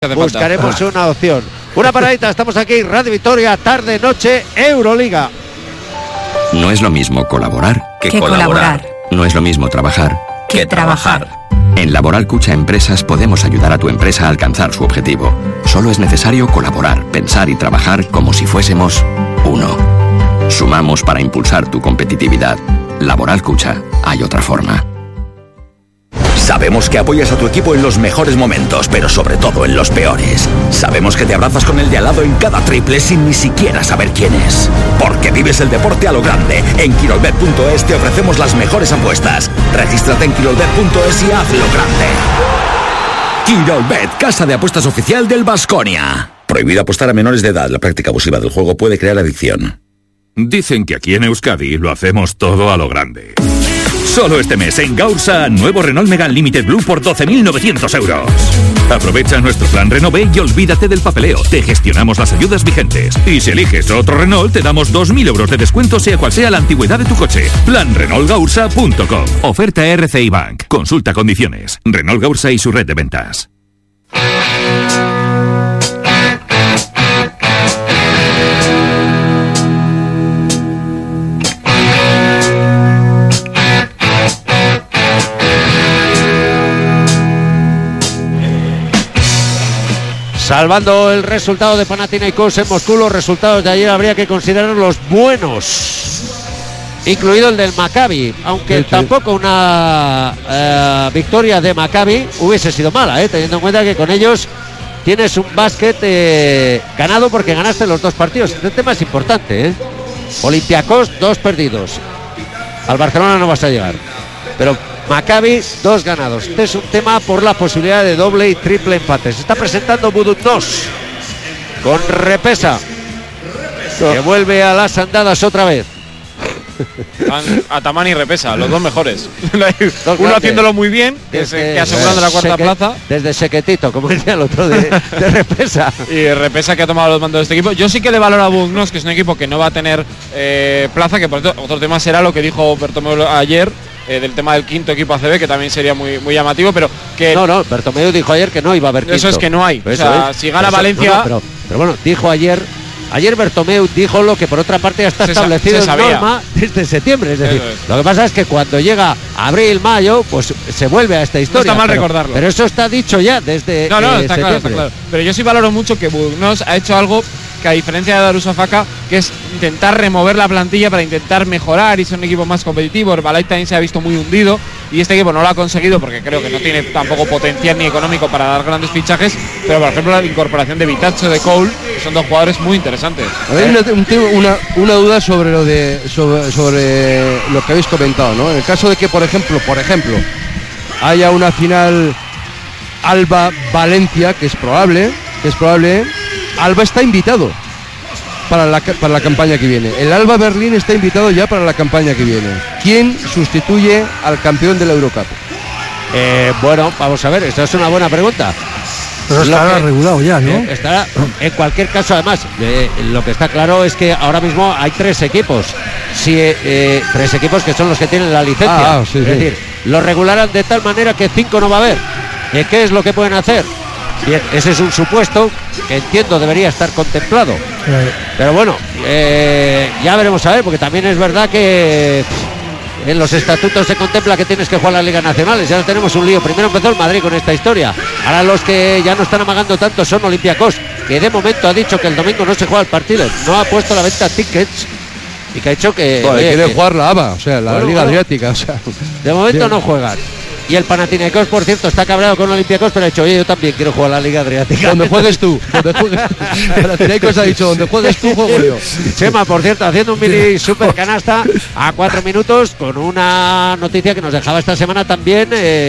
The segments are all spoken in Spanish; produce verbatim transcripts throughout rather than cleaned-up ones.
buscaremos una opción. Una paradita, estamos aquí, Radio Vitoria, tarde, noche, Euroliga. No es lo mismo colaborar que, que colaborar. colaborar. No es lo mismo trabajar que, que trabajar. trabajar. En Laboral Cucha Empresas podemos ayudar a tu empresa a alcanzar su objetivo. Solo es necesario colaborar, pensar y trabajar como si fuésemos uno. Sumamos para impulsar tu competitividad. Laboral Cucha, hay otra forma. Sabemos que apoyas a tu equipo en los mejores momentos, pero sobre todo en los peores. Sabemos que te abrazas con el de al lado en cada triple sin ni siquiera saber quién es. Porque vives el deporte a lo grande. En Quirolbet punto es te ofrecemos las mejores apuestas. Regístrate en Quirolbet punto es y hazlo grande. Quirolbet, casa de apuestas oficial del Baskonia. Prohibido apostar a menores de edad. La práctica abusiva del juego puede crear adicción. Dicen que aquí en Euskadi lo hacemos todo a lo grande. Solo este mes en Gaursa, nuevo Renault Megane Limited Blue por doce mil novecientos euros. Aprovecha nuestro plan Renové y olvídate del papeleo. Te gestionamos las ayudas vigentes. Y si eliges otro Renault, te damos dos mil euros de descuento sea cual sea la antigüedad de tu coche. plan renault gaursa punto com. Oferta R C I Bank. Consulta condiciones. Renault Gaursa y su red de ventas. Salvando el resultado de Panathinaikos en Moscú, los resultados de ayer habría que considerarlos buenos, incluido el del Maccabi, aunque sí, sí. tampoco una eh, victoria de Maccabi hubiese sido mala, eh, teniendo en cuenta que con ellos tienes un básquet eh, ganado porque ganaste los dos partidos. Este tema es importante, ¿eh? Olympiacos, dos perdidos. Al Barcelona no vas a llegar, pero Maccabi, dos ganados. Este es un tema por la posibilidad de doble y triple empate. Se está presentando Buduknos con Repesa, que vuelve a las andadas otra vez. Ataman y Repesa, los dos mejores. Uno haciéndolo muy bien, que, se, que asegurando la cuarta seque, plaza. Desde Sequetito, como decía el otro de, de Repesa. Y Repesa, que ha tomado los mandos de este equipo. Yo sí que le valoro a Buduknos, que es un equipo que no va a tener eh, plaza, que por otro, otro tema será lo que dijo Bertomeu ayer, Eh, del tema del quinto equipo A C B, que también sería muy muy llamativo, pero que no, no, Bertomeu dijo ayer que no iba a haber quinto. Eso es que no hay, o sea, es. si gana eso, Valencia no, no, pero, pero bueno, dijo ayer ayer Bertomeu dijo lo que por otra parte ya está se establecido sa- en sabía. norma desde septiembre, es decir, es. lo que pasa es que cuando llega abril, mayo, pues se vuelve a esta historia. No está mal pero, recordarlo. Pero eso está dicho ya desde No, no, eh, está septiembre. claro, está claro. Pero yo sí valoro mucho que Buduknos ha hecho algo que, a diferencia de Darusafaka, que es intentar remover la plantilla para intentar mejorar y ser un equipo más competitivo. Herbalife también se ha visto muy hundido y este equipo no lo ha conseguido porque creo que no tiene tampoco potencial ni económico para dar grandes fichajes, pero por ejemplo la incorporación de Vitacho, de Cole, que son dos jugadores muy interesantes. A ver, una, una, una duda sobre lo de sobre, sobre lo que habéis comentado, ¿no? En el caso de que, por ejemplo, por ejemplo, haya una final Alba-Valencia, que es probable, que es probable, Alba está invitado para la, para la campaña que viene. El Alba Berlín está invitado ya para la campaña que viene. ¿Quién sustituye al campeón de la Eurocup? Eh, bueno, vamos a ver, esta es una buena pregunta. Pero estará regulado ya, ¿no? Eh, estará, en cualquier caso, además, eh, lo que está claro es que ahora mismo hay tres equipos. Si, eh, tres equipos que son los que tienen la licencia. Ah, sí, es sí. decir, lo regularan de tal manera que cinco no va a haber. ¿Y qué es lo que pueden hacer? Bien, ese es un supuesto que entiendo debería estar contemplado. Eh. Pero bueno, eh, ya veremos a ver, porque también es verdad que pff, en los estatutos se contempla que tienes que jugar las ligas nacionales. Ya tenemos un lío. Primero empezó el Madrid con esta historia. Ahora los que ya no están amagando tanto son Olympiacos, que de momento ha dicho que el domingo no se juega el partido. No ha puesto a la venta tickets y que ha hecho que... Bueno, oye, quiere que, jugar la A B A, o sea, la bueno, Liga bueno, Adriática. O sea, de momento bien. no juegan. Y el Panathinaikos, por cierto, está cabreado con Olympiacos, pero ha dicho, oye, yo también quiero jugar la Liga Adriática. Donde juegues tú, donde juegues tú. Panathinaikos ha dicho, donde juegues tú, juego yo. Chema, por cierto, haciendo un mini super canasta a cuatro minutos con una noticia que nos dejaba esta semana también,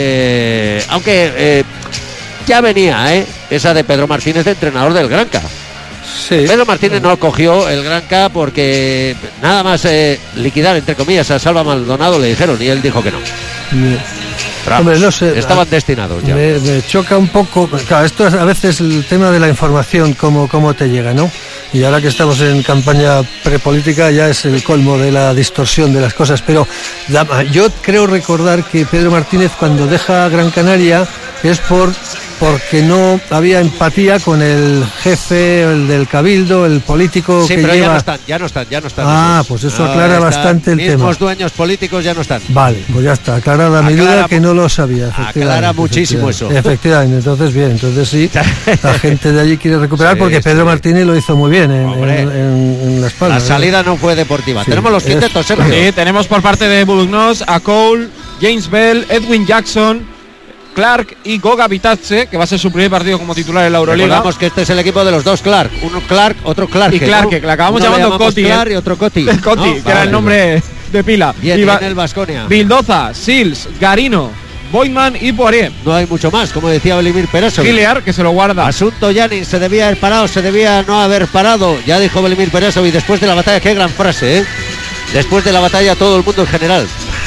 eh, aunque eh, ya venía, eh, esa de Pedro Martínez, de entrenador del Granca. Sí. Pedro Martínez no cogió el Granca porque nada más eh, liquidar, entre comillas, a Salva Maldonado le dijeron y él dijo que no. Me, Pero, hombre, no sé. estaban destinados ya. Me, me choca un poco. Claro, esto es a veces el tema de la información, cómo, cómo te llega, ¿no? Y ahora que estamos en campaña prepolítica ya es el colmo de la distorsión de las cosas. Pero yo creo recordar que Pedro Martínez, cuando deja Gran Canaria, es por porque no había empatía con el jefe, el del cabildo, el político sí, que pero lleva... ya no están, ya no están, ya no están. Ah, esos. pues eso No, aclara están, bastante el mismos tema. Los dueños políticos ya no están. Vale, pues ya está, aclarada mi Aclara, duda que no lo sabía. Aclara muchísimo eso. Efectivamente, entonces bien, entonces sí, la gente de allí quiere recuperar Sí, porque Pedro sí. Martínez lo hizo muy bien en, Hombre, en, en, en La Palmas. La salida no fue deportiva. Sí, Tenemos los es- quintetos, Sergio. Sí, tenemos por parte de Budućnost a Cole, James Bell, Edwin Jackson, Clark y Goga Bitadze, que va a ser su primer partido como titular en la Euroliga. Recordamos que este es el equipo de los dos Clark. Uno Clark, otro Clark. Y Clark, que le acabamos llamando Coti, Clark ¿eh? y otro Coti. Coti, ¿no? que era Vale. el nombre de pila. Bien, Y va- bien el Baskonia. Bildoza, Sils, Garino, Boyman y Poirier. No hay mucho más, como decía Velimir Pereso. Giliar, que se lo guarda. Asunto Yanin, se debía haber parado, se debía no haber parado. Ya dijo Velimir Pereso, y después de la batalla, qué gran frase, ¿eh? Después de la batalla, todo el mundo en general.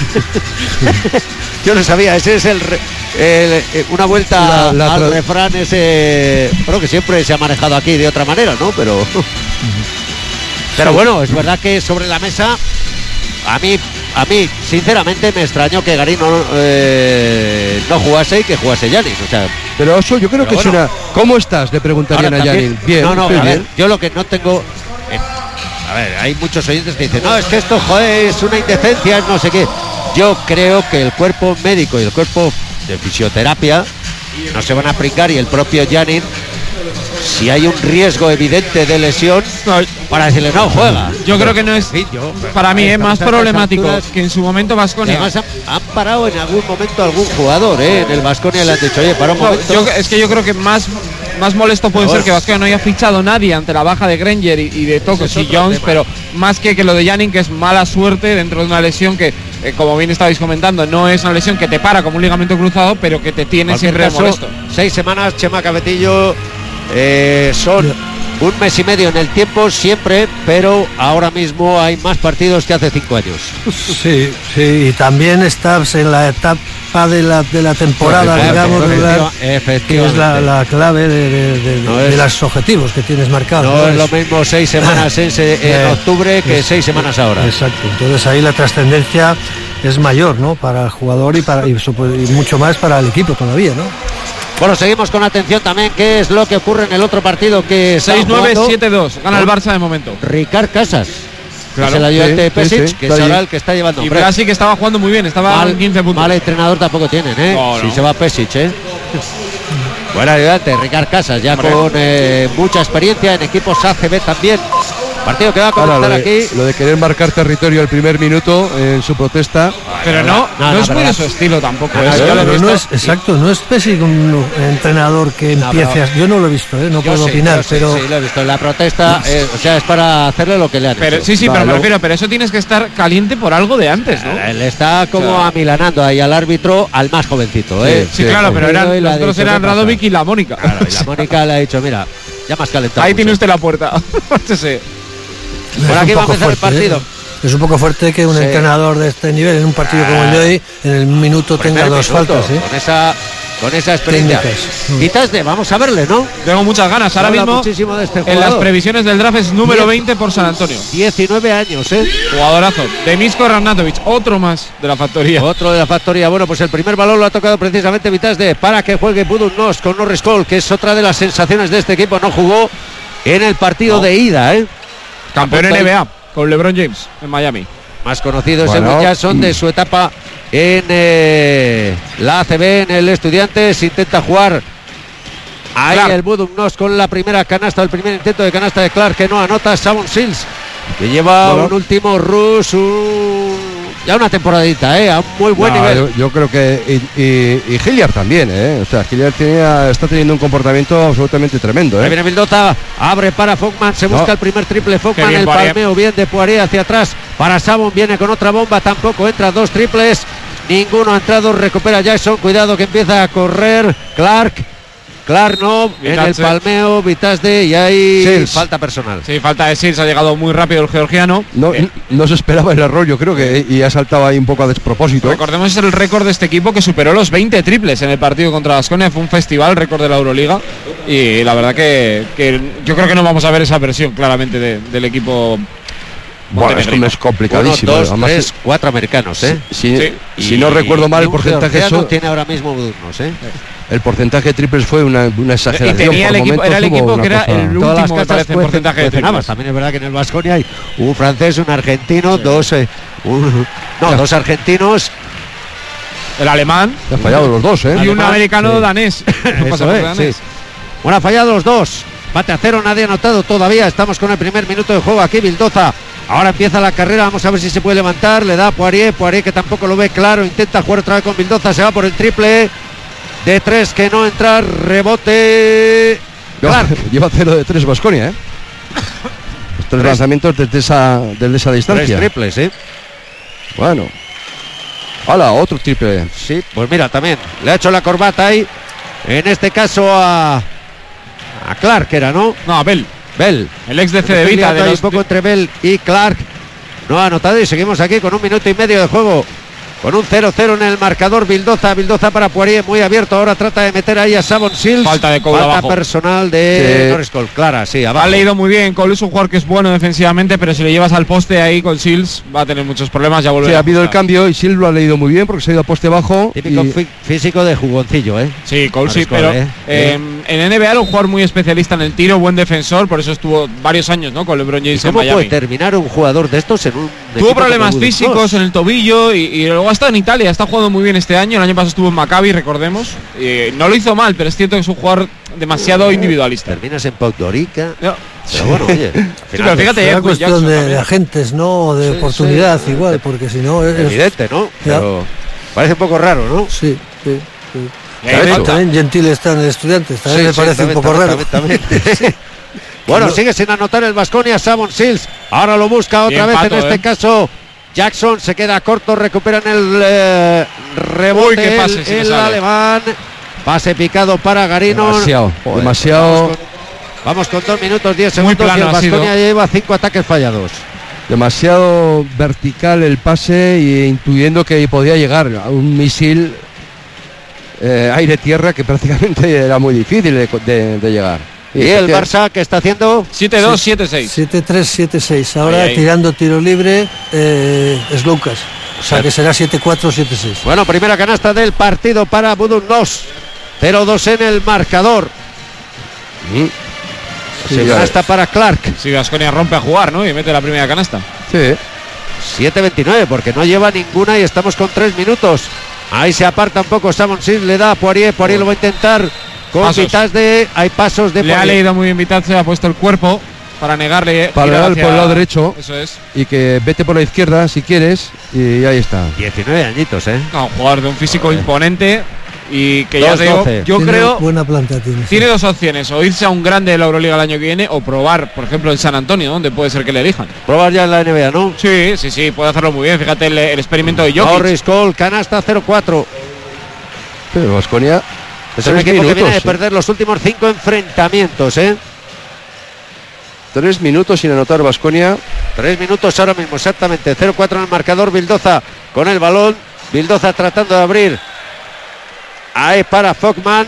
Yo lo sabía, ese es el, re- el- eh, una vuelta La- la al tra- refrán ese, bueno, que siempre se ha manejado aquí de otra manera, ¿no? Pero, pero bueno, es verdad que sobre la mesa, a mí, a mí, sinceramente, me extrañó que Garino eh, no jugase y que jugase Yanin. O sea, Pero eso yo creo Pero que bueno. es una... ¿Cómo estás? Le preguntarían ahora a también- Yanin. Bien, no, no, sí, a ver, bien. yo lo que no tengo. eh, a ver, hay muchos oyentes que dicen, no, es que esto, joder, es una indecencia, es no sé qué. Yo creo que el cuerpo médico y el cuerpo de fisioterapia no se van a pringar, y el propio Yanin, si hay un riesgo evidente de lesión, para decirle, no, juega. Yo creo que no es, En fin, yo- para mí, es estamos más a estas problemático alturas. que en su momento Y Baskonia. además han, han parado en algún momento algún jugador, ¿eh? En el Baskonia le han dicho, oye, para un No, momento. yo- es que yo creo que más, más molesto puede Pero ser que bueno. Baskonia no haya fichado nadie ante la baja de Granger y, y de Tokos es y otro Jones, tema. pero más que, que lo de Yanin, que es mala suerte dentro de una lesión que, eh, como bien estabais comentando, no es una lesión que te para como un ligamento cruzado, pero que te tiene Cualquier siempre caso, molesto. seis semanas, Chema Cabetillo, eh, son un mes y medio en el tiempo siempre, pero ahora mismo hay más partidos que hace cinco años. Sí, sí, y también estás en la etapa de la, de la temporada, Efectiva- digamos, ¿verdad? efectiva- Que es efectivamente. la, la clave de, de- de- No de es- los objetivos que tienes marcados. No ¿no? es lo mismo seis semanas en, se- en Eh, octubre que es- seis semanas ahora. Exacto, entonces ahí la trascendencia es mayor, ¿no? Para el jugador y, para, y, supo- y mucho más para el equipo todavía, ¿no? Bueno, seguimos con atención también, qué es lo que ocurre en el otro partido que está seis nueve jugando siete dos, gana el Barça de momento. Ricard Casas. Claro. Es el ayudante Sí, de sí, Pesic, sí, que está es ahora allí. el que está llevando. Y Hombre, Blasi, que estaba jugando muy bien, estaba mal, en quince puntos. mal entrenador tampoco tienen, ¿eh? No, Si no. se va Pesic, ¿eh? Buen ayudante, Ricard Casas, ya Hombre. con eh, mucha experiencia en equipos A C B también. Partido que va a Ahora, comenzar lo, aquí. de, lo de querer marcar territorio el primer minuto en su protesta. Pero no, no, no, no, es muy pero de la- su estilo tampoco. No, ¿eh? no, Yo lo he Pero no visto. es, exacto, no es Pesic un entrenador que No, empiece pero- a... Yo no lo he visto, ¿eh? no Yo puedo sí, opinar, yo sí, pero... sí, lo he visto. La protesta, eh, o sea, es para hacerle lo que le han Pero, hecho. sí, sí, Vale, pero me luego- refiero, pero eso tienes que estar caliente por algo de antes, ¿no? Él está como O sea- amilanando ahí al árbitro, al más jovencito, ¿eh? Sí, claro, pero eran, Y le ha los otros dicho, eran ¿qué pasa? Radovic y la Mónica. Claro, y la Mónica le ha dicho, mira, ya más calentado. Ahí mucho. tiene usted la puerta. Márchese. Es Por aquí un va a poco empezar el fuerte, partido. ¿eh? Es un poco fuerte que un Sí. entrenador de este nivel, en un partido como el de hoy, en el minuto tenga Primer dos minuto, faltas. ¿eh? Con esa, con esa experiencia. Técnicas. Mm. Quizás de, vamos a verle, ¿no? Tengo muchas ganas. Ahora Habla mismo, muchísimo de este en las jugador. previsiones del draft es número Diez. veinte por San Antonio. diecinueve años, ¿eh? Jugadorazo. Demisko Ramnatovic, otro más de la factoría. Otro de la factoría. Bueno, pues el primer balón lo ha tocado precisamente Vitesse para que juegue Budućnost con Norris Cole, que es otra de las sensaciones de este equipo. No jugó en el partido No. de ida, ¿eh? Campeón Apunta N B A ahí. con LeBron James en Miami. Más conocido es Bueno. Edwin Jackson de su etapa en eh, la A C B, en el Estudiantes. Intenta jugar ahí Clark. el Budućnost con la primera canasta, el primer intento de canasta de Clark, que no anota. Savon Sills, que lleva Bueno. un último rush, un- ya una temporadita, ¿eh? A un muy buen No, nivel. yo, yo creo que y, y, y Hilliard también, ¿eh? O sea, Hilliard tenía- está teniendo un comportamiento absolutamente tremendo, Ahí ¿eh? viene Bildoza, abre para Fogman, se No. busca el primer triple Fogman, bien, el Poirier. palmeo bien de Poirier hacia atrás para Savon, viene con otra bomba, tampoco entra, dos triples, ninguno ha entrado, recupera Jackson, cuidado que empieza a correr Clark, Clark no, en el Vitesse. palmeo, Vitesse y hay Sills. falta personal. Sí, falta de Sills, ha llegado muy rápido el georgiano. No, Eh, no se esperaba el error, yo creo que y ha saltado ahí un poco a despropósito. Recordemos es el récord de este equipo que superó los veinte triples en el partido contra Baskonia. Fue un festival, récord de la Euroliga. Y la verdad que, que yo creo que no vamos a ver esa versión claramente de- del equipo. Bueno, esto montenegrino. es Uno, complicadísimo. dos, Además, tres, cuatro americanos, ¿eh? si, Sí. si no recuerdo mal, Y el un porcentaje georgiano son, tiene ahora mismo Budućnost, ¿eh? el porcentaje de triples fue una, una exageración. Y tenía Por el equipo, momentos era el hubo equipo una que era cosa- el Todas las último, me casas parece, en cuecen- porcentaje de cuecen habas. triples. También es verdad que en el Baskonia hay un francés, un argentino, dos eh, un- no, Ya. dos argentinos. El alemán Han fallado los dos, ¿eh? y un Alemán, americano sí. danés. Eso Pasaporte es, danés. sí. Bueno, ha fallado los dos. Bate a cero, nadie ha anotado todavía. Estamos con el primer minuto de juego aquí, Vildoza. Ahora empieza la carrera, vamos a ver si se puede levantar. Le da a Poirier, Poirier que tampoco lo ve claro. Intenta jugar otra vez con Vildoza, se va por el triple de tres que no entra. Rebote. Lleva, Clark. lleva cero de tres Baskonia, ¿eh? Los tres lanzamientos desde esa, desde esa Tres distancia. triples, ¿eh? Bueno. Hala, otro triple. Sí, pues mira, también le ha hecho la corbata ahí. En este caso a, a Clark, era, ¿no? No, Bell, Bell. el ex de Estoy Cedevita. liando De ahí los, un poco entre Bell y Clark. No ha anotado y seguimos aquí con un minuto y medio de juego. Con un cero cero en el marcador. Vildoza, Vildoza para Poirier, muy abierto. Ahora trata de meter ahí a Savon Shields. Falta de Cole Falta abajo. personal de Sí. Norris Cole. Clara, sí, abajo. Ha leído muy bien. Cole es un jugador que es bueno defensivamente, pero si le llevas al poste ahí con Shields va a tener muchos problemas. Ya volverá Sí, ha a habido el ajustar. cambio y Sil lo ha leído muy bien porque se ha ido a poste bajo. Típico y- fí- físico de jugoncillo, ¿eh? Sí, Cole sí, Norris Cole, pero eh. eh, en N B A era un jugador muy especialista en el tiro, buen defensor, por eso estuvo varios años, ¿no? Con LeBron ¿Y James en ¿Cómo puede Miami. terminar un jugador de estos en un Tuvo equipo problemas como Budenholzer? físicos en el tobillo y, y luego ha estado en Italia, está jugando muy bien este año. El año pasado estuvo en Maccabi, recordemos. Y no lo hizo mal, pero es cierto que es un jugador demasiado individualista. Terminas en Podgorica. No. Pero bueno, oye. al Sí, final pero fíjate, Será Jackson cuestión de, también. de agentes, ¿no? O de Sí, oportunidad sí. igual, porque si no es... evidente, ¿no? Ya. Pero parece un poco raro, ¿no? Sí, sí, sí. Y ahí Ah, falta. también Gentil está en el estudiante, también Sí, me sí, parece también, un poco también, raro. también, también. Bueno, No. sigue sin anotar el Baskonia, Savon Shields. Ahora lo busca otra Bien, vez, Pato, en este eh. caso. Jackson se queda corto, recuperan el eh, rebote. Uy, qué pase, el, sí que el sale. alemán. Pase picado para Garino. Demasiado, Joder, demasiado, Vamos con, vamos con dos minutos, diez Muy segundos. plano y el ha sido. Baskonia lleva cinco ataques fallados. demasiado vertical el pase y intuyendo que podía llegar a un misil eh, aire-tierra que prácticamente era muy difícil de, de- de llegar. Y el Barça, ¿qué está haciendo? siete dos, siete seis. siete tres, siete seis. Ahora Ahí, ahí. tirando tiro libre eh, es Lucas. O sea que será siete cuatro, siete seis. Bueno, primera canasta del partido para Budenholzer. cero dos en el marcador. Sí, Sí, ya canasta para Clark. Si Baskonia rompe a jugar, ¿no? Y mete la primera canasta. Sí. siete veintinueve porque no lleva ninguna y estamos con tres minutos. Ahí se aparta un poco Savon Shields, le da a Poirier. Poirier lo va a intentar con Pasos. Vitas de... Hay pasos de Le ha Poirier. leído muy bien Vitazze, ha puesto el cuerpo para negarle. Para girar negar hacia- por el lado derecho. Eso es. Y que vete por la izquierda si quieres y ahí está. diecinueve añitos, ¿eh? No, un jugador de un físico imponente y que ya dos te digo, doce. yo Tiene creo buena planta tiene. sí. tiene dos opciones, o irse a un grande de la Euroliga el año que viene o probar, por ejemplo, el San Antonio, donde puede ser que le elijan. Probar ya en la N B A, ¿no? Sí, sí, sí, puede hacerlo muy bien. Fíjate el, el experimento de Jokic. Norris Cole, canasta cero cuatro. Pero Baskonia Es un equipo que viene de perder los últimos cinco enfrentamientos, ¿eh? Tres minutos sin anotar Baskonia. Tres minutos ahora mismo, exactamente. cero cuatro en el marcador. Vildoza con el balón. Vildoza tratando de abrir. Ahí para Fogman.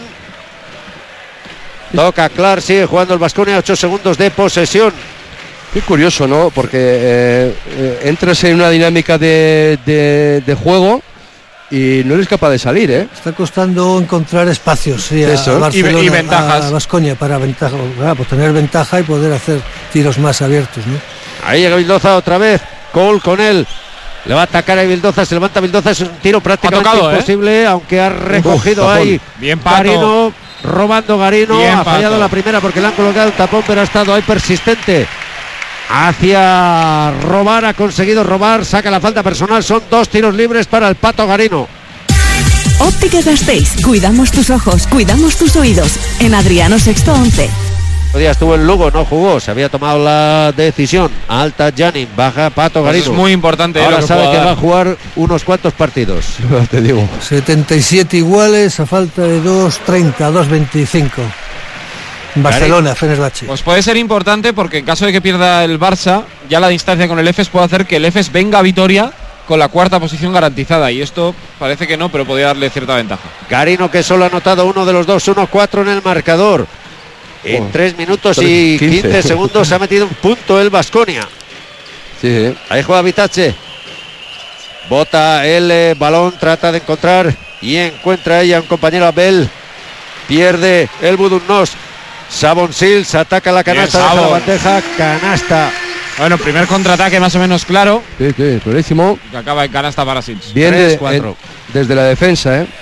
Toca Clark, sigue jugando el Baskonia. ocho segundos de posesión. Qué curioso, ¿no? Porque eh, eh, entras en una dinámica de, de- de juego y no eres capaz de salir, ¿eh? Está costando encontrar espacios, sí, a, Eso. a Y- Barcelona, y ventajas. a Baskonia para ventaja, ah, pues tener ventaja y poder hacer tiros más abiertos, ¿no? Ahí llega Vildoza otra vez. Cole con él. Le va a atacar a Vildoza. Se levanta Vildoza. Es un tiro prácticamente Ha tocado, ¿eh? imposible. Aunque ha recogido tapón. ahí. Bien, Pato. Garino. Robando Garino. Bien, ha fallado Pato. la primera porque le han colocado un tapón. Pero ha estado ahí persistente. Hacia robar. Ha conseguido robar. Saca la falta personal. Son dos tiros libres para el Pato Garino. Óptica Gasteiz. Cuidamos tus ojos, cuidamos tus oídos. En Adriano Sexto once. Otro día estuvo en Lugo, no jugó. Se había tomado la decisión. Alta Janin. Baja Pato Pues Garino. es muy importante. Ahora lo que sabe pueda que dar. va a jugar unos cuantos partidos. Te digo. setenta y siete iguales a falta de dos treinta, dos veinticinco. Barcelona, Fenerbahce. Pues puede ser importante porque en caso de que pierda el Barça, ya la distancia con el Efes puede hacer que el Efes venga a Vitoria con la cuarta posición garantizada. Y esto parece que no, pero podría darle cierta ventaja. Garino que solo ha anotado uno de los dos, uno cuatro en el marcador. En Oh, tres minutos tres, y quince. quince segundos ha metido un punto el Baskonia. Sí, Ahí juega Vitache. Bota el eh, balón, trata de encontrar y encuentra ella un compañero Abel. pierde el Budunnos. Sabon Sils ataca la canasta, Bien, deja la Sabon. bandeja, canasta. Bueno, primer contraataque más o menos claro, Sí, sí, clarísimo. que acaba en canasta para Sils. Bien tres, de- cuatro. en- desde la defensa, ¿eh?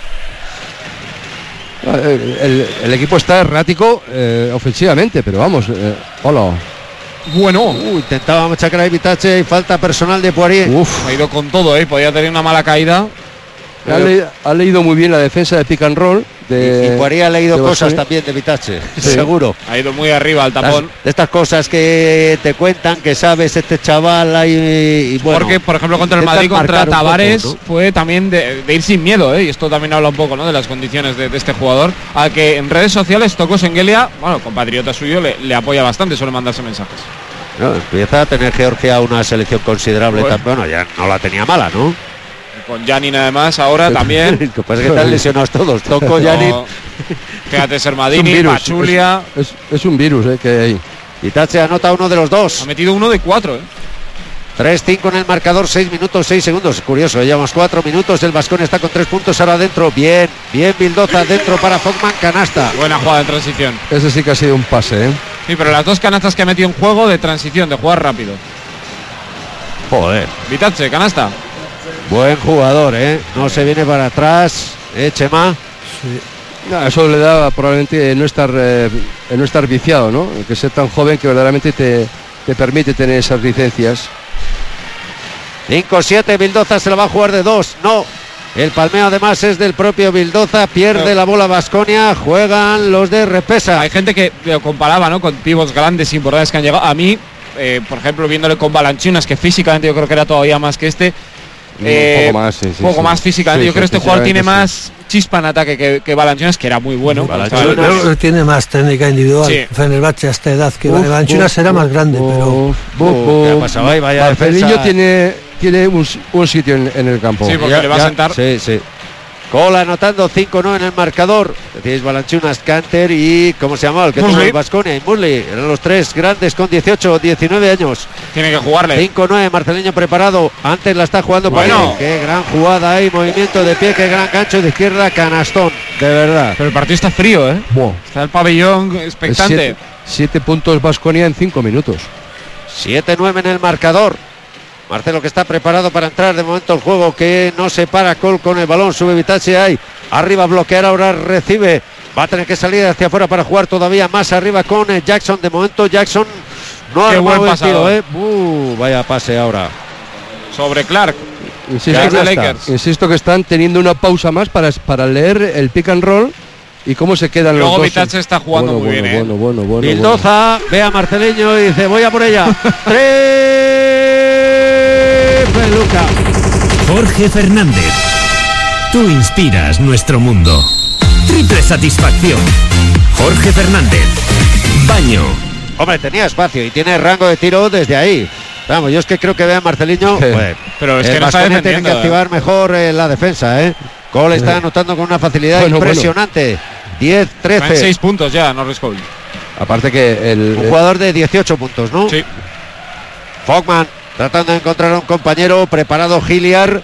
El, el- el equipo está errático eh, ofensivamente, pero vamos, eh, hola. Bueno, Uh, intentaba machacar a Vitache y falta personal de Poirier. Uf, ha ido con todo, ¿eh? Podía tener una mala caída. ha, le- ha leído muy bien la defensa de pick and roll. De, y Poirier ha leído de cosas Baskonia. también de Vitache, Sí. seguro. Ha ido muy arriba al Las- tapón. de estas cosas que te cuentan, que sabes este chaval ahí y, bueno. Porque, por ejemplo, contra el intentan Madrid, contra marcar un poco, Tavares, ¿no? fue también de, de ir sin miedo, ¿eh? Y esto también habla un poco, ¿no?, de las condiciones de, de este jugador, al que en redes sociales Toko Sengelia, bueno, compatriota suyo, le, le apoya bastante, suele mandarse mensajes. No, empieza a tener Georgia una selección considerable. Bueno. tam- Bueno, ya no la tenía mala, ¿no? Con Janin además ahora también. Lo que pasa es que están lesionados todos. Toco, Yannick, No, fíjate, Es un Sermadini, virus, Pachulia. Es, es un virus, ¿eh? Que hay. Vitache anota uno de los Ha dos. metido uno de cuatro, ¿eh? tres cinco en el marcador, seis minutos, seis segundos. Curioso, llevamos cuatro minutos. El Baskonia está con tres puntos ahora dentro. Bien, bien Bildoza dentro para Fogman, canasta. Buena jugada en transición. Ese sí que ha sido un pase, ¿eh? Sí, pero las dos canastas que ha metido en juego de transición, de jugar rápido. Joder. Vitache, canasta. Buen jugador, ¿eh? No se viene para atrás. Eh, Chema. No, eso le da probablemente no estar, eh, no estar viciado, ¿no? Que ser tan joven que verdaderamente te, te permite tener esas licencias. cinco siete, Bildoza se la va a jugar de dos. No. El palmeo además es del propio Bildoza. Pierde No. la bola Baskonia. Juegan los de Repesa. Hay gente que lo comparaba, ¿no?, con pivots grandes e importantes que han llegado. A mí, eh, por ejemplo, viéndole con Balanchunas, que físicamente yo creo que era todavía más que este. Un eh, poco más, sí, sí, poco sí. más físicamente. Sí, yo creo que sí, este jugador tiene físicamente más chispa en ataque que, que Balanchunas, que era muy bueno. Balanchunas. Estaba- Creo que tiene más técnica individual. Sí. Fenerbahce a esta edad que Uf, Balanchunas uf, será uf, más grande, pero uf, uf, ¿Qué ha uf. pasado ahí? Vaya Marcelinho defensa. tiene, tiene un, un sitio en, en el campo. Sí, porque le va a sentar. Sí, sí. Cola anotando cinco nueve en el marcador. Decíais Balanchunas, Canter y ¿cómo se llamaba? El que tuvo Musley. el Baskonia y Musley. Eran los tres grandes con dieciocho, diecinueve años. Tiene que jugarle. cinco nueve, Marceleño preparado. Antes la está jugando Bueno. Poirier. Qué gran jugada ahí, movimiento de pie, qué gran gancho de izquierda, canastón. De verdad. Pero el partido está frío, ¿eh? Buah. Está el pabellón expectante. Siete, siete puntos Baskonia en cinco minutos. siete nueve en el marcador. Marcelo que está preparado para entrar de momento el juego que no se para. Col con el balón, sube Vitache ahí. Arriba bloquear, ahora recibe. Va a tener que salir hacia afuera para jugar todavía más arriba con eh, Jackson. De momento Jackson no ha Qué armado buen el tiro, pasador. ¿eh? Uh, vaya pase ahora. Sobre Clark. Insisto, Ya que, está Lakers. insisto que están teniendo una pausa más para, para leer el pick and roll y cómo se quedan Luego los dos. Vitache está jugando Bueno, muy bueno, bien, ¿eh? bueno, bueno, bueno, Bildoza ve a Marceleño y dice voy a por ella. Tres Peluca. Jorge Fernández. Tú inspiras nuestro mundo. Triple satisfacción. Jorge Fernández. Baño. Hombre, tenía espacio y tiene rango de tiro desde ahí. Vamos, yo es que creo que ve a Marceliño. Sí. Pues, Pero es el que no está Baskonia tiene defendiendo, que activar mejor eh, la defensa, ¿eh? Cole está Sí. anotando con una facilidad Bueno, impresionante. diez Traen trece. seis puntos ya, Norris Cole. Aparte que el, Un jugador de dieciocho puntos, ¿no? Sí. Fogman tratando de encontrar a un compañero. Preparado Giliar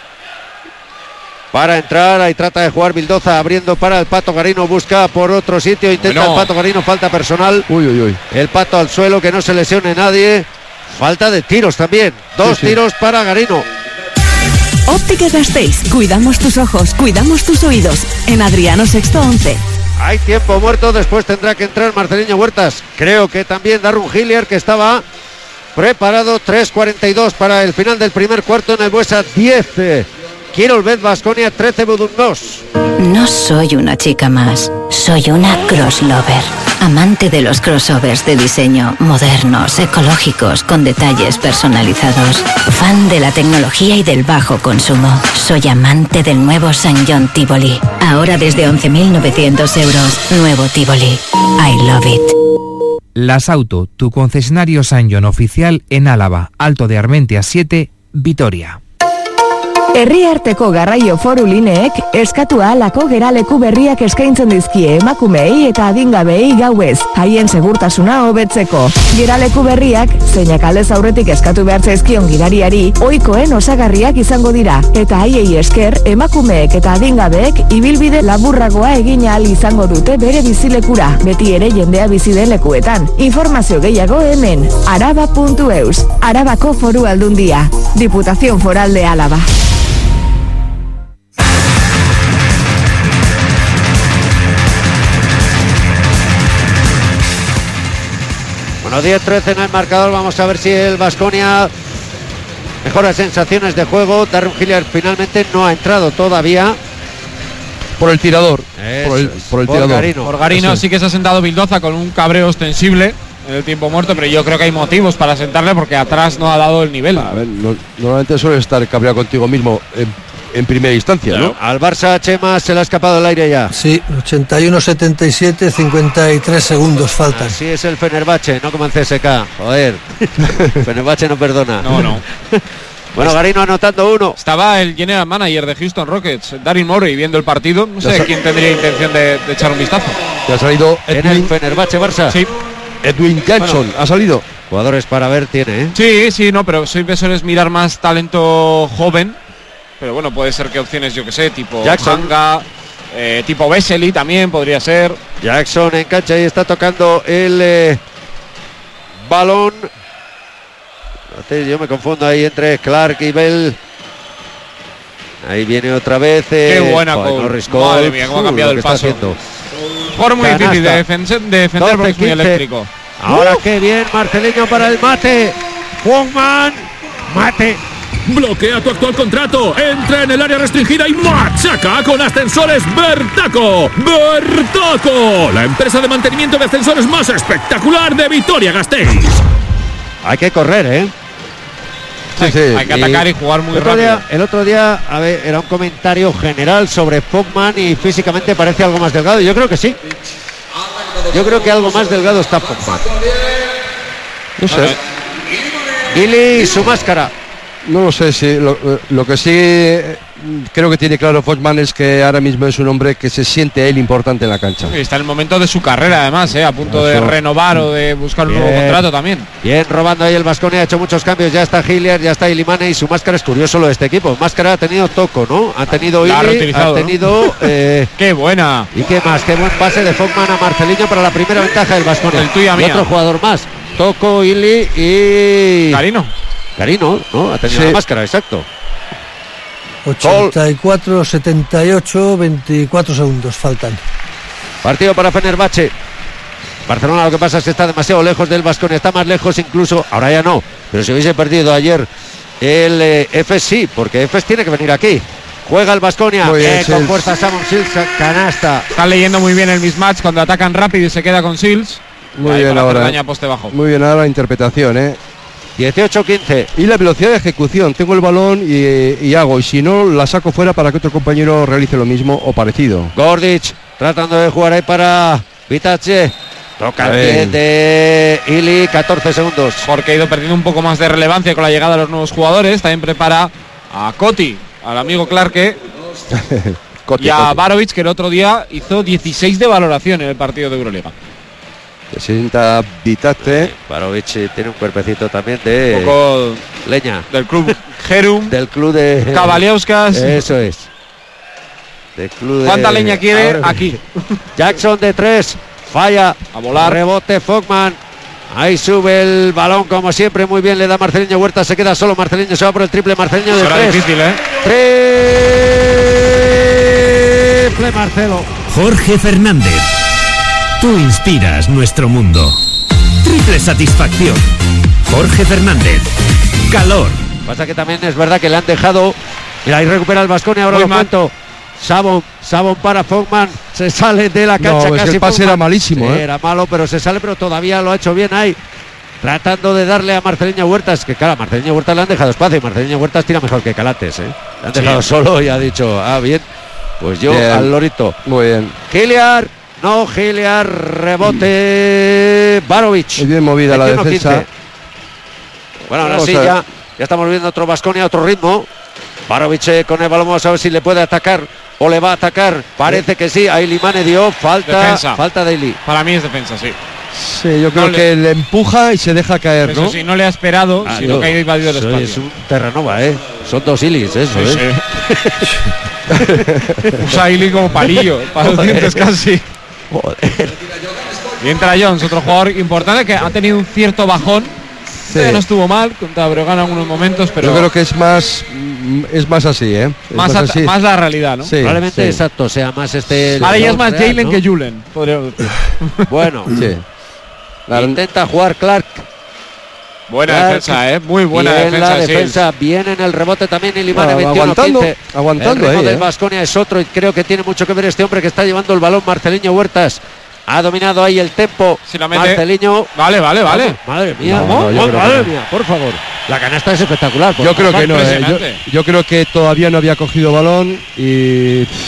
para entrar. Ahí trata de jugar Bildoza abriendo para el Pato Garino. Busca por otro sitio. Intenta Bueno. el Pato Garino. Falta personal. Uy, uy, uy. El Pato al suelo, que no se lesione nadie. Falta de tiros también. Dos Sí, sí. tiros para Garino. Óptica Gasteiz. Cuidamos tus ojos, cuidamos tus oídos. En Adriano Sexto once. Hay tiempo muerto, después tendrá que entrar Marceliño Huertas. Creo que también Darun Hillier, que estaba preparado. Tres cuarenta y dos para el final del primer cuarto en el Buesa. diez. Quiero el Baskonia, trece Budunnos. No soy una chica más, soy una crosslover. Amante de los crossovers de diseño, modernos, ecológicos, con detalles personalizados. Fan de la tecnología y del bajo consumo. Soy amante del nuevo Saint John Tivoli. Ahora desde once mil novecientos euros. Nuevo Tivoli. I love it. Las Auto, tu concesionario Saint John oficial en Álava, Alto de Armentia siete, Vitoria. Herriarteko garraio foru lineek eskatu ahalako geraleku berriak eskaintzen dizkie emakumeei eta adingabeei gauez, haien segurtasuna hobetzeko. Geraleku berriak, zeinak aldez aurretik eskatu behar zaizkion gidariari, ohikoen osagarriak izango dira, eta haiei esker emakumeek eta adingabeek ibilbide laburragoa egin ahal izango dute bere bizilekura, beti ere jendea bizi den lekuetan. Informazio gehiago hemen, araba puntu eus, Arabako Foru Aldundia, Diputación Foral de Álava. Bueno, diez trece en el marcador. Vamos a ver si el Baskonia mejora sensaciones de juego. Darren Hilliard finalmente no ha entrado todavía. Por el tirador. Eso por el, es, por el por tirador. Garino. Por Garino Eso. sí que se ha sentado Bildoza con un cabreo ostensible en el tiempo muerto, pero yo creo que hay motivos para sentarle porque atrás no ha dado el nivel. A ver, no, normalmente suele estar cabreado contigo mismo en, en primera instancia, Claro. ¿no? Al Barça, Chema, se le ha escapado el aire ya. Sí, ochenta y uno setenta y siete, cincuenta y tres segundos faltan. Así es el Fenerbahce, no como el C S K. Joder. Fenerbahce no perdona. No, no. Bueno, Garino anotando uno. Estaba el general manager de Houston Rockets, Daryl Morey, viendo el partido. No sé Ya sa- quién tendría intención de, de echar un vistazo. Que ha salido En el Edwin, Fenerbahce Barça. Sí, Edwin Jackson. Ha salido. Jugadores para ver tiene, ¿eh? sí, sí, no, pero siempre sueles mirar más talento joven. Pero bueno, puede ser que opciones, yo que sé, tipo Jackson. Hanga, eh, tipo Vesely también podría ser. Jackson en cancha y está tocando el eh, balón. Yo me confundo ahí entre Clark y Bell. Ahí viene otra vez. Eh, Qué buena joder, Cole. Norris Cole. Madre mía, cómo ha Uh, cambiado lo el que está paso. haciendo. Jugador muy difícil de Canasta. defender, de defender porque es muy doce quince. eléctrico. Ahora qué bien, Marceleño para el mate. Juanman. Mate. Bloquea tu actual contrato. Entra en el área restringida y machaca con Ascensores Bertaco. Bertaco, la empresa de mantenimiento de ascensores más espectacular de Vitoria-Gasteiz. Hay que correr, ¿eh? Sí, sí. Hay que atacar y jugar muy el otro rápido. Día, el otro día, a ver, era un comentario general sobre Fogman y físicamente parece algo más delgado. Yo creo que sí. Yo creo que algo más delgado está Fogman. No sé. Gili y su máscara. No lo sé, sí. Lo, lo que sí eh, creo que tiene claro Foxman es que ahora mismo es un hombre que se siente él importante en la cancha. Sí, está en el momento de su carrera, además, ¿eh? A punto Eso. de renovar o de buscar un nuevo Bien. contrato también. Bien, robando ahí el Baskonia, ha hecho muchos cambios. Ya está Hilliard, ya está Ilimane y su máscara es curioso lo de este equipo. Máscara ha tenido Toco, ¿no? Ha tenido La ha Ili, ha reutilizado, ¿no? tenido. eh, ¡Qué buena! ¿Y qué más? Qué buen pase de Fogman a Marceliño para la primera ventaja del Baskonia. El tuya y mía. otro jugador más. Toco, Ili y. Carino. Carino, ¿no? Ha tenido Sí. la máscara, exacto. ochenta y cuatro setenta y ocho, veinticuatro segundos faltan. Partido para Fenerbahce. Barcelona lo que pasa es que está demasiado lejos del Baskonia, está más lejos incluso, ahora ya no, pero si hubiese perdido ayer el eh, Efes sí, porque Efes tiene que venir aquí. Juega el Baskonia, Muy bien, eh, con Sils. fuerza Samon Sils, canasta. Están leyendo muy bien el mismatch cuando atacan rápido y se queda con Sils. Muy Ahí bien para hacer ahora. daño a poste bajo. Muy bien ahora la interpretación, ¿eh? dieciocho quince. Y la velocidad de ejecución. Tengo el balón y, y hago. Y si no, la saco fuera para que otro compañero realice lo mismo o parecido. Gordic tratando de jugar ahí para Vitace. Toca el pie Bien. de Ili, catorce segundos. Porque ha ido perdiendo un poco más de relevancia con la llegada de los nuevos jugadores. También prepara a Coti, al amigo Clarke, Coti, y a Coti. Barovic, que el otro día hizo dieciséis de valoración en el partido de Euroliga. Se sienta Vitace. Barovic eh, tiene un cuerpecito también de Un poco leña. del club Jerum, Del club de Cavaliauskas. Eso es. Del club de... ¿Cuánta leña quiere? Ahora- Aquí. Jackson de tres. Falla. A volar. Rebote Fogman. Ahí sube el balón como siempre. Muy bien le da Marceliño Huerta. Se queda solo Marceliño. Se va por el triple. Marceliño de Será tres. difícil, ¿eh? Triple Marcelo. Jorge Fernández. Tú inspiras nuestro mundo. Triple satisfacción. Jorge Fernández. Calor. Pasa que también es verdad que le han dejado. Mira, ahí recupera el Baskonia. Ahora Muy lo mal. cuento. Sabon, Sabon para Fogman. Se sale de la No, cancha es que casi. el pase Fogman. era malísimo, Sí, ¿eh? Era malo, pero se sale, pero todavía lo ha hecho bien ahí. Tratando de darle a Marceliño Huertas, que claro, a Marceliño Huertas le han dejado espacio y Marceliño Huertas tira mejor que Calates, ¿eh? Le han Sí. dejado solo y ha dicho, ah, bien, pues yo Bien. al lorito. Muy bien. Giliar, no, Giliar, rebote, Barovic. Muy bien movida la veintiuno defensa. quince. Bueno, ahora Vamos sí, a ver. ya, ya estamos viendo otro Baskonia, otro ritmo. Barovic con el balón, vamos a ver si le puede atacar o le va a atacar. Parece que sí. Ahí Limane dio falta. Defensa. Falta de Ili. Para mí es defensa, sí. Sí, yo creo No que le... le empuja y se deja caer, Eso ¿no? sí, no le ha esperado, Ah, sino yo, que ha invadido el espacio. Es un Terranova, ¿eh? Son dos Ilis, eso, Sí, ¿eh? sí. Usa Ili como palillo, para los dientes casi. Joder. Y entra Jones, otro jugador importante que ha tenido un cierto bajón. Sí. No estuvo mal contra Breogán en algunos momentos, pero Yo creo que es más es más así, ¿eh? Es más, más, así. más la realidad, ¿no? Sí, Probablemente, sí. exacto, sea más este... Ahora ya es más real, Jalen ¿no? que Julen, podríamos decir. Bueno, Sí. La- intenta jugar Clark. Buena Clark. defensa, ¿eh? Muy buena Bien defensa. la sí. defensa, bien en el rebote también Ilimane, Ah, veintiuno aguantando, quince. aguantando El ritmo ahí, del eh. Baskonia es otro y creo que tiene mucho que ver este hombre que está llevando el balón, Marceliño Huertas. Ha dominado ahí el tempo. Si la mete- Marceliño. Vale, vale, vale. Vamos, madre mía, No, no, yo oh, creo madre que no. mía, por favor. La canasta es espectacular. por Yo creo favor. que no, eh. yo, impresionante. yo creo que todavía no había cogido balón y, y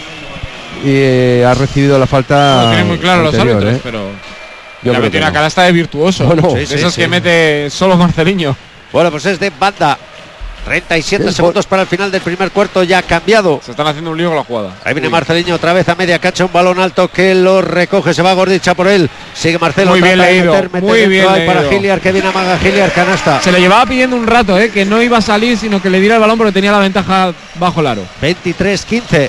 eh, ha recibido la falta. No lo tienen muy claro los anterior, árbitros, ¿eh? pero Yo la creo metió que una no. canasta de virtuoso. No, no. de Sí, sí, esos sí. que mete solo Marceliño. Bueno, pues es de banda. treinta y siete Sí, segundos para el final del primer cuarto, ya ha cambiado. Se están haciendo un lío con la jugada. Ahí viene Uy. Marceliño otra vez a media cancha, un balón alto que lo recoge, se va Gordicha por él. Sigue Marcelo, Muy bien trata de leído, meter, meter muy dentro bien ahí para leído. Giliar, que viene a Maga Giliar, canasta. Se le llevaba pidiendo un rato, ¿eh? Que no iba a salir, sino que le diera el balón porque tenía la ventaja bajo el aro. veintitrés quince.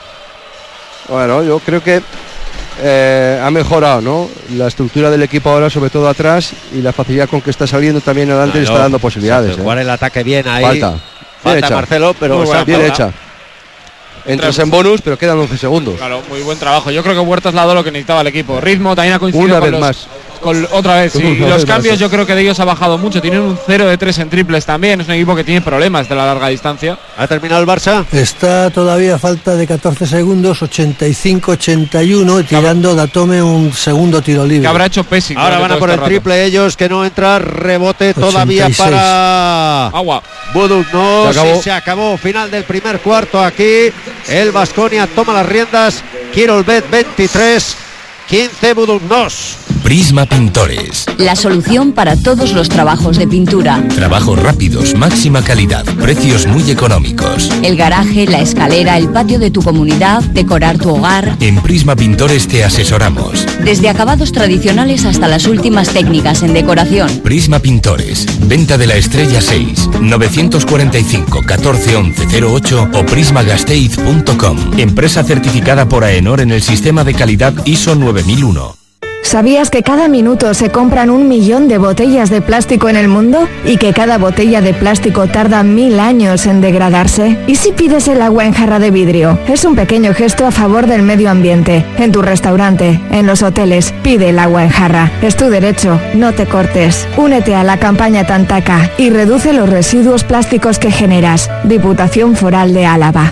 Bueno, yo creo que eh, ha mejorado, ¿no? La estructura del equipo ahora, sobre todo atrás, y la facilidad con que está saliendo también adelante le está dando posibilidades. ¿eh? Jugar el ataque bien ahí. Falta. Bien Falta hecha. Marcelo, pero Muy buena está Bien falta. hecha. Entras en bonus, pero quedan once segundos. Claro, muy buen trabajo. Yo creo que Huertas le ha dado lo que necesitaba el equipo. Ritmo también ha coincidido Una con vez los- más. con- otra vez, sí. Una Y los vez cambios más. yo creo que de ellos ha bajado mucho. Tienen un cero de tres en triples también. Es un equipo que tiene problemas de la larga distancia. ¿Ha terminado el Barça? Está todavía a falta de catorce segundos, ochenta y cinco ochenta y uno, tirando Datome un segundo tiro libre. Que habrá hecho Pesic. Ahora durante van a todo por este el rato. triple ellos, que no entra, rebote todavía ochenta y seis. para Agua. Buduk. No, Se acabó. sí, se acabó. Final del primer cuarto aquí. El Baskonia toma las riendas. Kirolbet veintitrés, quince Buduk Nos. Prisma Pintores. La solución para todos los trabajos de pintura. Trabajos rápidos, máxima calidad, precios muy económicos. El garaje, la escalera, el patio de tu comunidad, decorar tu hogar. En Prisma Pintores te asesoramos. Desde acabados tradicionales hasta las últimas técnicas en decoración. Prisma Pintores. Venta de la Estrella seis, novecientos cuarenta y cinco, catorce once cero ocho o prismagasteiz punto com. Empresa certificada por AENOR en el sistema de calidad I S O nueve mil uno. ¿Sabías que cada minuto se compran un millón de botellas de plástico en el mundo? ¿Y que cada botella de plástico tarda mil años en degradarse? ¿Y si pides el agua en jarra de vidrio? Es un pequeño gesto a favor del medio ambiente. En tu restaurante, en los hoteles, pide el agua en jarra. Es tu derecho, no te cortes. Únete a la campaña Tantaca y reduce los residuos plásticos que generas. Diputación Foral de Álava.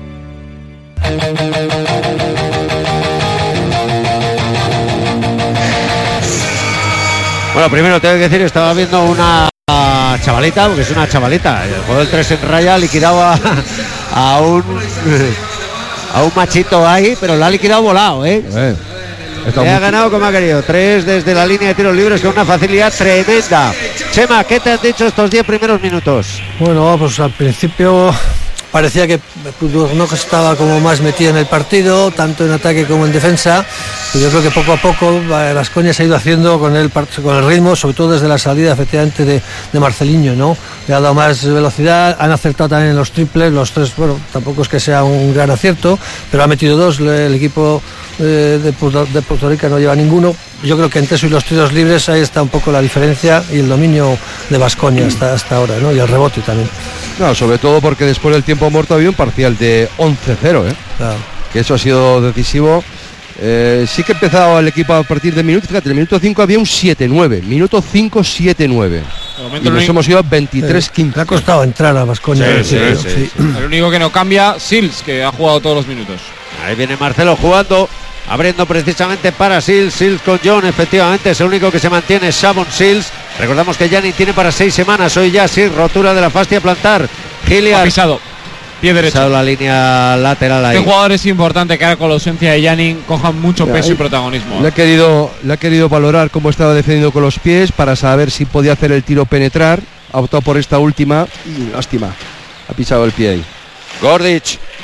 Bueno, primero tengo que decir, estaba viendo una chavalita, porque es una chavalita. El juego del tres en raya ha liquidado a, a un a un machito ahí, pero lo ha liquidado volado, ¿eh? Eh, está Le ha mucho- ganado como ha querido. Tres desde la línea de tiros libres con una facilidad tremenda. Chema, ¿qué te han dicho estos diez primeros minutos? Bueno, pues al principio parecía que Buduk estaba como más metido en el partido, tanto en ataque como en defensa. Pero yo creo que poco a poco Baskonia se ha ido haciendo con el, part- con el ritmo, sobre todo desde la salida efectivamente de, de Marceliño, ¿no? Le ha dado más velocidad, han acertado también en los triples, los tres, bueno, tampoco es que sea un gran acierto, pero ha metido dos, le- el equipo eh, de, Puerto, de Puerto Rico no lleva ninguno. Yo creo que entre eso y los tiros libres ahí está un poco la diferencia y el dominio de Baskonia hasta, hasta ahora, ¿no? Y el rebote también. No, sobre todo porque después del tiempo muerto había un parcial de once cero, ¿eh? Claro. Que eso ha sido decisivo. Eh, sí que empezaba el equipo a partir del minuto, fíjate, el minuto cinco había un siete nueve, minuto cinco siete nueve. De momento Y el nos único- hemos ido a veintitrés quince. Le ha costado entrar a Baskonia. Sí, sí, sí, El único que no cambia, Sils, que ha jugado todos los minutos. Ahí viene Marcelo jugando, abriendo precisamente para Sils. Sils con John, efectivamente, es el único que se mantiene, Shavon Sils. Recordamos que Gianni tiene para seis semanas, hoy ya sí, rotura de la fascia plantar. Ha Giliar pisado. Pie derecho. pisado la línea lateral ahí. Este jugador es importante que ahora con la ausencia de Janning cojan mucho Ya, peso y ahí protagonismo. Le ha querido, le ha querido valorar cómo estaba defendiendo con los pies para saber si podía hacer el tiro penetrar. Ha optado por esta última y lástima. Ha pisado el pie ahí. Gordic.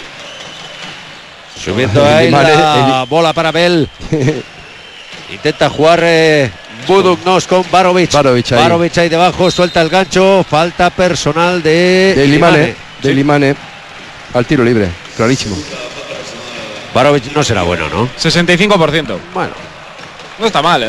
Subiendo ahí la el... bola para Bell. Intenta jugar eh, Buduknos con Barovic. Barovic ahí. Barovic ahí debajo, suelta el gancho. Falta personal de, de Limane. Limane. De Sí. Limane. Al tiro libre, clarísimo. Barovic no será bueno, ¿no? sesenta y cinco por ciento. Bueno. No está mal, ¿eh?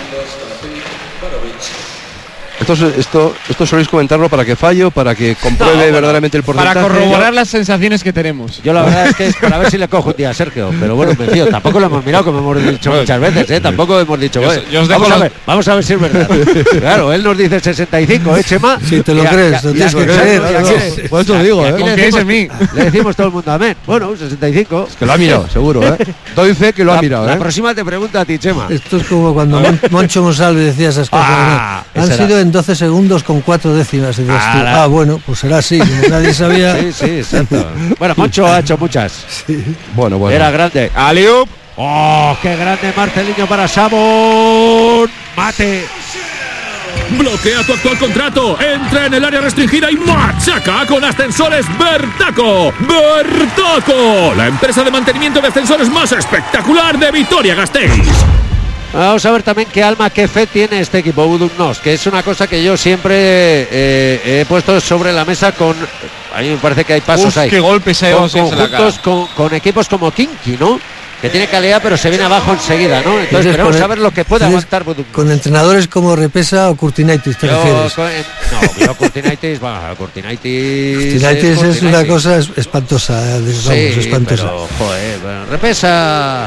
Esto, esto, esto soléis comentarlo para que fallo, para que compruebe no, bueno, verdaderamente el porcentaje. Para corroborar las sensaciones que tenemos. Yo la verdad es que es para ver si le cojo un día a Sergio. Pero bueno, me fío. Tampoco lo hemos mirado, como hemos dicho muchas veces, ¿eh? Tampoco hemos dicho, yo, yo os dejo vamos, los... a ver, vamos a ver si es verdad. Claro, él nos dice sesenta y cinco, ¿eh, Chema? Si te lo ya, crees, ya, lo ya, tienes que ya, creer. ya, ya, ya, Pues eso digo, ¿eh? Le decimos, en mí. Le decimos todo el mundo amén. Bueno, sesenta y cinco. Es que lo ha mirado, seguro, ¿eh? Doy fe que lo la, ha mirado, la ¿eh? La próxima te pregunta a ti, Chema. Esto es como cuando Mon Moncho Monsalve decía esas cosas. Ah, ¿no? Han sido en doce segundos con cuatro décimas. Y dices, ah, ah, bueno, pues será así, como nadie sabía. Sí, sí, exacto. Bueno, Moncho ha hecho muchas. Sí. Bueno, bueno. Era grande. Aliup. Oh, qué grande Marceliño para Sabón. Mate. Bloquea tu actual contrato. Entra en el área restringida y machaca con Ascensores Bertaco. Bertaco, la empresa de mantenimiento de ascensores más espectacular de Vitoria-Gasteiz. Vamos a ver también qué alma, qué fe tiene este equipo Buduknos, que es una cosa que yo siempre eh, he puesto sobre la mesa con... A mí me parece que hay pasos Uf, ahí. Qué golpes hay con, conjuntos, con, con equipos como Kinky, ¿no? Que tiene calidad pero se viene abajo enseguida, ¿no? Entonces queremos saber lo que puede aguantar Buduknos. Con entrenadores como Repesa o Curtinaitis, ¿te yo, refieres? Con, no, yo Curtinaitis, va, Curtinaitis... Curtinaitis es, es una cosa espantosa, vamos, sí, espantosa. Pero, joder, bueno, Repesa...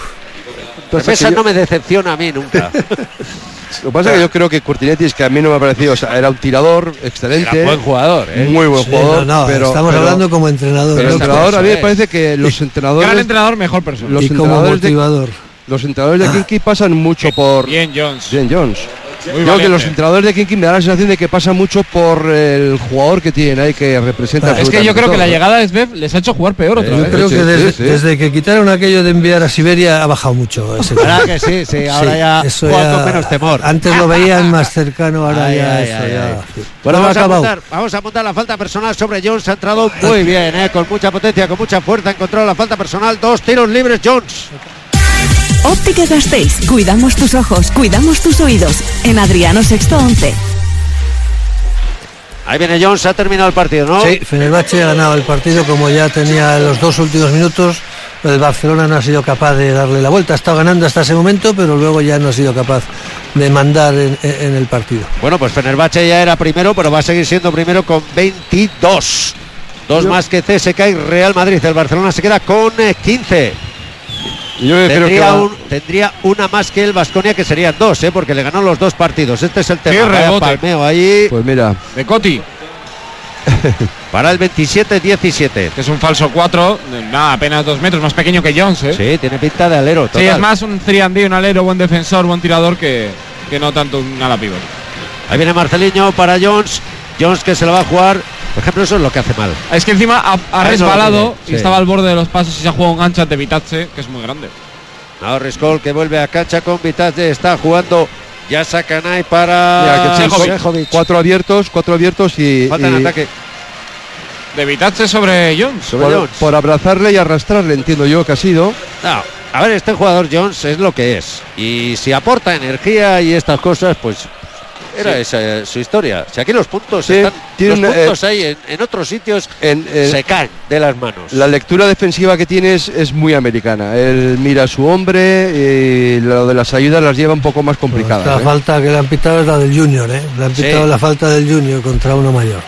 Repesa no me decepciona a mí nunca. Lo que pasa es que yo creo que Curtinetti, que a mí no me ha parecido, o sea, era un tirador excelente. Era buen jugador, ¿eh? Muy buen sí, jugador. No, no, pero, estamos pero, hablando como entrenador. Pero ¿no? entrenador, a mí me parece que los entrenadores. Gran entrenador, mejor persona. Los y como motivador. De, los entrenadores de Kinky pasan mucho por. Bien Jones. Bien Jones. Muy Yo creo que los entrenadores de Kinky me da la sensación de que pasa mucho por el jugador que tienen ahí, que representa. Claro, es que yo creo todo, que la llegada de Svev les ha hecho jugar peor otra yo vez. Yo creo sí, que desde, sí, sí. desde que quitaron aquello de enviar a Siberia ha bajado mucho. Ese ¿Verdad que sí? Sí, ahora sí, ya eso juega ya, con menos temor. Antes lo veían más cercano, ahora ay, ya ay, eso ay, ya. ay. Sí. Bueno, vamos a, acabado. apuntar, vamos a apuntar la falta personal sobre Jones. Ha entrado muy bien, ¿eh? Con mucha potencia, con mucha fuerza. Ha encontrado la falta personal. Dos tiros libres, Jones. Óptica Gasteiz. Cuidamos tus ojos, cuidamos tus oídos. En Adriano Sexto once. Ahí viene Jones, ha terminado el partido, ¿no? Sí, Fenerbahce ha ganado el partido como ya tenía los dos últimos minutos. El Barcelona no ha sido capaz de darle la vuelta. Ha estado ganando hasta ese momento, pero luego ya no ha sido capaz de mandar en, en el partido. Bueno, pues Fenerbahce ya era primero, pero va a seguir siendo primero con veintidós. Dos Yo... más que C S K y Real Madrid. El Barcelona se queda con quince. Yo tendría, creo que va... un, tendría una más que el Baskonia, que serían dos, ¿eh? Porque le ganó los dos partidos. Este es el tema. Qué rebote. Palmeo ahí. Pues mira. De Coti. Para el veintisiete diecisiete. Que es un falso cuatro, nada, apenas dos metros, más pequeño que Jones, ¿eh? Sí, tiene pinta de alero. Total. Sí, es más un tres and D, un alero, buen defensor, buen tirador que, que no tanto un ala pívot. Ahí viene Marceliño para Jones. Jones que se lo va a jugar. Por ejemplo, eso es lo que hace mal. Es que encima ha, ha resbalado y sí. estaba al borde de los pasos y se ha jugado un gancho ante Vitazze, que es muy grande. Now Riscol que vuelve a cancha con Vitazze. Está jugando ya Sakanay para Sejovic. Cuatro abiertos, cuatro abiertos y. Falta y... en ataque. De Vitazze sobre Jones. Sobre por, Jones. por abrazarle y arrastrarle, entiendo yo que ha sido. No, a ver, este jugador Jones es lo que es. Y si aporta energía y estas cosas, pues era sí. esa su historia. Si aquí los puntos sí, están, los una, puntos eh, hay en, en otros sitios en, eh, se caen de las manos. La lectura defensiva que tiene es, es muy americana. Él mira a su hombre y lo de las ayudas las lleva un poco más complicadas. La ¿eh? falta que le han pitado es la del Junior, ¿eh? Le han pitado sí. la falta del Junior contra uno mayor.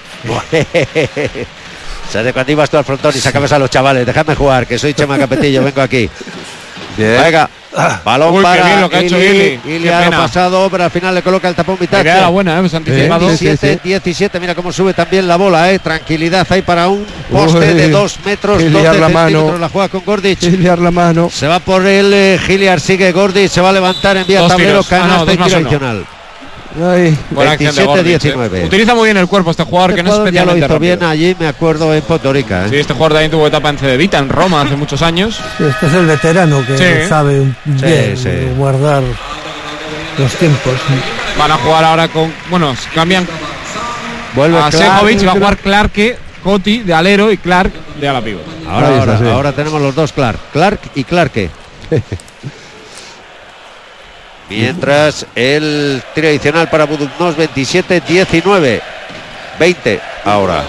¿Sabes cuando ibas tú al frontón y sacabas a los chavales? Dejadme jugar, que soy Chema Capetillo, vengo aquí. Bien. Venga, balón Uy, para bien lo que ha hecho Ili. Ili ha pasado, pero al final le coloca el tapón Vitazze. Era buena, ¿eh? anticipado. veintisiete diecisiete, mira cómo sube también la bola, ¿eh? Tranquilidad ahí para un poste Uy, de dos metros, doce la mano. La juega con Gordic. Giliar la mano. Se va por el eh, Giliar, sigue Gordic, se va a levantar, envía dos tablero, canasta ah, no, y tiro adicional. veintisiete diecinueve. Utiliza muy bien el cuerpo este jugador, este que no es especialmente ya lo hizo rápido. bien allí, me acuerdo, en Puerto Rica. ¿eh? Sí, este jugador también tuvo etapa en Cedevita, en Roma, hace muchos años. Sí, este es el veterano que sí. sabe bien sí, sí. guardar los tiempos. Van a jugar ahora con... Bueno, cambian Vuelve a Sejovic y va a jugar Clarke Coti de alero y Clark de ala pívot. Ahora, ahora, sí. ahora tenemos los dos Clark, Clark y Clarke. Mientras el tiro adicional para Budućnost, veintisiete diecinueve. veinte ahora.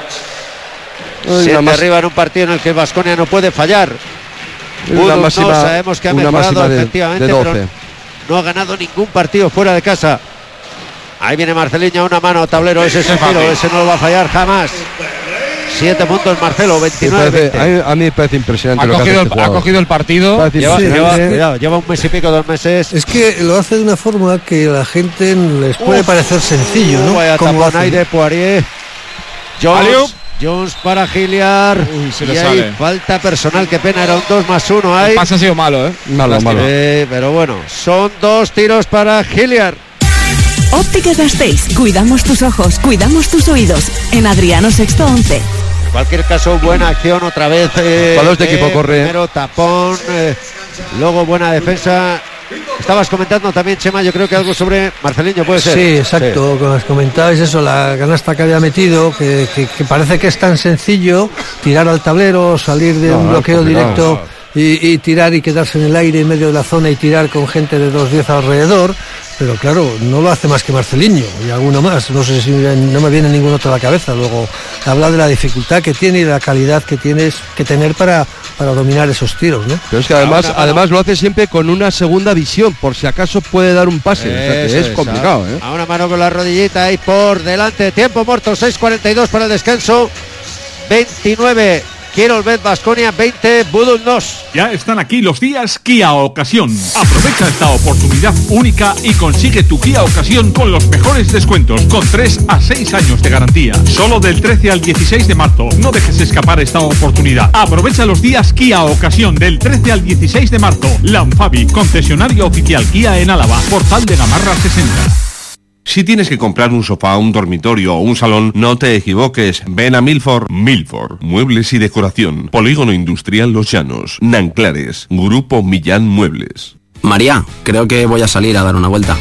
Siete arriba en un partido en el que el Baskonia no puede fallar. Budućnost sabemos que ha mejorado de, efectivamente, de pero no ha ganado ningún partido fuera de casa. Ahí viene Marceliño, una mano, tablero, ese es el tiro, ese no lo va a fallar jamás. Siete puntos Marcelo, veintinueve. Parece, a, a mí me parece impresionante. Ha, lo cogido, que hace el, ha cogido el partido. Lleva, sí, lleva, cuidado, lleva un mes y pico, dos meses. Es que lo hace de una forma que a la gente les puede Uf, parecer sencillo, ¿no? Vaya tapón ahí de Poirier. Jones, Jones para Hilliard. Uy, se y hay sale. Falta personal, qué pena, era un dos más uno ahí. El pase ha sido malo, ¿eh? Malo, malo. Eh, pero bueno, son dos tiros para Hilliard. Óptica Gasteiz, cuidamos tus ojos, cuidamos tus oídos. En Adriano Sexto once. En cualquier caso, buena acción otra vez. Eh, Jugadores de equipo corre. Primero tapón, eh, luego buena defensa. Estabas comentando también, Chema, yo creo que algo sobre Marceliño, ¿puede ser? Sí, exacto, sí. Como comentabais eso, la canasta que había metido, que, que, que parece que es tan sencillo tirar al tablero, salir de no, un bloqueo no, directo no. y, y tirar y quedarse en el aire en medio de la zona y tirar con gente de dos diez alrededor. Pero claro, no lo hace más que Marceliño y alguno más, no sé si no me viene ningún otro a la cabeza. Luego habla de la dificultad que tiene y de la calidad que tienes que tener para, para dominar esos tiros, ¿no? Pero es que además, ahora, además lo hace siempre con una segunda visión, por si acaso puede dar un pase. O sea, que es, es complicado, ¿eh? A una mano con la rodillita ahí por delante, tiempo muerto, seis cuarenta y dos para el descanso, veintinueve. Quirols Baskonia, veinte Budućnost. Ya están aquí los días Kia Ocasión. Aprovecha esta oportunidad única y consigue tu Kia Ocasión con los mejores descuentos, con tres a seis años de garantía. Solo del trece al dieciséis de marzo. No dejes escapar esta oportunidad. Aprovecha los días Kia Ocasión del trece al dieciséis de marzo. Lanfabi, concesionario oficial Kia en Álava, Portal de Gamarra sesenta. Si tienes que comprar un sofá, un dormitorio o un salón, no te equivoques. Ven a Milford. Milford. Muebles y decoración. Polígono Industrial Los Llanos. Nanclares. Grupo Millán Muebles. María, creo que voy a salir a dar una vuelta.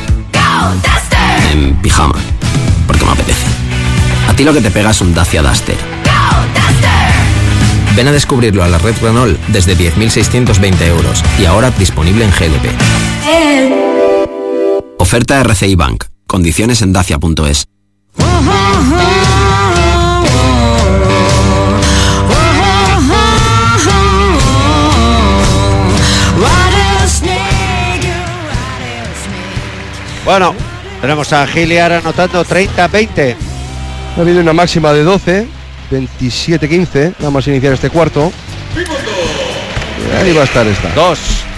En pijama. Porque me apetece. A ti lo que te pega es un Dacia Duster. Ven a descubrirlo a la red Renault desde diez mil seiscientos veinte euros. Y ahora disponible en G L P. Oferta R C I Bank. Condiciones en dacia punto es. Bueno, tenemos a Hilliard anotando treinta veinte. Ha habido una máxima de doce, veintisiete quince. Vamos a iniciar este cuarto. Y ahí va a estar esta. Dos.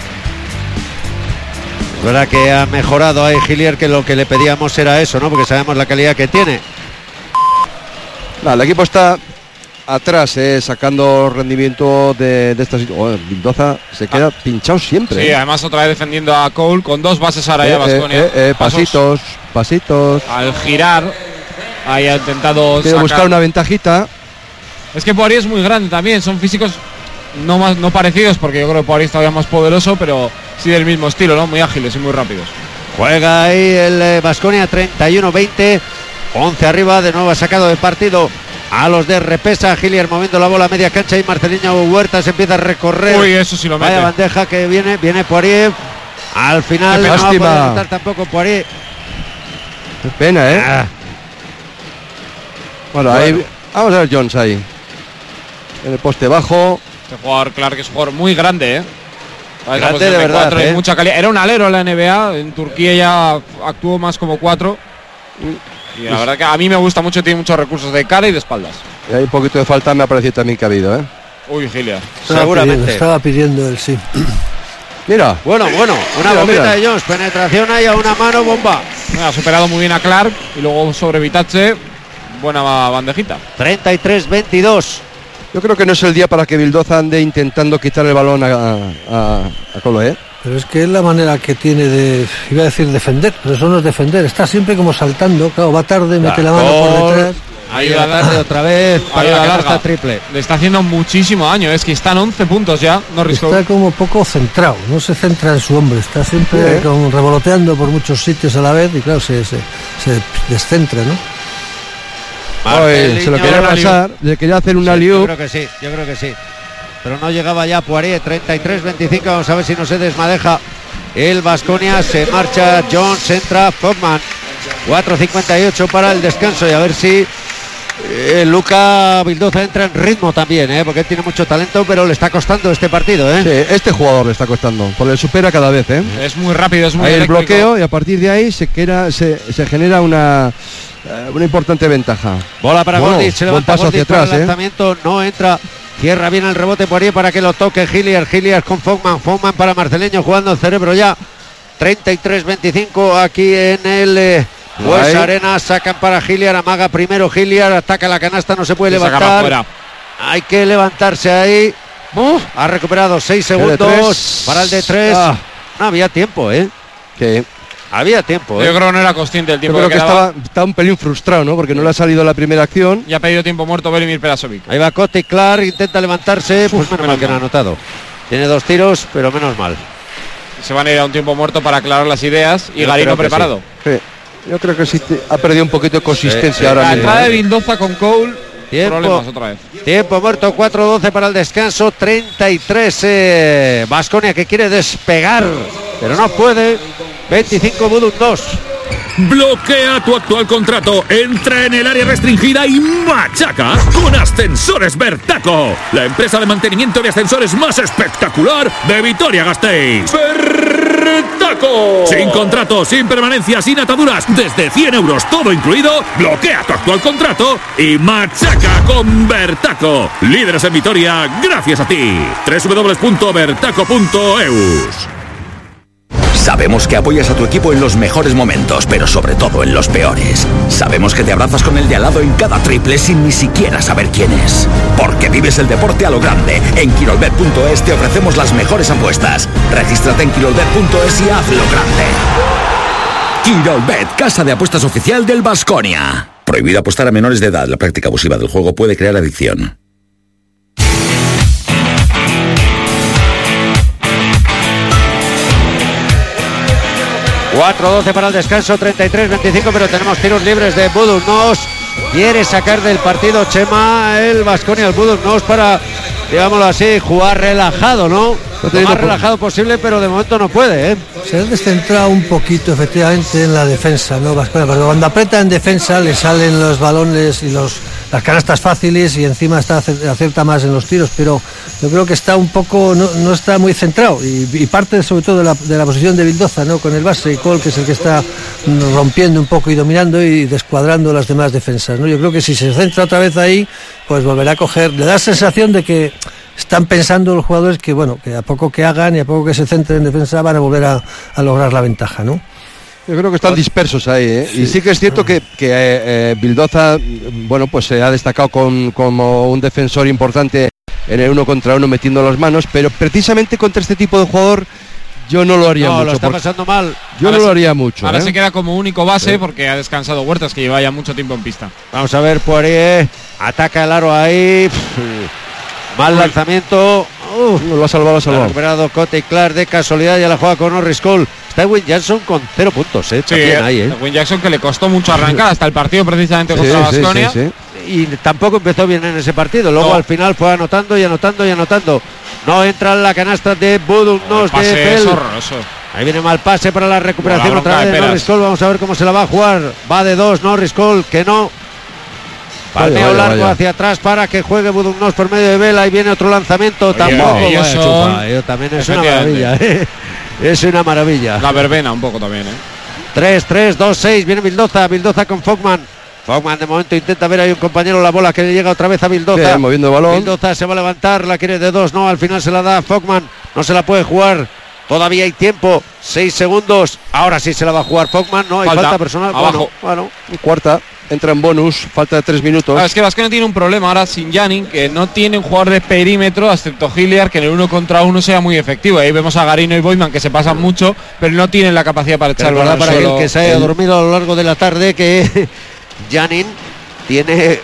Es verdad que ha mejorado ahí Hilliard, que lo que le pedíamos era eso, ¿no? Porque sabemos la calidad que tiene. No, el equipo está atrás, eh, sacando rendimiento de, de esta situación. Oh, Vildoza se queda ah. pinchado siempre. Sí, eh. además otra vez defendiendo a Cole con dos bases ahora eh, ya Baskonia. Eh, eh, eh, pasitos, pasitos. Al girar, ahí ha intentado Quiere sacar. buscar una ventajita. Es que Poirier es muy grande también, son físicos no más no parecidos, porque yo creo que Poirier es todavía más poderoso, pero sí del mismo estilo, ¿no? Muy ágiles y muy rápidos. Juega ahí el Baskonia, treinta y uno veinte, once arriba, de nuevo ha sacado de partido a los de Repesa. Hilliard moviendo la bola a media cancha y Marceliño Huertas empieza a recorrer. Uy, eso sí lo mete. Vaya bandeja que viene, viene Poirier. Al final no va a poder anotar tampoco Poirier. Qué pena, ¿eh? Ah. Bueno, bueno, ahí vamos a ver Jones ahí. En el poste bajo. Este jugador, Clark, es un jugador muy grande, ¿eh? Grande de verdad, ¿eh? Mucha calidad. Era un alero en la N B A, en Turquía ya actuó más como cuatro. Y la verdad que a mí me gusta mucho, tiene muchos recursos de cara y de espaldas. Y hay un poquito de falta, me ha parecido también que ha habido, ¿eh? Uy, Hilliard. Seguramente. Pidiendo, estaba pidiendo él, sí. Mira. Bueno, bueno, una mira, bombita mira. de Jones, penetración ahí a una mano, bomba. Ha superado muy bien a Clark y luego sobre Vitace, buena bandejita. treinta y tres veintidós. Yo creo que no es el día para que Vildoza ande intentando quitar el balón a, a, a Colo, ¿eh? Pero es que es la manera que tiene de, iba a decir defender, pero eso no es defender, está siempre como saltando, claro, va tarde, mete la, la mano por detrás. Ayuda tarde otra vez, ayuda larga, triple. Le está haciendo muchísimo daño, es que están once puntos ya, Norris Cole. Está como poco centrado, no se centra en su hombre, está siempre sí. como revoloteando por muchos sitios a la vez y claro, se, se, se descentra, ¿no? Oye, se lo quería pasar, le quería hacer una sí, liup. Yo creo que sí, yo creo que sí. Pero no llegaba ya Poirier, treinta y tres veinticinco, vamos a ver si no se desmadeja el Baskonia, se marcha Jones, entra Fogman, cuatro cincuenta y ocho para el descanso y a ver si eh, Luka Vildoza entra en ritmo también, eh, porque él tiene mucho talento, pero le está costando este partido. Eh. Sí, este jugador le está costando, porque le supera cada vez. Eh. Es muy rápido, es muy Hay el eléctrico. bloqueo y a partir de ahí se, queda, se, se genera una, una importante ventaja. Bola para bueno, Goldic, se buen levanta paso Goldic hacia para atrás. el Eh. lanzamiento, no entra. Cierra bien el rebote Poirier para que lo toque Hilliard. Hilliard con Fogman. Fogman para Marceleño jugando el cerebro ya. treinta y tres veinticinco aquí en el eh, Bues Arena. Sacan para Hilliard. Amaga primero Hilliard. Ataca la canasta. No se puede Se levantar. Hay que levantarse ahí. Uh, ha recuperado seis segundos para el de tres. Ah. No había tiempo, ¿eh? Que había tiempo. Yo ¿eh? creo que no era consciente del tiempo. Yo creo que, que estaba, estaba un pelín frustrado, ¿no? Porque no le ha salido la primera acción. Y ha pedido tiempo muerto Velimir Perasovic. Ahí va Kotick Clark, intenta levantarse. Pues menos mal que no ha anotado. Tiene dos tiros, pero menos mal. Se van a ir a un tiempo muerto para aclarar las ideas. Y Yo Garino preparado. Sí. Sí. Yo creo que sí te, ha perdido un poquito de consistencia sí, sí. ahora La mismo. entrada ¿eh? de Vildoza con Cole. Tiempo, problemas otra vez. Tiempo muerto, cuatro doce para el descanso, treinta y tres Baskonia eh, que quiere despegar, pero no puede. veinticinco Budun dos. Bloquea tu actual contrato, entra en el área restringida y machaca con Ascensores Bertaco, la empresa de mantenimiento de ascensores más espectacular de Vitoria-Gasteiz. ¡Bertaco! Sin contrato, sin permanencia, sin ataduras, desde cien euros todo incluido. Bloquea tu actual contrato y machaca con Bertaco. Líderes en Vitoria, gracias a ti. doble u doble u doble u punto bertaco punto e u. Sabemos que apoyas a tu equipo en los mejores momentos, pero sobre todo en los peores. Sabemos que te abrazas con el de al lado en cada triple sin ni siquiera saber quién es. Porque vives el deporte a lo grande. En Quirolbet punto es te ofrecemos las mejores apuestas. Regístrate en Quirolbet punto es y hazlo grande. Quirolbet, casa de apuestas oficial del Baskonia. Prohibido apostar a menores de edad. La práctica abusiva del juego puede crear adicción. cuatro doce para el descanso, treinta y tres veinticinco, pero tenemos tiros libres de Budugnos. Quiere sacar del partido Chema el Baskonia, el Budugnos, para, digámoslo así, jugar relajado, ¿no? Lo más relajado posible, pero de momento no puede, ¿eh? Se ha descentrado un poquito, efectivamente, en la defensa, ¿no? Baskonia, porque cuando aprieta en defensa le salen los balones y los, las canastas fáciles y encima está acierta más en los tiros, pero yo creo que está un poco, no, no está muy centrado y, y parte sobre todo de la, de la posición de Vildoza, ¿no? Con el base y Cole, que es el que está rompiendo un poco y dominando y descuadrando las demás defensas, ¿no? Yo creo que si se centra otra vez ahí, pues volverá a coger, le da sensación de que están pensando los jugadores que, bueno, que a poco que hagan y a poco que se centren en defensa van a volver a, a lograr la ventaja, ¿no? Yo creo que están dispersos ahí, ¿eh? Sí. Y sí que es cierto que, que eh, Vildoza, bueno, pues se ha destacado con, como un defensor importante en el uno contra uno metiendo las manos, pero precisamente contra este tipo de jugador yo no lo haría no, mucho. No, lo está por... pasando mal. Yo ahora no lo haría se, mucho. Ahora ¿eh? se queda como único base sí. porque ha descansado Huertas, que lleva ya mucho tiempo en pista. Vamos a ver, Poirier ataca el aro ahí. Mal lanzamiento. Uh, lo ha salvado, lo ha salvado. Ha recuperado Kotick Clark de casualidad, ya la juega con Norris Cole. Está Win Jackson con cero puntos, ¿eh? Sí, También ahí, ¿eh? Win Jackson, que le costó mucho arrancar hasta el partido precisamente contra sí, Baskonia. Sí, sí, sí. Y tampoco empezó bien en ese partido. Luego no. al final fue anotando y anotando y anotando. No entra en la canasta de Budugnos de Bell. Ahí viene mal pase para la recuperación otra vez de, de Norris Cole. Vamos a ver cómo se la va a jugar. Va de dos Norris Cole, que no. Palmeo vaya, largo vaya. hacia atrás para que juegue Budugnos por medio de Vela. Ahí viene otro lanzamiento. Oye, tampoco. Vaya, son... chupa, eh, también es una maravilla. Eh. Es una maravilla. La verbena un poco también. ¿eh? tres tres dos seis. Viene Vildoza. Vildoza con Fogman. Fogman de momento intenta ver ahí un compañero la bola que le llega otra vez a Vildoza. Bien, moviendo el balón. Vildoza se va a levantar. La quiere de dos. No, al final se la da a Fogman. No se la puede jugar. Todavía hay tiempo. Seis segundos. Ahora sí se la va a jugar Fogman. No hay falta, falta personal. Abajo. Bueno, bueno. Cuarta. Entra en bonus, falta de tres minutos. Ah, es que Baskonia tiene un problema ahora sin Janin, que no tiene un jugador de perímetro, excepto Hilliard, que en el uno contra uno sea muy efectivo. Ahí vemos a Garino y Boyman que se pasan mucho, pero no tienen la capacidad para echar verdad para el que se haya dormido a lo largo de la tarde, que Janin tiene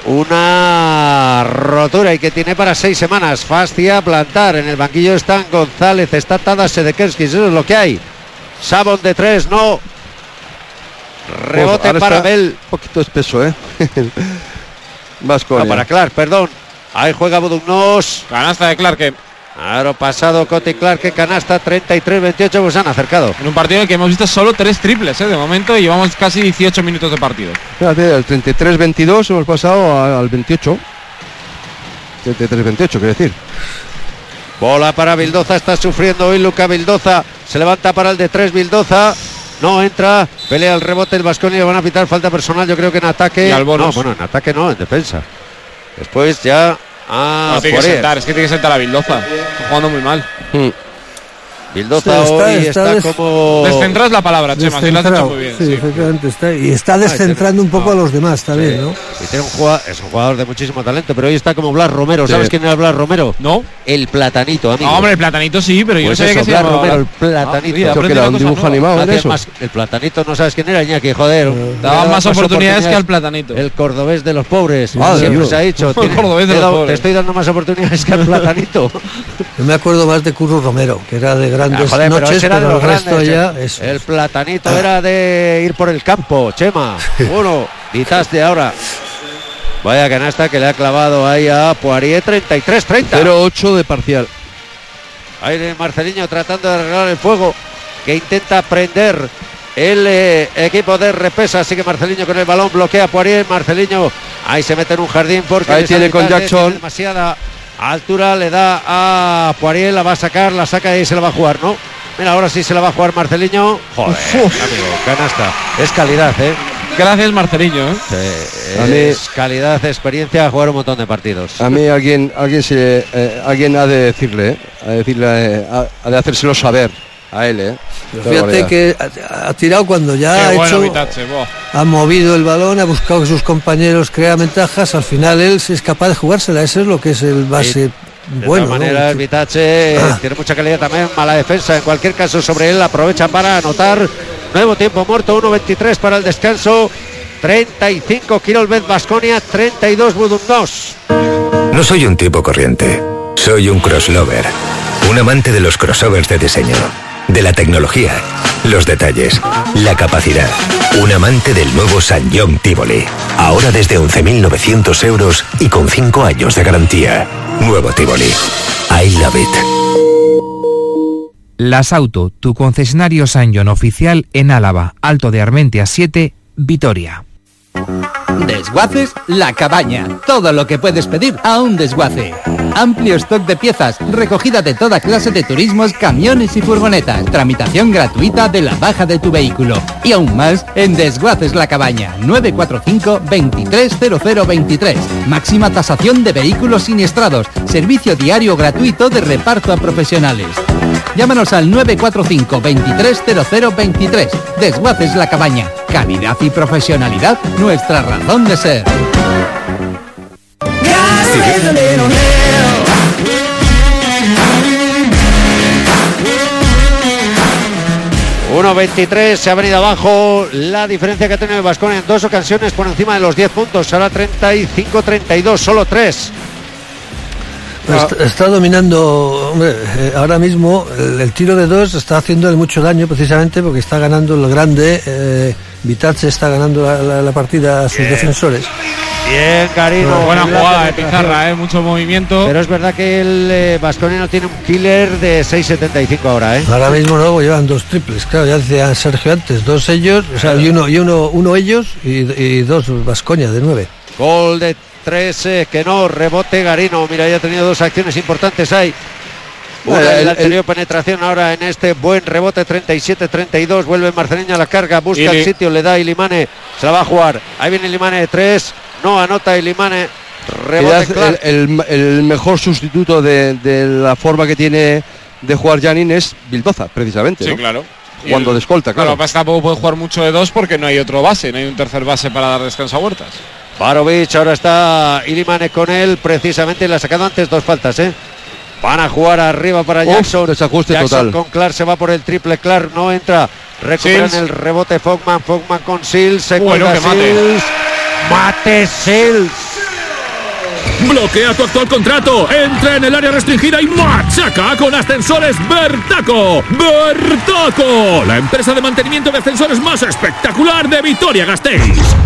una rotura y que tiene para seis semanas. Fascia, plantar. En el banquillo están González, está Tadas Sedekerskis, eso es lo que hay. Sabon de tres, no. Rebote Uf, para Bell. Un poquito espeso, ¿eh? Baskonia. No, para Clark, perdón. Ahí juega Budugnos. Canasta de Clark. Aro pasado, Coti Clark, canasta treinta y tres veintiocho, pues han acercado. En un partido en el que hemos visto solo tres triples, ¿eh? De momento, y llevamos casi dieciocho minutos de partido. Fíjate, del treinta y tres veintidós hemos pasado al veintiocho. treinta y tres veintiocho, quiero decir. Bola para Vildoza, está sufriendo hoy Luca Vildoza. Se levanta para el de tres, Vildoza. No entra, pelea el rebote el Baskonia, van a pitar falta personal, yo creo que en ataque. No, bueno, en ataque no, en defensa. Después ya a no, tiene que sentar, es que tiene que sentar a Vildoza. Está jugando muy mal. Mm. Vildoza sí, está, hoy está, está des... como... Descentrado es la palabra, Chema, si lo has hecho muy bien. Sí, sí. Efectivamente está. Y está descentrando ah, un poco no. a los demás también, sí. ¿no? Y tiene un jugador, es un jugador de muchísimo talento, pero hoy está como Blas Romero. ¿Sabes sí. quién era Blas Romero? No. El Platanito, amigo. No, hombre, el Platanito sí, pero yo pues no sabía eso, que Blas se Romero, el Platanito. Ah, que era un dibujo animado, ¿era eso? Más, el Platanito, no sabes quién era, Iñaki, joder. Uh, Daba más, más oportunidades, oportunidades que al Platanito. El cordobés de los pobres. Ah, siempre Dios. se ha dicho. El cordobés de los pobres. Te estoy dando más oportunidades que al Platanito. Yo me acuerdo más de Curro Romero, que era de grandes noches. Era de los grandes, ya, eso. El Platanito ah. era de ir por el campo, Chema. Uno, Vitaste ahora. Vaya canasta que le ha clavado ahí a Poirier, treinta y tres treinta. cero ocho de parcial. Ahí de Marceliño tratando de arreglar el fuego que intenta prender el eh, equipo de Repesa. Así que Marceliño con el balón bloquea a Poirier. Marceliño ahí se mete en un jardín porque ahí tiene con Jackson. Demasiada altura le da a Poirier, la va a sacar, la saca y se la va a jugar, ¿no? Mira, ahora sí se la va a jugar Marceliño. Joder, Uf. amigo, canasta. Es calidad, ¿eh? Gracias, Marceliño, ¿eh? Sí, es mí, calidad, experiencia, a jugar un montón de partidos. A mí alguien alguien se, eh, alguien ha de decirle, ¿eh? Ha de decirle, eh, ha, ha de hacérselo saber a él, ¿eh? Fíjate que ha, ha tirado cuando ya Qué ha bueno, hecho, Vitache, ha movido el balón, ha buscado que sus compañeros crean ventajas. Al final él es capaz de jugársela. Eso es lo que es el base. Sí. De bueno, todas maneras, ¿no? Vitache ah. tiene mucha calidad también, mala defensa. En cualquier caso, sobre él aprovecha para anotar. Nuevo tiempo muerto, uno veintitrés para el descanso. treinta y cinco Kirolbet Baskonia, treinta y dos Budugnos. No soy un tipo corriente, soy un crosslover. Un amante de los crossovers de diseño, de la tecnología, los detalles, la capacidad. Un amante del nuevo Sanyong Tivoli. Ahora desde once mil novecientos euros y con cinco años de garantía. Nuevo Tivoli. I love it. Las Auto, tu concesionario Sanyong oficial en Álava, Alto de Armentia siete, Vitoria. Desguaces La Cabaña. Todo lo que puedes pedir a un desguace. Amplio stock de piezas, recogida de toda clase de turismos, camiones y furgonetas. Tramitación gratuita de la baja de tu vehículo. Y aún más en Desguaces La Cabaña. nueve cuatro cinco, veintitrés cero cero veintitrés. Máxima tasación de vehículos siniestrados. Servicio diario gratuito de reparto a profesionales. Llámanos al nueve cuatro cinco, veintitrés cero cero veintitrés. Desguaces La Cabaña. Calidad y profesionalidad, nuestra razón de ser. uno veintitrés, se ha venido abajo la diferencia que ha tenido el Baskonia en dos ocasiones por encima de los diez puntos. Ahora treinta y cinco treinta y dos, solo tres. Está, está dominando, hombre, eh, ahora mismo el, el tiro de dos está haciéndole mucho daño precisamente porque está ganando el grande. eh, Vitache está ganando la, la, la partida a sus Bien. defensores. Bien, Carino. Pero buena jugada de Pizarra, eh, mucho movimiento. Pero es verdad que el Baskonia eh, no tiene un killer de seis setenta y cinco ahora, ¿eh? Ahora mismo no, llevan dos triples, claro, ya decía Sergio antes, dos ellos, o sea, y uno, y uno, uno ellos y, y dos Baskonia de nueve. Gol de tres, eh, que no, rebote Garino. Mira, ya ha tenido dos acciones importantes ahí. Una el, en la anterior el, penetración, ahora en este buen rebote, treinta y siete treinta y dos. Vuelve Marceliño a la carga, busca Ili. el sitio, le da Ilimane, se la va a jugar. Ahí viene Ilimane de tres, no anota Ilimane. Rebote el, el, el mejor sustituto de, de la forma que tiene de jugar Janin es Vildoza, precisamente. Sí, ¿no? claro. Cuando el, de escolta, claro. Claro, tampoco puede jugar mucho de dos porque no hay otro base, no hay un tercer base para dar descanso a Huertas. Barovic, ahora está Ilimane con él, precisamente le ha sacado antes dos faltas, ¿eh? Van a jugar arriba para Jackson. Uf, desajuste Jackson total. Con Clark se va por el triple. Clark no entra. Recuperan el rebote Fogman. Fogman con Sills. Se bueno, cuelga Sills. Mate Sills. Bloquea tu actual contrato. Entra en el área restringida y machaca con Ascensores Bertaco. Bertaco, la empresa de mantenimiento de ascensores más espectacular de Vitoria-Gasteiz.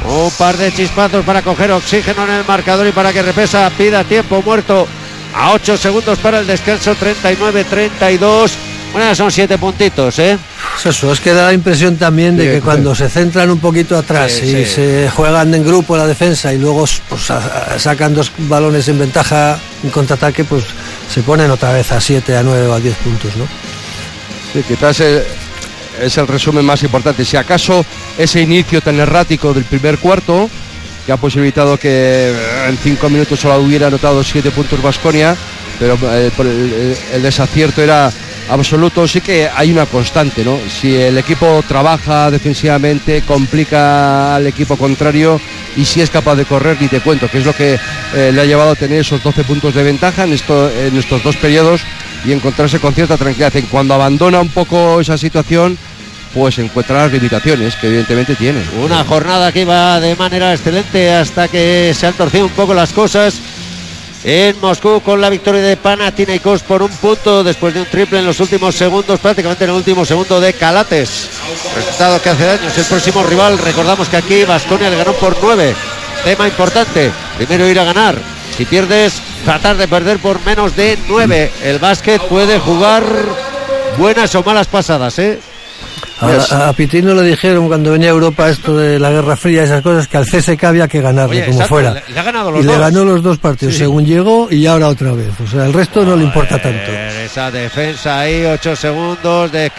Un par de chispazos para coger oxígeno en el marcador y para que Repesa pida tiempo muerto a ocho segundos para el descanso. Treinta y nueve treinta y dos. Bueno, son siete puntitos, ¿eh? Pues eso, es que da la impresión también de sí, que cuando sí. se centran un poquito atrás sí, y sí. se juegan en grupo la defensa y luego pues, a, a, sacan dos balones en ventaja en contraataque, pues se ponen otra vez a siete, a nueve o a diez puntos, ¿no? Sí, quizás es, es el resumen más importante. Si acaso ese inicio tan errático del primer cuarto, que ha posibilitado que en cinco minutos solo hubiera anotado siete puntos Baskonia, pero eh, por el, el desacierto era absoluto. Sí que hay una constante, ¿no? Si el equipo trabaja defensivamente, complica al equipo contrario y si es capaz de correr, ni te cuento, que es lo que eh, le ha llevado a tener esos doce puntos de ventaja en, esto, en estos dos periodos y encontrarse con cierta tranquilidad. En cuando abandona un poco esa situación, pues encuentra las limitaciones que evidentemente tiene. Una jornada que iba de manera excelente hasta que se han torcido un poco las cosas en Moscú con la victoria de Panathinaikos por un punto después de un triple en los últimos segundos, prácticamente en el último segundo de Calates. Resultado que hace daño, es el próximo rival. Recordamos que aquí Baskonia le ganó por nueve. Tema importante, primero ir a ganar. Si pierdes, tratar de perder por menos de nueve. El básquet puede jugar buenas o malas pasadas, ¿eh? A, a Pitino le dijeron cuando venía a Europa esto de la Guerra Fría, esas cosas, que al C S K había que ganarle. Oye, como exacto, fuera. Le, le ha ganado los y dos. le ganó los dos partidos, sí. según llegó y ahora otra vez. O sea, el resto no, no le importa tanto. Esa defensa ahí, ocho segundos de,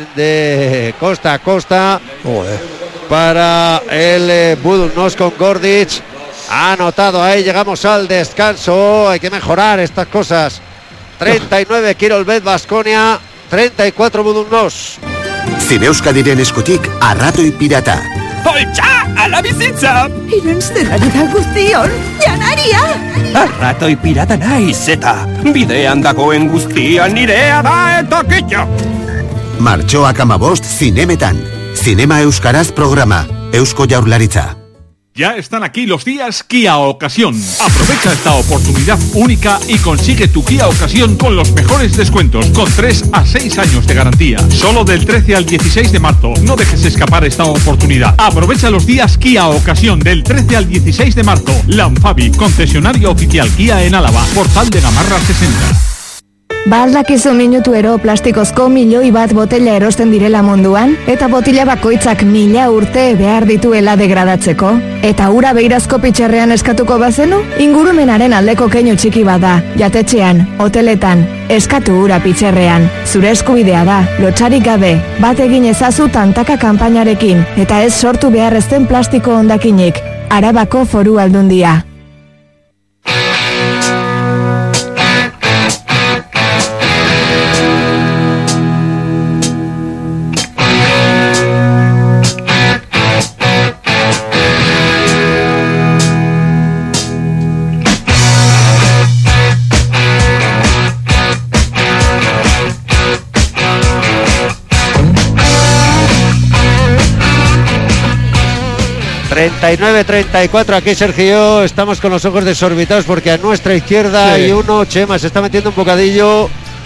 de costa a costa. Joder. Para el eh, Budućnost con Gordic. Ha anotado ahí, llegamos al descanso. Hay que mejorar estas cosas. treinta y nueve Kirolbet Baskonia, treinta y cuatro Budućnost. Zineuskadiren eskutik arratoi pirata. Poltsa, ala bizitza! Irenstera da guztion, janaria! Arratoi pirata naiz eta bidean dagoen guztia nirea da eta kitxo! Martxoak amabost zinemetan. Zinema Euskaraz programa. Eusko Jaurlaritza. Ya están aquí los días Kia Ocasión. Aprovecha esta oportunidad única y consigue tu Kia Ocasión con los mejores descuentos, con tres a seis años de garantía. Solo del trece al dieciséis de marzo. No dejes escapar esta oportunidad. Aprovecha los días Kia Ocasión del trece al dieciséis de marzo. Lanfabi, concesionario oficial Kia en Álava. Portal de Gamarra sesenta. Ba aldakizu minutuero plastikozko milioi bat botella erosten direla munduan, eta botila bakoitzak mila urte behar dituela degradatzeko. Eta ura beirazko pitxerrean eskatuko bazenu, ingurumenaren aldeko keinu txiki bada, jatetxean, hoteletan, eskatu ura pitxerrean. Zure eskubidea da, lotsarik gabe, bat egin ezazu tantaka kanpainarekin, eta ez sortu beharrezten plastiko hondakinik. Arabako Foru Aldundia. treinta y nueve treinta y cuatro, aquí Sergio, estamos con los ojos desorbitados porque a nuestra izquierda sí. hay uno, Chema, se está metiendo un bocadillo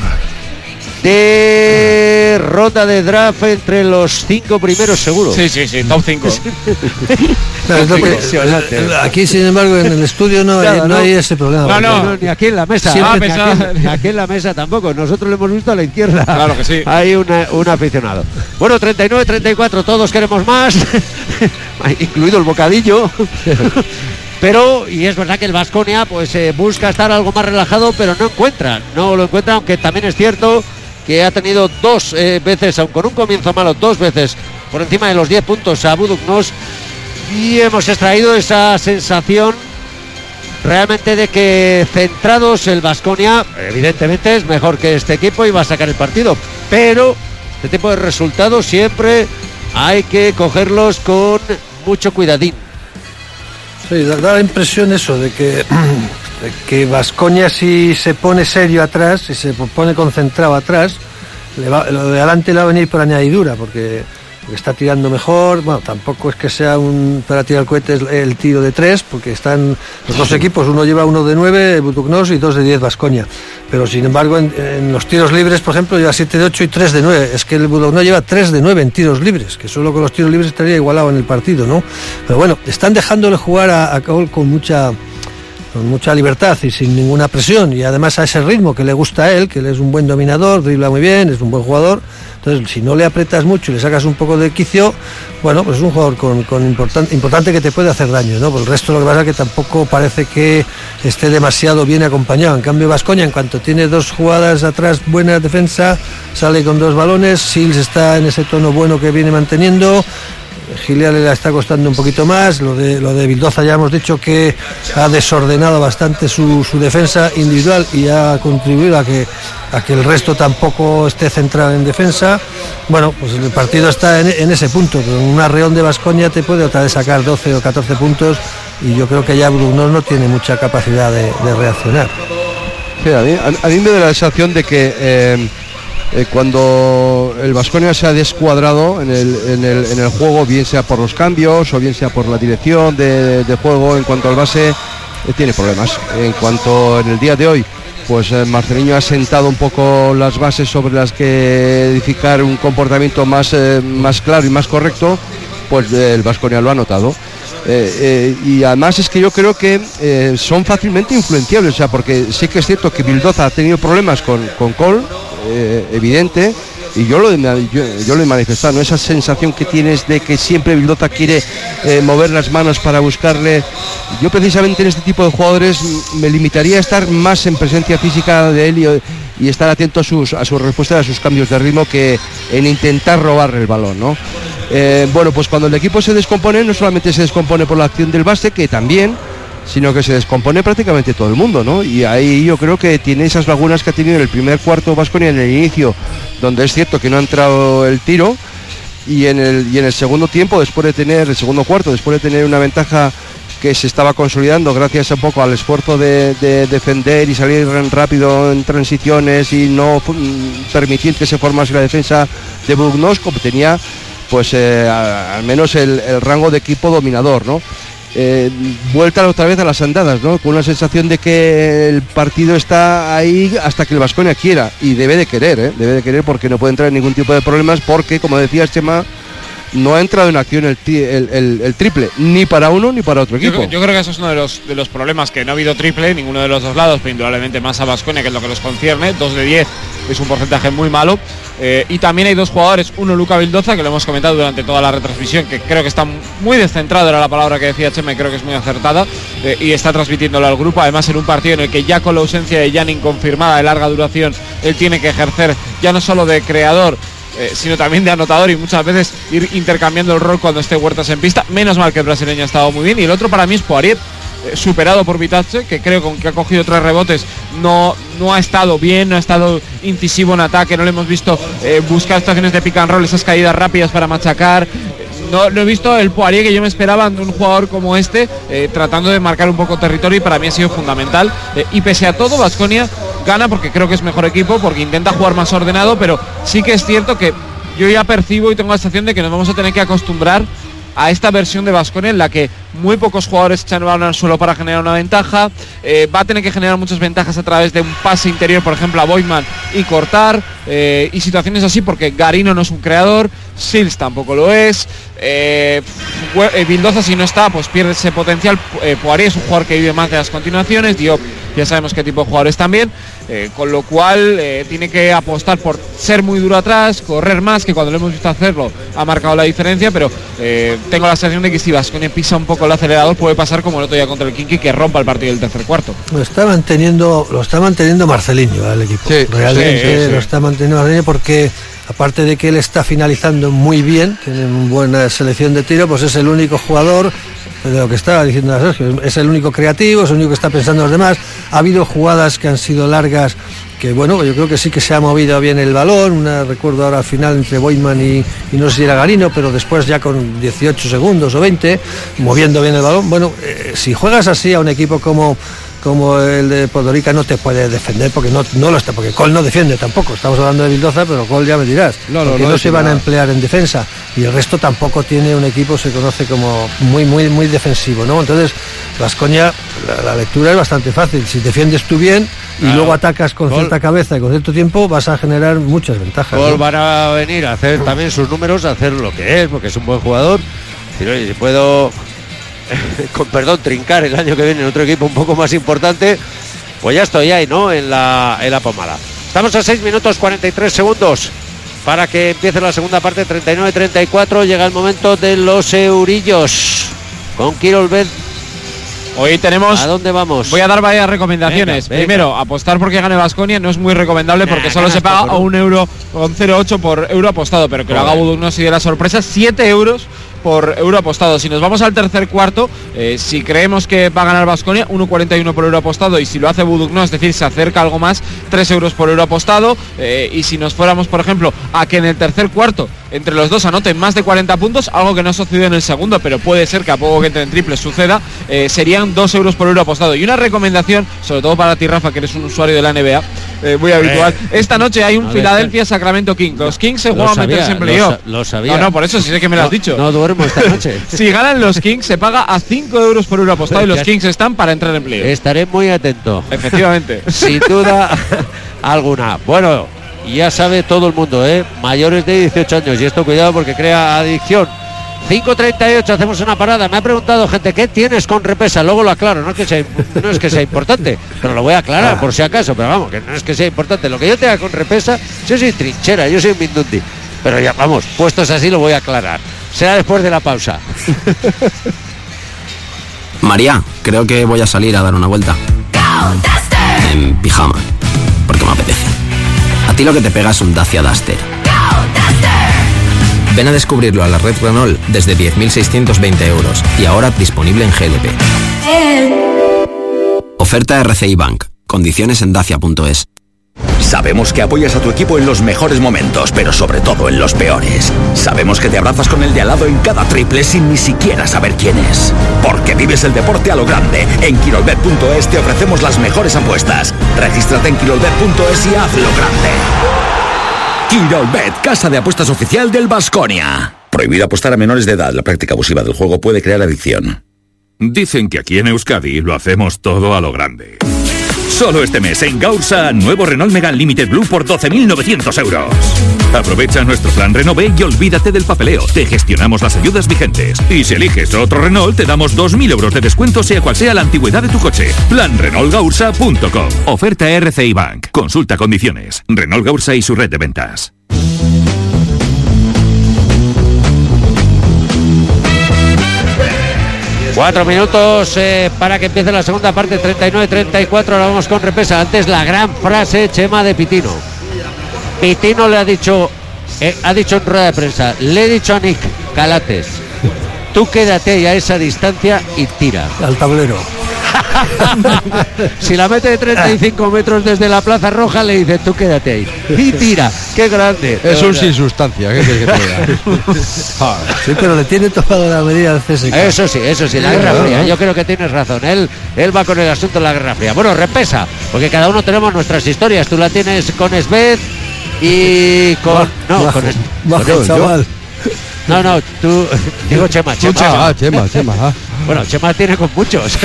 de ronda de draft entre los cinco primeros seguro. Sí, sí, sí, top cinco. No, es lo que, aquí, sin embargo, en el estudio no, claro, hay, no, no hay ese problema. No, no, no, ni aquí en la mesa. Ah, ni, aquí, ni aquí en la mesa tampoco. Nosotros lo hemos visto a la izquierda. Claro que sí. Hay una, un aficionado. Bueno, treinta y nueve treinta y cuatro, todos queremos más, incluido el bocadillo. Pero, y es verdad que el Baskonia pues eh, busca estar algo más relajado, pero no encuentra. No lo encuentra, aunque también es cierto que ha tenido dos eh, veces, aun con un comienzo malo, dos veces por encima de los diez puntos a Budućnost. Y hemos extraído esa sensación realmente de que centrados el Baskonia, evidentemente es mejor que este equipo y va a sacar el partido, pero este tipo de resultados siempre hay que cogerlos con mucho cuidadín. Sí, da, da la impresión eso de que de que Baskonia, si se pone serio atrás, si se pone concentrado atrás, le va, lo de adelante le va a venir por añadidura, porque está tirando mejor. Bueno, tampoco es que sea un para tirar cohetes el tiro de tres, porque están los dos equipos, uno lleva uno de nueve, Budućnost, y dos de diez, Baskonia. Pero sin embargo, en, en los tiros libres, por ejemplo, lleva siete de ocho y tres de nueve. Es que el Budućnost lleva tres de nueve en tiros libres, que solo con los tiros libres estaría igualado en el partido, ¿no? Pero bueno, están dejándole jugar a, a Cole con mucha con mucha libertad y sin ninguna presión, y además a ese ritmo que le gusta a él, que él es un buen dominador, dribla muy bien, es un buen jugador. Entonces, si no le aprietas mucho y le sacas un poco de quicio, bueno, pues es un jugador con, con important, importante que te puede hacer daño, ¿no? Por el resto, lo que pasa es que tampoco parece que esté demasiado bien acompañado. En cambio, Baskonia, en cuanto tiene dos jugadas atrás, buena defensa, sale con dos balones. Sils está en ese tono bueno que viene manteniendo. Gilia le la está costando un poquito más. Lo de lo de Vildoza ya hemos dicho que ha desordenado bastante su, su defensa individual y ha contribuido a que a que el resto tampoco esté centrado en defensa. Bueno, pues el partido está en, en ese punto. Con un arreón de Baskonia te puede otra vez sacar doce o catorce puntos, y yo creo que ya Budućnost no tiene mucha capacidad de, de reaccionar. Sí, a, mí, a, a mí me da la sensación de que eh, Eh, cuando el Baskonia se ha descuadrado en el, en, el, en el juego, bien sea por los cambios o bien sea por la dirección de, de juego, en cuanto al base, eh, tiene problemas. En cuanto en el día de hoy, pues eh, Marceliño ha sentado un poco las bases sobre las que edificar un comportamiento más, eh, más claro y más correcto, pues eh, el Baskonia lo ha notado. Eh, eh, y además es que yo creo que eh, son fácilmente influenciables, o sea, porque sí que es cierto que Vildoza ha tenido problemas con, con Cole, eh, evidente, y yo lo, yo, yo lo he manifestado, ¿no? Esa sensación que tienes de que siempre Vildoza quiere eh, mover las manos para buscarle. Yo precisamente en este tipo de jugadores me limitaría a estar más en presencia física de él y, y estar atento a sus, a sus respuestas, a sus cambios de ritmo, que en intentar robarle el balón, ¿no? Eh, bueno, pues cuando el equipo se descompone, no solamente se descompone por la acción del base, que también, sino que se descompone prácticamente todo el mundo, ¿no? Y ahí yo creo que tiene esas lagunas que ha tenido en el primer cuarto Baskonia en el inicio, donde es cierto que no ha entrado el tiro, y en el, y en el segundo tiempo, después de tener, el segundo cuarto, después de tener una ventaja que se estaba consolidando gracias un poco al esfuerzo de, de defender y salir rápido en transiciones y no permitir que se formase la defensa de Budućnost, como tenía pues eh, a, al menos el, el rango de equipo dominador, ¿no? Eh, vuelta otra vez a las andadas, ¿no? Con una sensación de que el partido está ahí hasta que el Baskonia quiera, y debe de querer, ¿eh? Debe de querer, porque no puede entrar en ningún tipo de problemas, porque, como decías, Chema, no ha entrado en acción el, el, el, el triple, ni para uno ni para otro equipo. Yo, yo creo que eso es uno de los, de los problemas, que no ha habido triple, ninguno de los dos lados, pero indudablemente más a Baskonia, que es lo que los concierne. Dos de diez es un porcentaje muy malo. Eh, y también hay dos jugadores, uno Luka Vildoza, que lo hemos comentado durante toda la retransmisión, que creo que está muy descentrado, era la palabra que decía Chema, y creo que es muy acertada, eh, y está transmitiéndolo al grupo, además en un partido en el que ya con la ausencia de Janin confirmada de larga duración, él tiene que ejercer ya no solo de creador, Eh, sino también de anotador, y muchas veces ir intercambiando el rol cuando esté Huertas en pista. Menos mal que el brasileño ha estado muy bien. Y el otro para mí es Poirier, eh, superado por Vitace, que creo que aunque ha cogido tres rebotes no, no ha estado bien, no ha estado incisivo en ataque, no le hemos visto eh, buscar estaciones de pick and roll, esas caídas rápidas para machacar. No, no he visto el Poirier que yo me esperaba de un jugador como este, eh, tratando de marcar un poco territorio, y para mí ha sido fundamental. Eh, y pese a todo, Baskonia gana porque creo que es mejor equipo, porque intenta jugar más ordenado, pero sí que es cierto que yo ya percibo y tengo la sensación de que nos vamos a tener que acostumbrar a esta versión de Baskonia en la que muy pocos jugadores echan el balón al suelo para generar una ventaja. Eh, va a tener que generar muchas ventajas a través de un pase interior, por ejemplo, a Boyman, y cortar, eh, y situaciones así, porque Garino no es un creador, Sils tampoco lo es, eh, Vildoza, si no está, pues pierde ese potencial. eh, Poirier es un jugador que vive más de las continuaciones, Diop ya sabemos qué tipo de jugadores también, eh, con lo cual eh, tiene que apostar por ser muy duro atrás, correr más, que cuando lo hemos visto hacerlo ha marcado la diferencia, pero eh, tengo la sensación de que si Baskonia pisa un poco el acelerador, puede pasar como el otro día contra el Kinky, que rompa el partido del tercer cuarto. Lo está manteniendo, lo está manteniendo Marceliño al equipo. Sí, realmente sí, sí, sí. Lo está manteniendo Marceliño, porque aparte de que él está finalizando muy bien, tiene una buena selección de tiro, pues es el único jugador, de lo que estaba diciendo Sergio, es el único creativo, es el único que está pensando en los demás. Ha habido jugadas que han sido largas, que bueno, yo creo que sí que se ha movido bien el balón. Una recuerdo ahora al final entre Boyman y, y no sé si era Garino, pero después ya con dieciocho segundos o veinte, moviendo bien el balón. Bueno, eh, si juegas así a un equipo como como el de Podgorica no te puede defender porque no, no lo está, porque Col no defiende tampoco. Estamos hablando de Vildoza, pero Col ya me dirás, no, no, porque no, no no se van nada. a emplear en defensa y el resto tampoco tiene un equipo, se conoce como muy muy muy defensivo, ¿no? Entonces Baskonia, la, la lectura es bastante fácil. Si defiendes tú bien y claro. luego atacas con Col. cierta cabeza y con cierto tiempo, vas a generar muchas ventajas. Col ¿no? van a venir a hacer también sus números, a hacer lo que es, porque es un buen jugador. Si, oye, si puedo, con perdón, trincar el año que viene en otro equipo un poco más importante, pues ya estoy ahí, ¿no? En la, en la pomada. Estamos a seis minutos cuarenta y tres segundos para que empiece la segunda parte, treinta y nueve treinta y cuatro. Llega el momento de los eurillos con Quirolbet. Hoy tenemos... ¿A dónde vamos? Voy a dar varias recomendaciones. Venga, venga. Primero, apostar porque gane Baskonia no es muy recomendable porque Nah, solo se paga poco, ¿no? a un euro con cero coma ocho por euro apostado, pero que lo haga Joder. Budugnos y de la sorpresa, siete euros por euro apostado. Si nos vamos al tercer cuarto, eh, si creemos que va a ganar Baskonia, uno cuarenta y uno por euro apostado, y si lo hace Budugnos, es decir, se acerca algo más, tres euros por euro apostado, eh, y si nos fuéramos, por ejemplo, a que en el tercer cuarto entre los dos anoten más de cuarenta puntos, algo que no sucedió en el segundo, pero puede ser que a poco que entre en triples suceda, eh, serían dos euros por euro apostado. Y una recomendación, sobre todo para ti, Rafa, que eres un usuario de la N B A, eh, muy habitual. Esta noche hay un no, Filadelfia-Sacramento Kings. Los Kings se Lo juegan a sabía, meterse en lo playoff. sa- lo sabía. No, no, por eso sí sé que me lo has No, dicho. no duermo esta noche. Si ganan los Kings, se paga a cinco euros por euro apostado y los Kings están para entrar en playoff. Estaré muy atento. Efectivamente. Sin duda alguna. Bueno, ya sabe todo el mundo, ¿eh? Mayores de dieciocho años. Y esto, cuidado, porque crea adicción. cinco treinta y ocho, hacemos una parada. Me ha preguntado gente, ¿qué tienes con Repesa? Luego lo aclaro, no es que sea, no es que sea importante, pero lo voy a aclarar por si acaso. Pero vamos, que no es que sea importante. Lo que yo tenga con Repesa, yo soy trinchera, yo soy Mindundi. Pero ya, vamos, puestos así lo voy a aclarar. Será después de la pausa. María, creo que voy a salir a dar una vuelta. En pijama, porque me apetece. A ti lo que te pega es un Dacia Duster. Ven a descubrirlo a la red Renault desde diez mil seiscientos veinte euros y ahora disponible en G L P. Oferta R C I Bank. Condiciones en dacia punto es. Sabemos que apoyas a tu equipo en los mejores momentos, pero sobre todo en los peores. Sabemos que te abrazas con el de al lado en cada triple sin ni siquiera saber quién es. Porque vives el deporte a lo grande. En Quirolbet punto es te ofrecemos las mejores apuestas. Regístrate en Quirolbet punto es y hazlo grande. Quirolbet, casa de apuestas oficial del Baskonia. Prohibido apostar a menores de edad. La práctica abusiva del juego puede crear adicción. Dicen que aquí en Euskadi lo hacemos todo a lo grande. Solo este mes en Gaursa, nuevo Renault Megane Limited Blue por doce mil novecientos euros. Aprovecha nuestro plan Renové y olvídate del papeleo. Te gestionamos las ayudas vigentes. Y si eliges otro Renault, te damos dos mil euros de descuento, sea cual sea la antigüedad de tu coche. plan renault gaursa punto com. Oferta R C I Bank. Consulta condiciones. Renault Gaursa y su red de ventas. Cuatro minutos eh, para que empiece la segunda parte, treinta y nueve treinta y cuatro. Ahora vamos con Repesa. Antes la gran frase, Chema, de Pitino. Pitino le ha dicho, eh, ha dicho en rueda de prensa, le he dicho a Nick Calates, tú quédate ahí a esa distancia y tira. Al tablero. Si la mete de treinta y cinco metros desde la Plaza Roja, le dice, tú quédate ahí y tira. ¡Qué grande! Es un sin sustancia. ¿Qué quieres que te diga? Sí, pero le tiene tomado la medida al C S K. Eso sí, eso sí, la Guerra Fría. Yo creo que tienes razón. Él, él va con el asunto de la Guerra Fría. Bueno, Repesa, porque cada uno tenemos nuestras historias. Tú la tienes con Sved y con... No, Bajo, con... Es- bajo, con él, chaval. No, no, tú... Digo Chema, Chema. Ah, Chema, Chema. ah. Bueno, Chema tiene con muchos.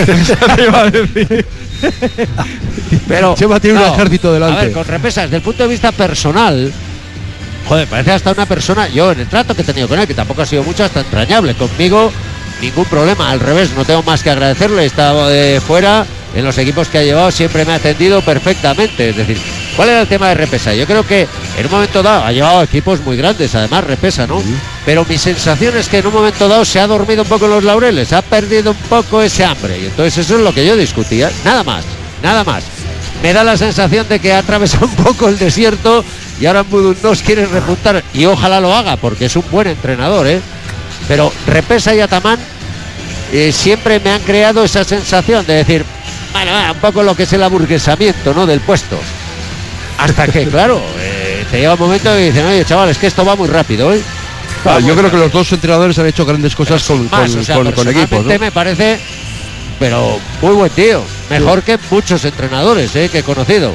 Pero... Chema tiene un no, ejército delante. A ver, con Repesa, desde el punto de vista personal... Joder, parece hasta una persona, yo en el trato que he tenido con él, que tampoco ha sido mucho, hasta entrañable. Conmigo, ningún problema, al revés, no tengo más que agradecerle. He estado de fuera, en los equipos que ha llevado, siempre me ha atendido perfectamente. Es decir, ¿cuál era el tema de Repesa? Yo creo que en un momento dado ha llevado equipos muy grandes, además Repesa, ¿no? Sí. Pero mi sensación es que en un momento dado se ha dormido un poco en los laureles, ha perdido un poco ese hambre. Y entonces eso es lo que yo discutía, nada más, nada más. Me da la sensación de que ha atravesado un poco el desierto y ahora Budugnos quiere repuntar, y ojalá lo haga porque es un buen entrenador, ¿eh? Pero Repesa y Ataman eh, siempre me han creado esa sensación de decir, bueno, un poco lo que es el aburguesamiento, ¿no?, del puesto. Hasta que, claro, eh, te llega un momento y dicen, oye, chaval, es que esto va muy rápido, ¿eh? Ah, yo creo que los dos entrenadores han hecho grandes cosas con, Más, con, o sea, con, con equipos, ¿no? me parece pero muy buen tío. Mejor sí. que muchos entrenadores eh, que he conocido.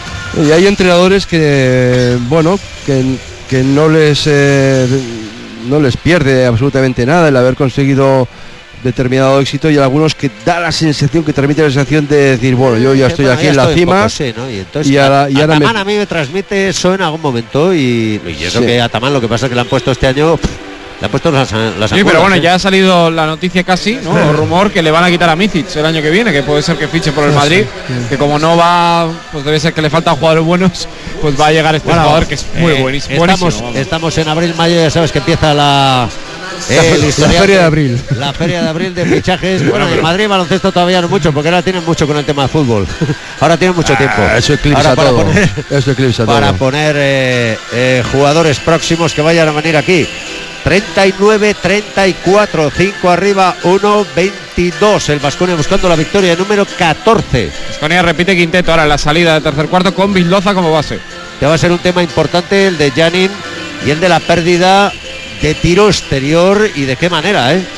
Y hay entrenadores que, bueno, que, que no les eh, no les pierde absolutamente nada el haber conseguido determinado éxito, y algunos que da la sensación, que transmite la sensación de decir, bueno, yo ya estoy bueno, aquí ya en la cima. Poco, sí, ¿no? Y entonces, y ahora, y ahora Ataman me... a mí me transmite eso en algún momento, y, y eso sí. que Ataman, lo que pasa es que le han puesto este año... Le ha puesto las, las Sí, pero bueno, ¿eh? ya ha salido la noticia casi, ¿no? O rumor que le van a quitar a Micic el año que viene, que puede ser que fiche por el Madrid, sí, sí. que como no va, pues debe ser que le faltan jugadores buenos, pues va a llegar este bueno, jugador que es muy eh, buenísimo. Estamos, buenísimo estamos en abril, mayo, ya sabes que empieza la... Eh, la, la feria de abril. La feria de abril de fichajes. Bueno, en Madrid baloncesto todavía no mucho, porque ahora tienen mucho con el tema de fútbol. Ahora tienen mucho ah, tiempo. Eso eclipsa para todo. Poner, eso eclipsa para todo. poner eh, eh, jugadores próximos que vayan a venir aquí. treinta y nueve treinta y cuatro, cinco arriba, uno veintidós. El Baskonia buscando la victoria número catorce. Baskonia repite quinteto ahora en la salida de tercer cuarto con Vildoza como base. Que va a ser un tema importante el de Janin y el de la pérdida de tiro exterior, y de qué manera, ¿eh?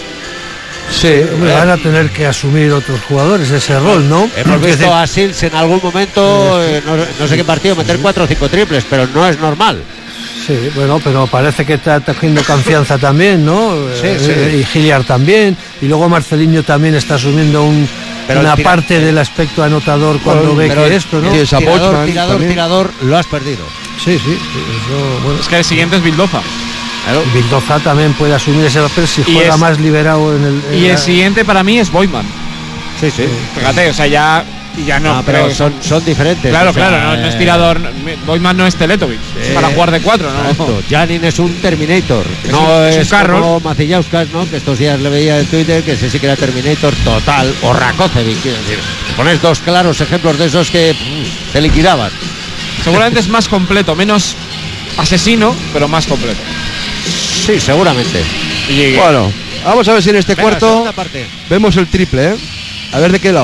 Sí, hombre, van a tener que asumir otros jugadores ese rol, ¿no? Hemos visto a Sils en algún momento, eh, no, no sé qué partido, meter cuatro o cinco triples, pero no es normal. Sí, bueno, pero parece que está cogiendo confianza también, ¿no? Sí, sí. Y Giliar también, y luego Marcelinho también está asumiendo un, una tira, parte del aspecto anotador cuando ve que esto, ¿no? Tirador, tirador, tirador, tirador, lo has perdido. Sí, sí, eso, bueno. Es que el siguiente es Vildoza. Claro. Vildoza también puede asumir ese papel si juega es, más liberado en el... En y el la... siguiente para mí es Boyman. Sí, sí. Fíjate, o sea, ya... ya no, no pero son, son diferentes. Claro, o sea, claro, no, no es tirador. Boyman no es Teletovic, eh, es para jugar de cuatro, ¿no? Janin es un Terminator. Es no un, es, es un como Macillauskas, ¿no? Que estos días le veía en Twitter que ese sí que era Terminator total, o Rakocevic, quiero decir. Pones dos claros ejemplos de esos que pff, te liquidaban. Seguramente es más completo, menos asesino, pero más completo. Sí, seguramente. Y, bueno, vamos a ver si en este Venga, cuarto vemos el triple, ¿eh? A ver de qué lado.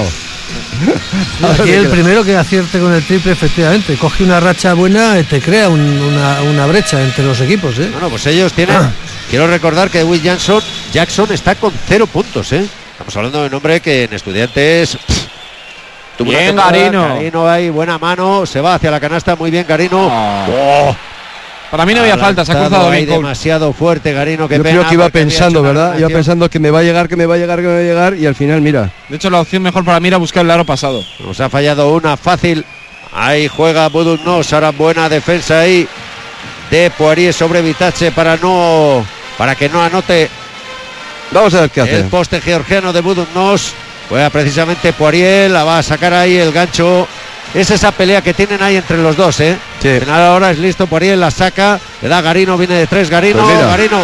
Aquí el primero que acierte con el triple, efectivamente, coge una racha buena y te crea un, una, una brecha entre los equipos, ¿eh? Bueno, pues ellos tienen. Ah. Quiero recordar que Will Jackson, Jackson está con cero puntos, ¿eh? Estamos hablando de un hombre que en Estudiantes. Pff, bien, Garino. Garino ahí, buena mano, se va hacia la canasta, muy bien, Garino. Oh. Oh. Para mí no había falta, se ha cruzado bien. Demasiado fuerte, Garino, que Yo pena. creo que iba pensando, ¿verdad? Iba pensando que me va a llegar, que me va a llegar, que me va a llegar, y al final, mira. De hecho, la opción mejor para mí era buscar el aro pasado. Nos ha fallado una fácil. Ahí juega Budugnos, ahora buena defensa ahí de Poirier sobre Vitace para no, para que no anote. Vamos a ver qué hace. El poste georgiano de Budugnos. Juega precisamente Poirier, la va a sacar ahí el gancho. Es esa pelea que tienen ahí entre los dos, ¿eh? Sí. Al final ahora es listo, Poirier la saca, le da Garino, viene de tres, Garino, pues Garino,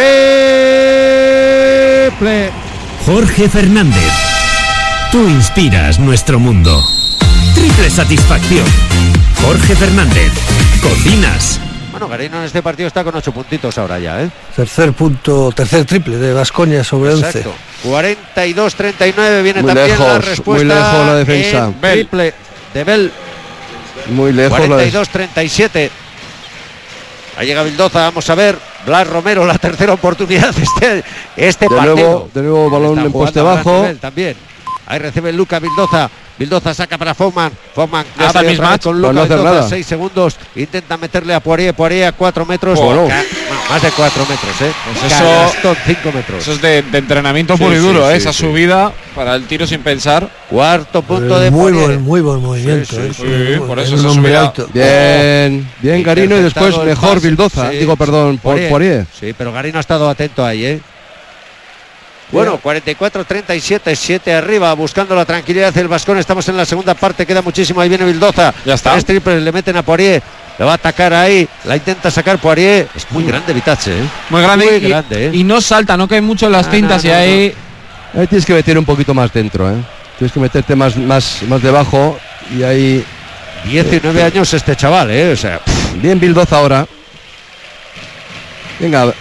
triple. Jorge Fernández, tú inspiras nuestro mundo. Triple satisfacción. Jorge Fernández, cocinas. Bueno, Garino en este partido está con ocho puntitos ahora ya, ¿eh? Tercer punto, tercer triple de Baskonia sobre once. Exacto. cuarenta y dos treinta y nueve viene muy también lejos, la respuesta. Muy lejos la defensa. Triple de Bell. Muy lejos. cuarenta y dos treinta y siete. Ahí llega Vildoza, vamos a ver. Blas Romero, la tercera oportunidad de este, este de partido. Nuevo, de nuevo balón en poste bajo. También. Ahí recibe Luca Vildoza. Vildoza saca para Fogman. Fogman ya está misma con Luca no Vildoza, seis segundos. Intenta meterle a Poirier. Poirier a cuatro metros. Bueno. Ca- no, más de cuatro metros, ¿eh? Pues eso, cinco metros. Eso es de, de entrenamiento sí, puro y duro, sí, ¿eh? Sí, esa sí. subida para el tiro sin pensar. Cuarto punto eh, de muy Poirier. buen, muy buen movimiento. Sí, sí, eh. sí, sí, por eso es se un alto. Bien, bien Garino y después mejor pase, Vildoza. Sí. Digo, perdón, Poirier. Poirier. Sí, pero Garino ha estado atento ahí, ¿eh? Bueno, cuarenta y cuatro treinta y siete, siete arriba, buscando la tranquilidad del Baskón. Estamos en la segunda parte, queda muchísimo. Ahí viene Vildoza. Ya está. Tres triples le meten a Poirier. Le va a atacar ahí, la intenta sacar Poirier. Es muy grande Vitace, ¿eh? Muy grande, muy y, grande ¿eh? y no salta, no cae mucho en las no, cintas no, y no, ahí. Ahí tienes que meter un poquito más dentro, ¿eh? Tienes que meterte más, más, más debajo y ahí. diecinueve años este chaval, ¿eh? O sea, pff. Bien Vildoza ahora. Venga.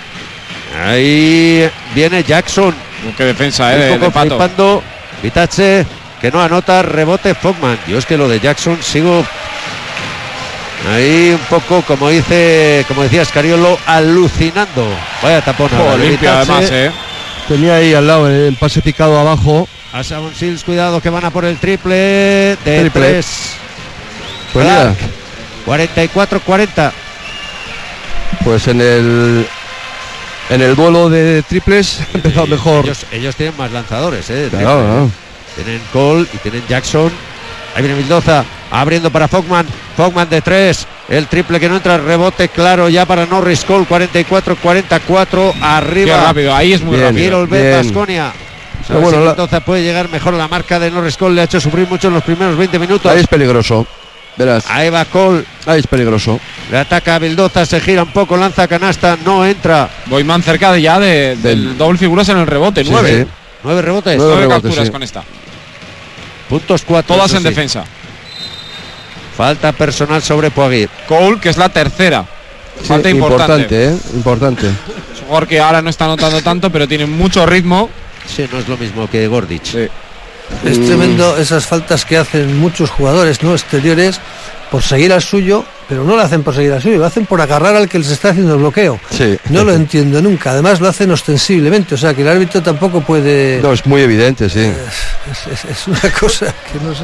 Ahí viene Jackson. Qué defensa, ¿eh? Un poco flipando. Vitace, que no anota, rebote Fogman. Yo es que lo de Jackson sigo ahí un poco, como dice, como decía Scariolo, alucinando. Vaya tapón. Oh, limpia además, ¿eh? Tenía ahí al lado el pase picado abajo. a Savon Sills, cuidado que van a por el triple de Triple. tres. Pues Clark, mira, cuarenta y cuatro cuarenta. pues en el en el duelo de triples ha empezado mejor. Ellos, ellos tienen más lanzadores, ¿eh? Claro, claro. Tienen Cole y tienen Jackson. Ahí viene Vildoza, abriendo para Fogman. Fogman de tres. El triple que no entra, rebote claro ya para Norris Cole. cuarenta y cuatro cuarenta y cuatro. Arriba. Qué rápido, ahí es muy Bien, rápido. Quiero ver Baskonia. Pero bueno, si la- Vildoza puede llegar mejor. La marca de Norris Cole le ha hecho sufrir mucho en los primeros veinte minutos. Ahí es peligroso. Verás. Ahí va Cole. Ahí es peligroso. Le ataca a Vildoza, se gira un poco, lanza canasta, no entra. Boyman cerca de ya de, del doble figuras en el rebote, Sí, nueve. sí. Nueve rebotes. Nueve Nueve rebotes, capturas sí. con esta. Puntos cuatro. Todas eso en sí. defensa. Falta personal sobre Poagui. Cole, que es la tercera. Sí, Falta importante. ¿eh? Importante. Es un jugador que ahora no está anotando tanto, pero tiene mucho ritmo. Sí, no es lo mismo que Gordic. Sí. Es Mm. tremendo esas faltas que hacen muchos jugadores no exteriores por seguir al suyo, pero no lo hacen por seguir al suyo, lo hacen por agarrar al que les está haciendo el bloqueo. Sí. No lo entiendo nunca. Además lo hacen ostensiblemente, o sea que el árbitro tampoco puede. No, es muy evidente, sí. Es, es- es una cosa que no sé.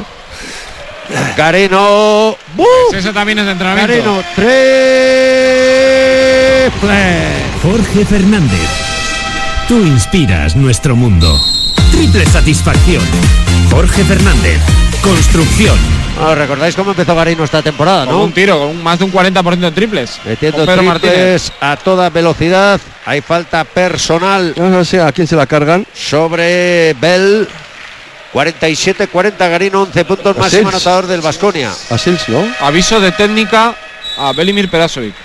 Garino. ¡Buf! Eso también es de entrenamiento. Garino. Triple. Jorge Fernández. Tú inspiras nuestro mundo. Triple satisfacción. Jorge Fernández. Construcción. Bueno, ¿recordáis cómo empezó Garino esta temporada, Con no? un tiro, con un- más de un cuarenta por ciento de triples. Metiendo Con Pedro Martínez. triples a toda velocidad. Hay falta personal No sé a quién se la cargan. sobre Bell. cuarenta y siete cuarenta Garino, once puntos, A máximo Sils. anotador del Baskonia. A Sils, ¿no? Aviso de técnica a Belimir Perasovic.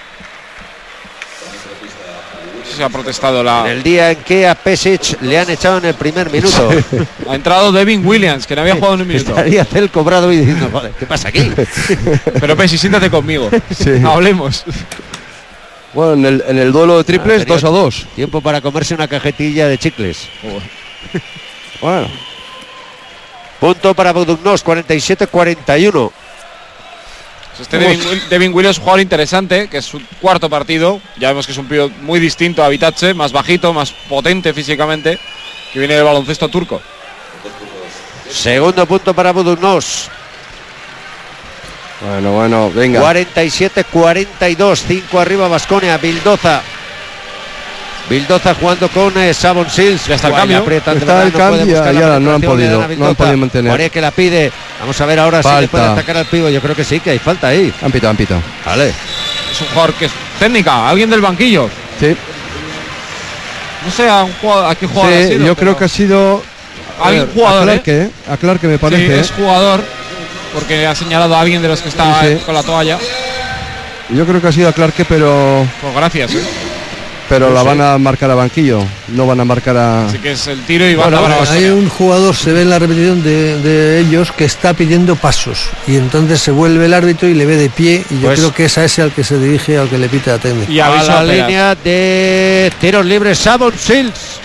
Se ha protestado la. El día en que a Pesic le han echado en el primer minuto. Ha entrado Devin Williams, que no había jugado en un minuto. Estaría el cobrado y diciendo, joder, ¿qué pasa aquí? Pero Pesi, siéntate conmigo. Sí. Hablemos. Bueno, en el, en el duelo de triples, Ah, tenía dos a dos. Tiempo para comerse una cajetilla de chicles. Bueno, Punto para Budugnos, cuarenta y siete cuarenta y uno. Este Devin, Will- Devin Williams es un jugador interesante, que es su cuarto partido. Ya vemos que es un tío muy distinto a Vitace, más bajito, más potente físicamente, que viene del baloncesto turco. Segundo punto para Budugnos. bueno, bueno, venga. cuarenta y siete cuarenta y dos. cinco arriba Baskonia. Vildoza. Vildoza jugando con eh, Savon Sills. Ya está el Guay, cambio. aprietan de Está verdad, el no puede cambio, buscar la ya no han penetración, le podido, dan a no han Vildoza. podido mantener. Guardia que la pide. Vamos a ver ahora si le Falta. puede atacar al pivo. Yo creo que sí, que hay falta ahí. Han pitado, han pitado. Vale. Es un jugador que es técnica, alguien del banquillo. Sí, No sé a, un jugador, a qué jugador ha sí sido, yo pero creo que ha sido. Alguien a ver, jugador, A Clark, ¿eh? A Clark, me sí, parece. es jugador, porque ha señalado a alguien de los que estaba Sí, sí. con la toalla. Yo creo que ha sido a Clark, pero. Pues gracias, ¿eh? Pero No la sé. van a marcar a banquillo. No van a marcar a. Así que es el tiro y Bueno, banda para hay Baskonia. un jugador, se ve en la repetición de, de ellos, que está pidiendo pasos y entonces se vuelve el árbitro y le ve de pie y yo Pues- creo que es a ese al que se dirige, al que le pita la técnica. Y A aviso la a Peras. línea de tiros libres Savon Sills.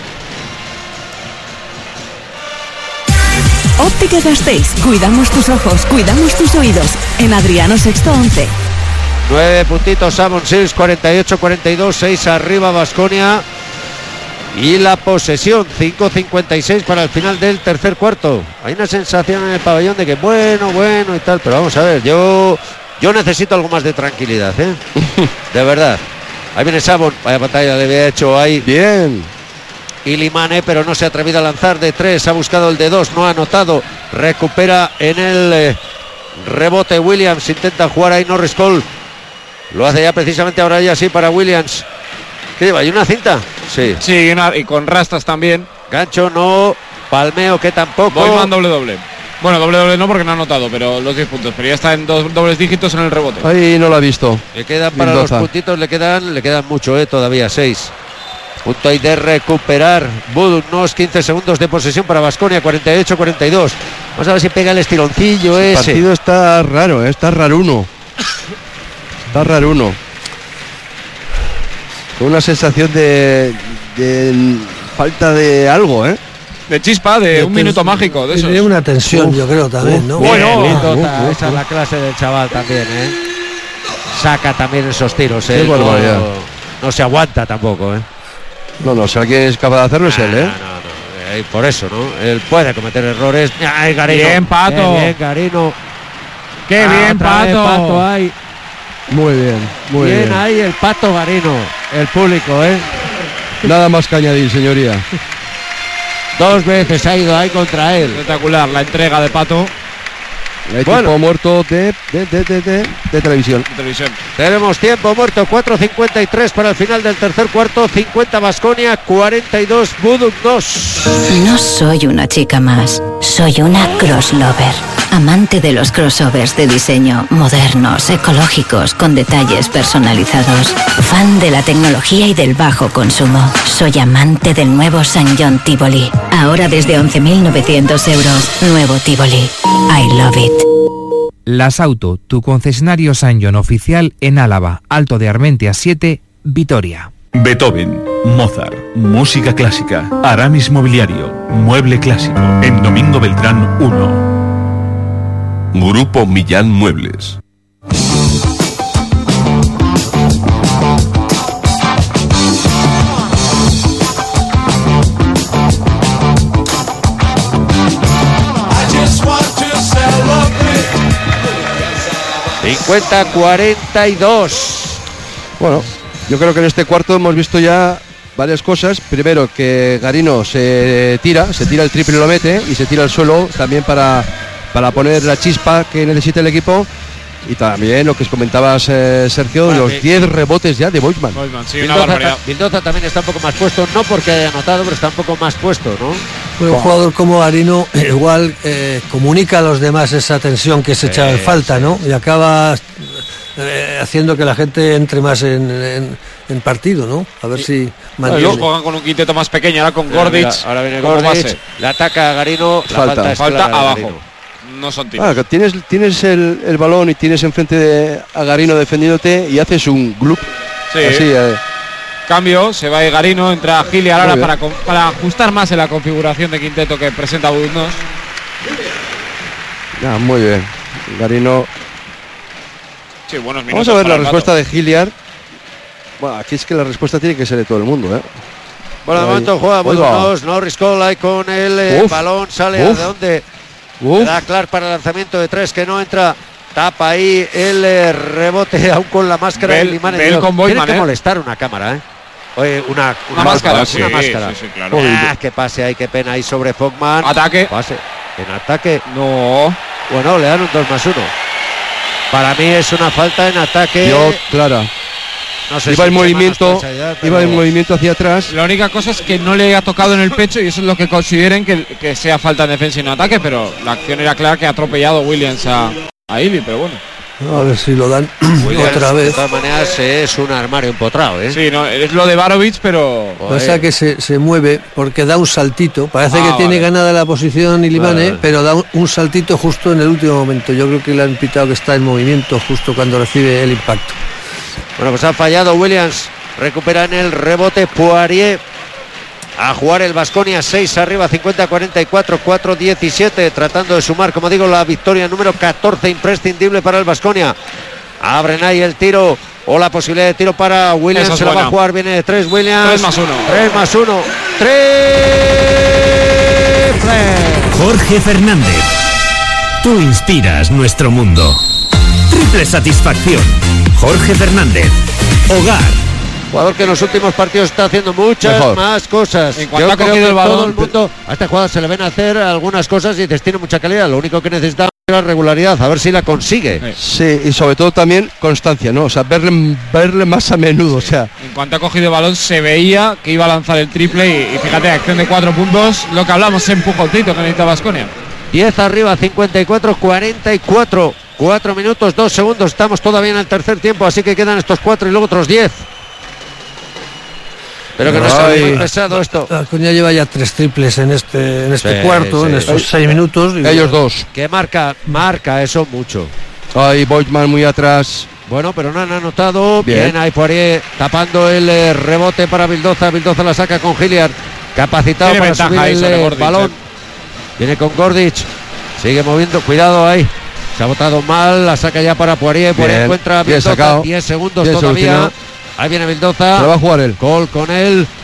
Óptica Gasteiz. Cuidamos tus ojos, cuidamos tus oídos. En Adriano Sexto once. Nueve puntitos Savon Sills, cuarenta y ocho cuarenta y dos, seis arriba Baskonia. Y la posesión, cinco cincuenta y seis para el final del tercer cuarto. Hay una sensación en el pabellón de que bueno, bueno y tal, pero vamos a ver, yo yo necesito algo más de tranquilidad, ¿eh? De verdad. Ahí viene Savon, vaya pantalla le había hecho ahí. Bien. Ilimane, pero no se ha atrevido a lanzar de tres, ha buscado el de dos, no ha anotado, recupera en el eh, rebote Williams, intenta jugar ahí Norris Cole, lo hace ya precisamente ahora ya sí para Williams. ¿Qué lleva? ¿Hay una cinta? Sí. Sí, y, una- y con rastas también. Gancho no, palmeo que tampoco. Boyman doble doble. Bueno, doble doble no porque no ha anotado, pero los diez puntos. Pero ya está en dos dobles dígitos en el rebote. Ahí no lo ha visto. Le quedan para Vildoza. los puntitos, le quedan, le quedan mucho, eh, todavía seis. Punto ahí de recuperar Budugnos, quince segundos de posesión para Baskonia, cuarenta y ocho cuarenta y dos. Vamos a ver si pega el estironcillo El ese. partido está raro, ¿eh? Está raruno. Está raruno. Con una sensación de, de falta de algo, ¿eh? De chispa, de, De un tens- minuto mágico, de y esos. de una tensión, Uf, yo creo también, uf, ¿no? uf. Bueno, Bien, Vildoza, uf, uf, esa es uf. la clase del chaval también, ¿eh? Saca también esos tiros, Qué ¿eh? No, barbaridad. no se aguanta tampoco, ¿eh? No, no, si alguien es capaz de hacerlo es él, ¿eh? No, no, no. Eh, y por eso, ¿no? Él puede cometer errores. ¡Ay, Garino! Bien, Pato. Qué bien, Garino. ¡Qué ah, bien, Pato! Pato ahí. Muy bien, muy bien. bien. Bien ahí el Pato Garino, el público, ¿eh? Nada más que añadir, señoría. Dos veces ha ido ahí contra él. Espectacular la entrega de Pato. El tiempo bueno. muerto de, de, de, de, de, de televisión. De televisión. Tenemos tiempo muerto, cuatro cincuenta y tres para el final del tercer cuarto, cincuenta Baskonia, cuarenta y dos Buduk dos. No soy una chica más, soy una crossover. Amante de los crossovers de diseño, modernos, ecológicos, con detalles personalizados. Fan de la tecnología y del bajo consumo. Soy amante del nuevo San John Tivoli. Ahora desde once mil novecientos euros. Nuevo Tivoli. I love it. Las Auto, tu concesionario San John oficial en Álava, Alto de Armentia siete, Vitoria. Beethoven, Mozart, música clásica, Aramis Mobiliario, mueble clásico, en Domingo Beltrán uno. Grupo Millán Muebles. cincuenta cuarenta y dos. Bueno, yo creo que en este cuarto hemos visto ya varias cosas. Primero, que Garino se tira, se tira el triple y lo mete, y se tira al suelo también para, para poner la chispa que necesita el equipo. Y también lo que comentabas, eh, Sergio, bueno, los diez rebotes ya de Boitman. Sí, Vildoza, Vildoza también está un poco más puesto, no porque haya anotado, pero está un poco más puesto, ¿no? Bueno, un jugador como Garino igual eh, comunica a los demás esa tensión que se echa en falta, ¿no? Y acaba eh, haciendo que la gente entre más en, en, en partido, ¿no? A ver sí. si mantiene. Ellos juegan con un quinteto más pequeño, ahora con Gordic. Ahora viene Gordic, le ataca a Garino, la falta, falta, falta abajo. Garino. No son tiros. Ah, tienes tienes el, el balón y tienes enfrente de, a Garino defendiéndote y haces un glup. Sí. Así, eh. Cambio, se va Garino, entra Giliar ahora para, para ajustar más en la configuración de quinteto que presenta Budnos. Ah, muy bien. Garino. Sí, buenos minutos. Vamos a ver la respuesta de Giliar. Bueno, aquí es que la respuesta tiene que ser de todo el mundo, ¿eh? Bueno, de momento juega Budnos, Norris Cole con el eh, balón, sale Uf. a de dónde. Le da Clark para el lanzamiento de tres que no entra. Tapa ahí el eh, rebote aún con la máscara. Bell, Limane, Bell con Boyman, tiene que ¿eh? molestar una cámara, ¿eh? Oye, una, una, una máscara, máscara, una sí, máscara. Sí, sí, claro. Ah, que pase ahí, qué pena ahí sobre Fogman. Ataque. Pase. En ataque. No. Bueno, le dan un dos más uno. Para mí es una falta en ataque. Yo, Clara. No sé iba si en movimiento, pero... iba en movimiento hacia atrás. La única cosa es que no le ha tocado en el pecho y eso es lo que consideren que, que sea falta en defensa y no ataque, pero la acción era clara que ha atropellado Williams a, a Ili, pero bueno. A ver si lo dan Williams, otra vez. De todas maneras es un armario empotrado, ¿eh? Sí, no, es lo de Barovic, pero... Pasa que se, se mueve porque da un saltito. Parece ah, que vale. tiene ganada la posición Ilimane, vale. pero da un, un saltito justo en el último momento. Yo creo que le han pitado que está en movimiento justo cuando recibe el impacto. Bueno, pues ha fallado Williams. Recupera en el rebote Poirier. A jugar el Baskonia, seis arriba, cincuenta cuarenta y cuatro, cuatro diecisiete. Tratando de sumar, como digo, la victoria número catorce, imprescindible para el Baskonia. Abren ahí el tiro o la posibilidad de tiro para Williams. Se la va a jugar, viene de tres Williams. tres más uno. tres más uno. tres. Jorge Fernández. Tú inspiras nuestro mundo. Triple satisfacción. Jorge Fernández. Hogar. Jugador que en los últimos partidos está haciendo muchas Mejor. más cosas. En cuanto Yo ha creo cogido que el balón, todo el mundo a este jugador se le ven hacer algunas cosas y dices, tiene mucha calidad. Lo único que necesita es la regularidad, a ver si la consigue. Sí, y sobre todo también constancia, ¿no? O sea, verle, verle más a menudo, o sea. En cuanto ha cogido el balón se veía que iba a lanzar el triple y, y fíjate, acción de cuatro puntos, lo que hablamos, ese empujoncito que necesita Baskonia. diez arriba, cincuenta y cuatro, cuarenta y cuatro. cuatro minutos, dos segundos. Estamos todavía en el tercer tiempo, así que quedan estos cuatro y luego otros diez. Pero que no sea muy pesado esto. Baskonia lleva ya tres triples en este, en este Sí, cuarto, sí. en estos seis minutos. Y Ellos dos. Que marca, marca eso mucho. Ay, Boitman muy atrás. Bueno, pero no han anotado. Bien, Bien ahí Poirier tapando el eh, rebote para Vildoza. Vildoza la saca con Giliar. Capacitado Tiene para ventaja subir ahí el sobre eh, Gordic, balón. eh. Viene con Gordic. Sigue moviendo. Cuidado ahí. Se ha botado mal. La saca ya para Poirier. Poirier encuentra a bien Vildoza. sacado. diez segundos Bien todavía. solucionado. Ahí viene Vildoza. Se la va a jugar él. Gol con él.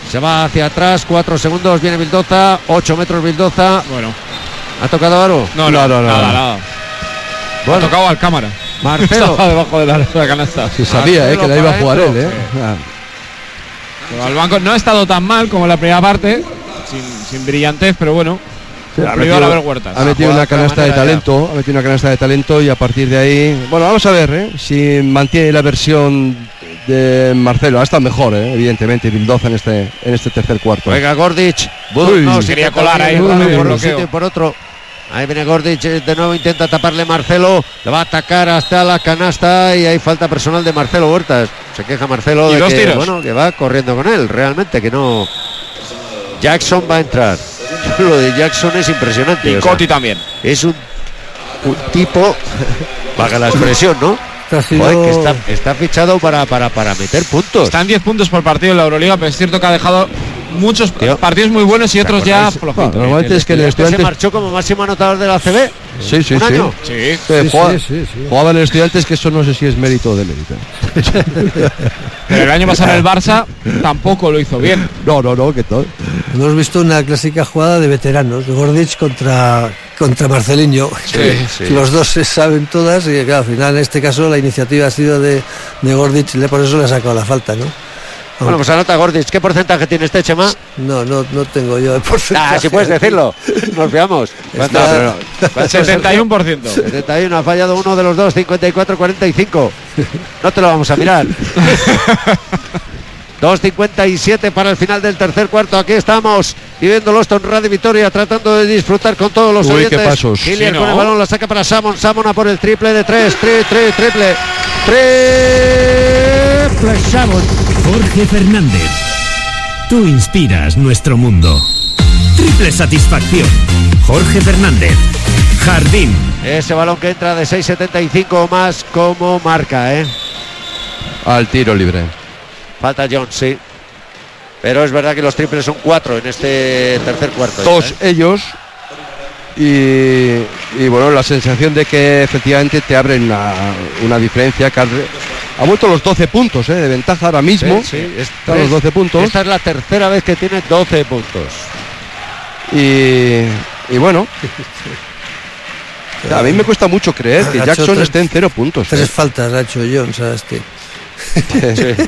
Se va hacia atrás, cuatro segundos, viene Vildoza, ocho metros Vildoza. Bueno. ¿Ha tocado aro? No, no, no, nada, nada. Bueno. Ha tocado al cámara. Marcelo. Estaba debajo de la, de la canasta. Sí, sabía, Marcelo, eh, que la iba a jugar él, eh. Ah. Pero al banco no ha estado tan mal como en la primera parte, sin, sin brillantez, pero bueno. Sí, ha metido, metido, Huertas. ha metido una canasta de talento, ya. ha metido una canasta de talento y a partir de ahí, bueno, vamos a ver, ¿eh? Si mantiene la versión de Marcelo. Ha estado mejor, ¿eh? Evidentemente, Vildoza en este en este tercer cuarto. Venga, Gordic. Uy, no, se quería colar ahí por un sitio y por otro. Ahí viene Gordic, de nuevo intenta taparle Marcelo, le va a atacar hasta la canasta y hay falta personal de Marcelo Huertas. Se queja Marcelo ¿Y de dos que, tiros? bueno, que va corriendo con él, realmente, que no. Jackson va a entrar. Lo de Jackson es impresionante. Y o sea, Coti también. Es un, un tipo, valga la expresión, ¿no? Sido... Joder, que está, está fichado para, para, para meter puntos. Están diez puntos por partido en la Euroliga, pero es cierto que ha dejado muchos Tío. partidos muy buenos y otros ya flojitos. No, normalmente es que el estudiante se marchó como máximo anotador de la A C B. Sí, sí, ¿Un sí. año? Sí. Sí, sí, jugaba, sí, sí, sí. jugaba en el Estudiantes, que eso no sé si es mérito o de mérito. Pero el año pasado en el Barça tampoco lo hizo bien. No, no, no, que todo. Hemos visto una clásica jugada de veteranos, de Gordic contra, contra Marceliño. Sí, sí. Los dos se saben todas y claro, al final en este caso la iniciativa ha sido de, de Gordic, por eso le ha sacado la falta, ¿no? Bueno, pues anota Gordic. ¿Qué porcentaje tiene este, Chema? No, no, no tengo yo el porcentaje. Ah, si puedes decirlo. Nos veamos. Está... setenta y uno por ciento. setenta y uno, ha fallado uno de los dos, cincuenta y cuatro cuarenta y cinco. No te lo vamos a mirar. dos cincuenta y siete para el final del tercer cuarto. Aquí estamos viviendo Loston Radio Vitoria, tratando de disfrutar con todos los Uy, oyentes. qué pasos. Hilliard Sí, con ¿no? el balón, la saca para Samon. Samon a por el triple de tres. Tri, tri, triple. Triple Samon. Jorge Fernández. Tú inspiras nuestro mundo. Triple satisfacción. Jorge Fernández. Jardín. Ese balón que entra de seis setenta y cinco o más como marca, ¿eh? Al tiro libre. Falta Jones, sí. Pero es verdad que los triples son cuatro en este tercer cuarto. Todos ¿eh? ellos. Y, y bueno, la sensación de que efectivamente te abren una, una diferencia. Que ha vuelto los doce puntos, ¿eh? De ventaja ahora mismo. Sí, sí. Están los doce puntos. Esta es la tercera vez que tiene doce puntos. Y, y bueno. A mí me cuesta mucho creer que Jackson tres, esté en cero puntos. Tres ¿eh? faltas ha hecho Jones a este. Sí.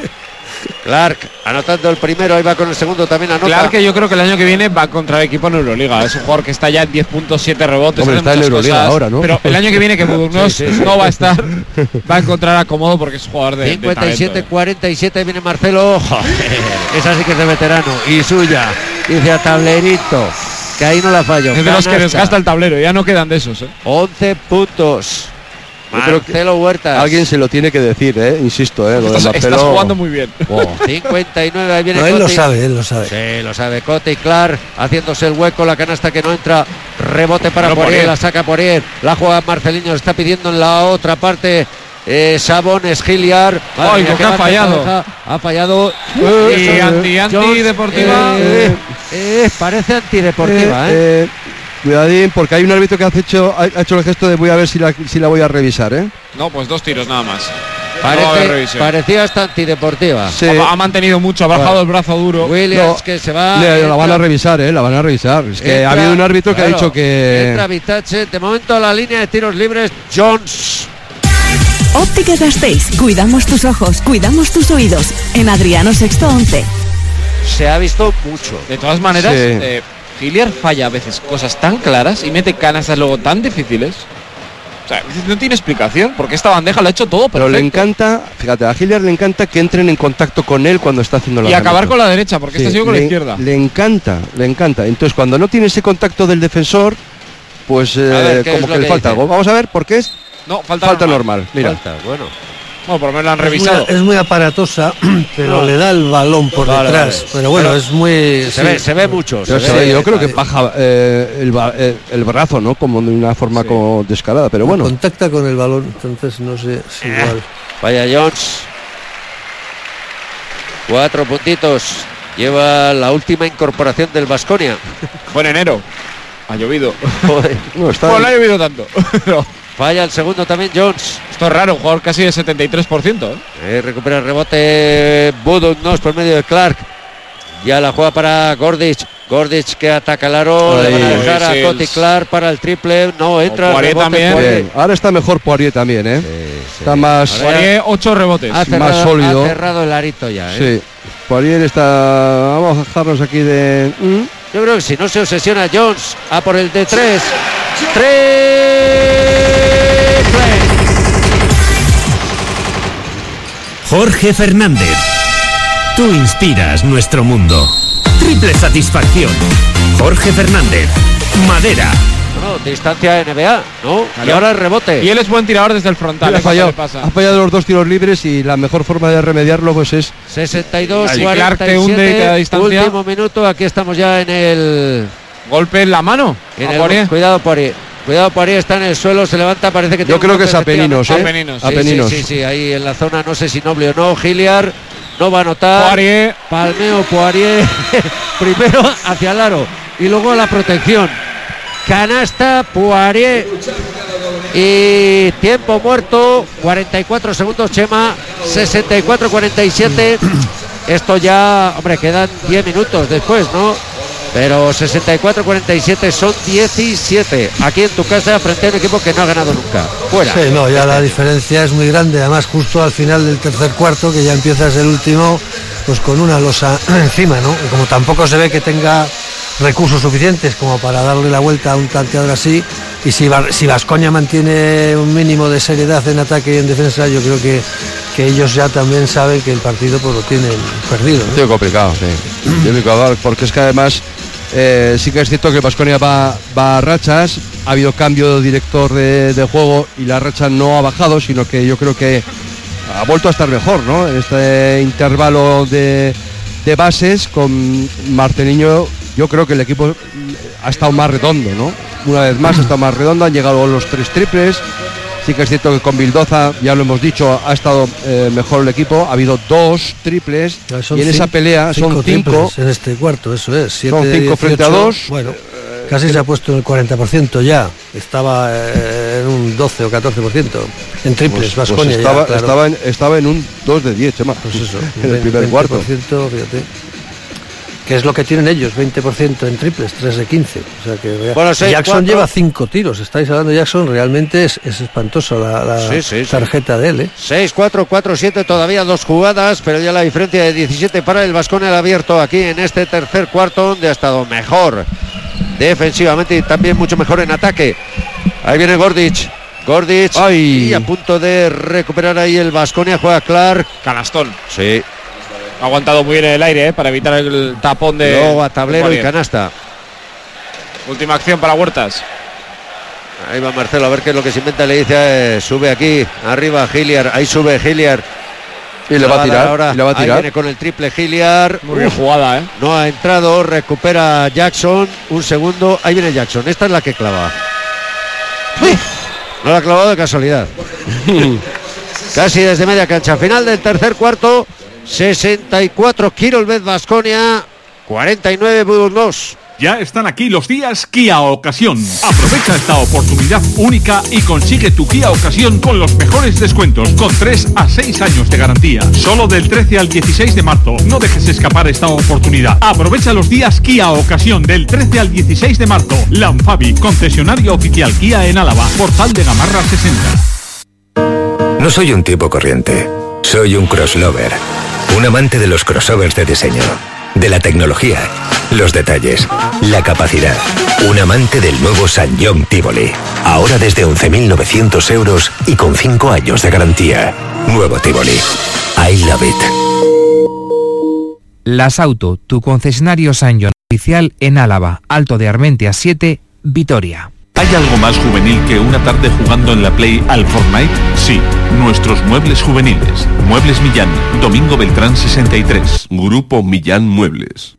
Clark anotando el primero, ahí va con el segundo, también anota. Clark, que yo creo que el año que viene va contra el equipo en Euroliga. Es un jugador que está ya en diez puntos, siete rebotes. Hombre, está en Euroliga cosas, ahora, ¿no? Pero el año que viene que Budugnos sí, sí, sí. no va a estar, va a encontrar acomodo porque es jugador de cincuenta y siete de cuarenta y siete viene Marcelo. Joder, esa sí que es de veterano. Y suya, dice a tablerito, que ahí no la fallo. Es de los que desgasta el tablero, ya no quedan de esos, ¿eh? once puntos. Marcelo Huertas. Alguien se lo tiene que decir, ¿eh? Insisto, ¿eh? Lo de estás, Marcelo... estás jugando muy bien. Oh, cincuenta y nueve, ahí viene no, él Cote. lo sabe, él lo sabe. Sí, lo sabe. Cote y Clark haciéndose el hueco, la canasta que no entra. Rebote para no, Poirier, la saca Poirier. La juega Marceliño, está pidiendo en la otra parte. Eh, Sabón es Hilliard. Ay, que ha fallado. Cabeza, ha fallado. Y eh, anti, anti deportiva. Eh, eh, parece antideportiva, eh. eh. Cuidadín, porque hay un árbitro que ha hecho, ha hecho el gesto de voy a ver si la, si la voy a revisar, ¿eh? No, pues dos tiros nada más. Parece, no parecía hasta antideportiva. Sí. Ha, ha mantenido mucho, ha bajado bueno. el brazo duro. Williams no, que se va. Le, la van a revisar, ¿eh? La van a revisar. Es que entra, ha habido un árbitro claro, que ha dicho que... Entra Vitache, de momento a la línea de tiros libres, Jones. Ópticas Gasteiz, cuidamos tus ojos, cuidamos tus oídos. En Adriano Sexto once. Se ha visto mucho. De todas maneras, sí. eh, Hilliard falla a veces cosas tan claras y mete canastas luego tan difíciles. O sea, no tiene explicación, porque esta bandeja lo ha hecho todo perfecto. Pero le encanta, fíjate, a Hilliard le encanta que entren en contacto con él cuando está haciendo la Y acabar bandeja. con la derecha, porque sí, esta ha sido con le, la izquierda. Le encanta, le encanta. Entonces, cuando no tiene ese contacto del defensor, pues eh, ver, como que, que le falta dice? algo. Vamos a ver por qué es. No, falta, falta normal. normal. Mira. Falta, bueno. Bueno, por lo menos la han es revisado. Muy, es muy aparatosa, pero no. le da el balón por vale, vale. detrás. Pero bueno, pero es muy... Se, sí. ve, se ve mucho. Yo, se sé, ve, yo creo que baja eh, el, eh, el brazo, ¿no? Como de una forma sí. como descarada, pero bueno. Contacta con el balón, entonces no sé si eh. igual. Vaya Jones. Cuatro puntitos. Lleva la última incorporación del Baskonia. Fue en enero. Ha llovido. Joder. No, está bueno, no ha llovido tanto. no. Falla el segundo también Jones. Esto es raro, un jugador casi de setenta y tres por ciento. ¿eh? Eh, recupera el rebote Budugnos por medio de Clark. Ya la juega para Gordic. Gordic que ataca el aro. Ahí. Le van a dejar a Sí, Coti Clark para el triple. No entra. Poirier rebote, también. Poirier. Bien. Ahora está mejor Poirier también, ¿eh? Sí, sí. Está más, Poirier, ocho rebotes. Ha cerrado, más sólido. ha cerrado el arito ya. ¿eh? Sí. Poirier está. Vamos a dejarnos aquí de. ¿Mm? Yo creo que si no se obsesiona Jones a por el de tres. Tres. Jorge Fernández. Tú inspiras nuestro mundo. Triple satisfacción. Jorge Fernández. Madera. No, distancia N B A, ¿no? Y ahora el rebote. Y él es buen tirador desde el frontal. Ha ¿eh? Cuando fallado, le pasa. ha fallado los dos tiros libres y la mejor forma de remediarlo pues es sesenta y dos Al cuarenta Clark te y hunde siete. cada distancia. Último minuto. Aquí estamos ya en el. Golpe en la mano. En a el Poirier. cuidado Poirier. Cuidado Poirier, está en el suelo, se levanta, parece que Yo tiene creo un que es golpe, Apeninos, ¿eh? Apeninos. Sí, Apeninos. Sí, sí, sí, ahí en la zona, no sé si noble o no. Hilliard no va a anotar. Poirier. Palmeo Poirier. Primero hacia el aro y luego a la protección. Canasta Poirier. Y tiempo muerto, cuarenta y cuatro segundos, Chema. sesenta y cuatro cuarenta y siete. Esto ya, hombre, quedan diez minutos después, ¿no? Pero sesenta y cuatro cuarenta y siete son diecisiete. Aquí en tu casa, frente a un equipo que no ha ganado nunca. Fuera. Sí, no, ya la diferencia es muy grande. Además, justo al final del tercer cuarto, que ya empiezas el último, pues con una losa encima, ¿no? Y como tampoco se ve que tenga recursos suficientes como para darle la vuelta a un tanteador así, y si si Baskonia mantiene un mínimo de seriedad en ataque y en defensa, yo creo que, que ellos ya también saben que el partido pues lo tienen perdido, ¿no? Tío complicado, sí. Tío complicado, porque es que además eh, sí que es cierto que Baskonia va, va a rachas, ha habido cambio de director de, de juego y la racha no ha bajado, sino que yo creo que ha vuelto a estar mejor, ¿no? Este intervalo de, de bases con Marteliño, yo creo que el equipo ha estado más redondo, ¿no? Una vez más ha estado más redondo, han llegado los tres triples. Sí que es cierto que con Bildoza, ya lo hemos dicho, ha estado eh, mejor el equipo. Ha habido dos triples Son y en cinco, esa pelea cinco son cinco. triples en este cuarto, eso es. Siete, Son cinco frente a dieciocho, dos. Bueno, casi se ha puesto en el cuarenta por ciento ya. Estaba eh, en un doce o catorce por ciento en triples, Pues, pues Baskonia. estaba, ya, claro. estaba, en, estaba en un dos de diez, Chema. Pues eso, en el primer veinte cuarto. por ciento, fíjate. Que es lo que tienen ellos, veinte por ciento en triples, tres de quince. O sea que Bueno, seis, Jackson cuatro. lleva cinco tiros. Estáis hablando de Jackson, realmente es, es espantoso la, la Sí, sí, sí. tarjeta de él, ¿eh? seis cuatro cuatro siete, todavía dos jugadas, pero ya la diferencia de diecisiete para el Baskonia el abierto aquí en este tercer cuarto, donde ha estado mejor defensivamente y también mucho mejor en ataque. Ahí viene Gordic. Gordic Ay. y a punto de recuperar ahí el Baskonia, juega Clark. Canastón. Sí. Ha aguantado muy bien el aire, ¿eh? Para evitar el tapón de. Luego a tablero de y Poirier. canasta. Última acción para Huertas. Ahí va Marcelo a ver qué es lo que se inventa. Le dice, eh, sube aquí, arriba Hilliard. Ahí sube Hilliard. Y le va a dar tirar. ahora. Y le va a Ahí tirar. viene con el triple Hilliard. Muy bien Uf, jugada, ¿eh? no ha entrado, recupera Jackson. Un segundo. Ahí viene Jackson. Esta es la que clava. No la ha clavado de casualidad. Casi desde media cancha. Final del tercer cuarto. sesenta y cuatro Kirolbet Baskonia. cuarenta y nueve Burgos. Ya están aquí los días Kia Ocasión. Aprovecha esta oportunidad única y consigue tu Kia Ocasión con los mejores descuentos, con tres a seis años de garantía. Solo del trece al dieciséis de marzo. No dejes escapar esta oportunidad. Aprovecha los días Kia Ocasión del trece al dieciséis de marzo. Lanfabi, concesionario oficial Kia en Álava. Portal de Gamarra sesenta. No soy un tipo corriente. Soy un crosslover. Un amante de los crossovers de diseño. De la tecnología, los detalles, la capacidad. Un amante del nuevo Sanyong Tivoli. Ahora desde once mil novecientos euros y con cinco años de garantía. Nuevo Tivoli. I love it. Las Auto, tu concesionario Sanyong oficial en Álava, Alto de Armentia siete, Vitoria. ¿Hay algo más juvenil que una tarde jugando en la Play al Fortnite? Sí, nuestros muebles juveniles. Muebles Millán, Domingo Beltrán sesenta y tres. Grupo Millán Muebles.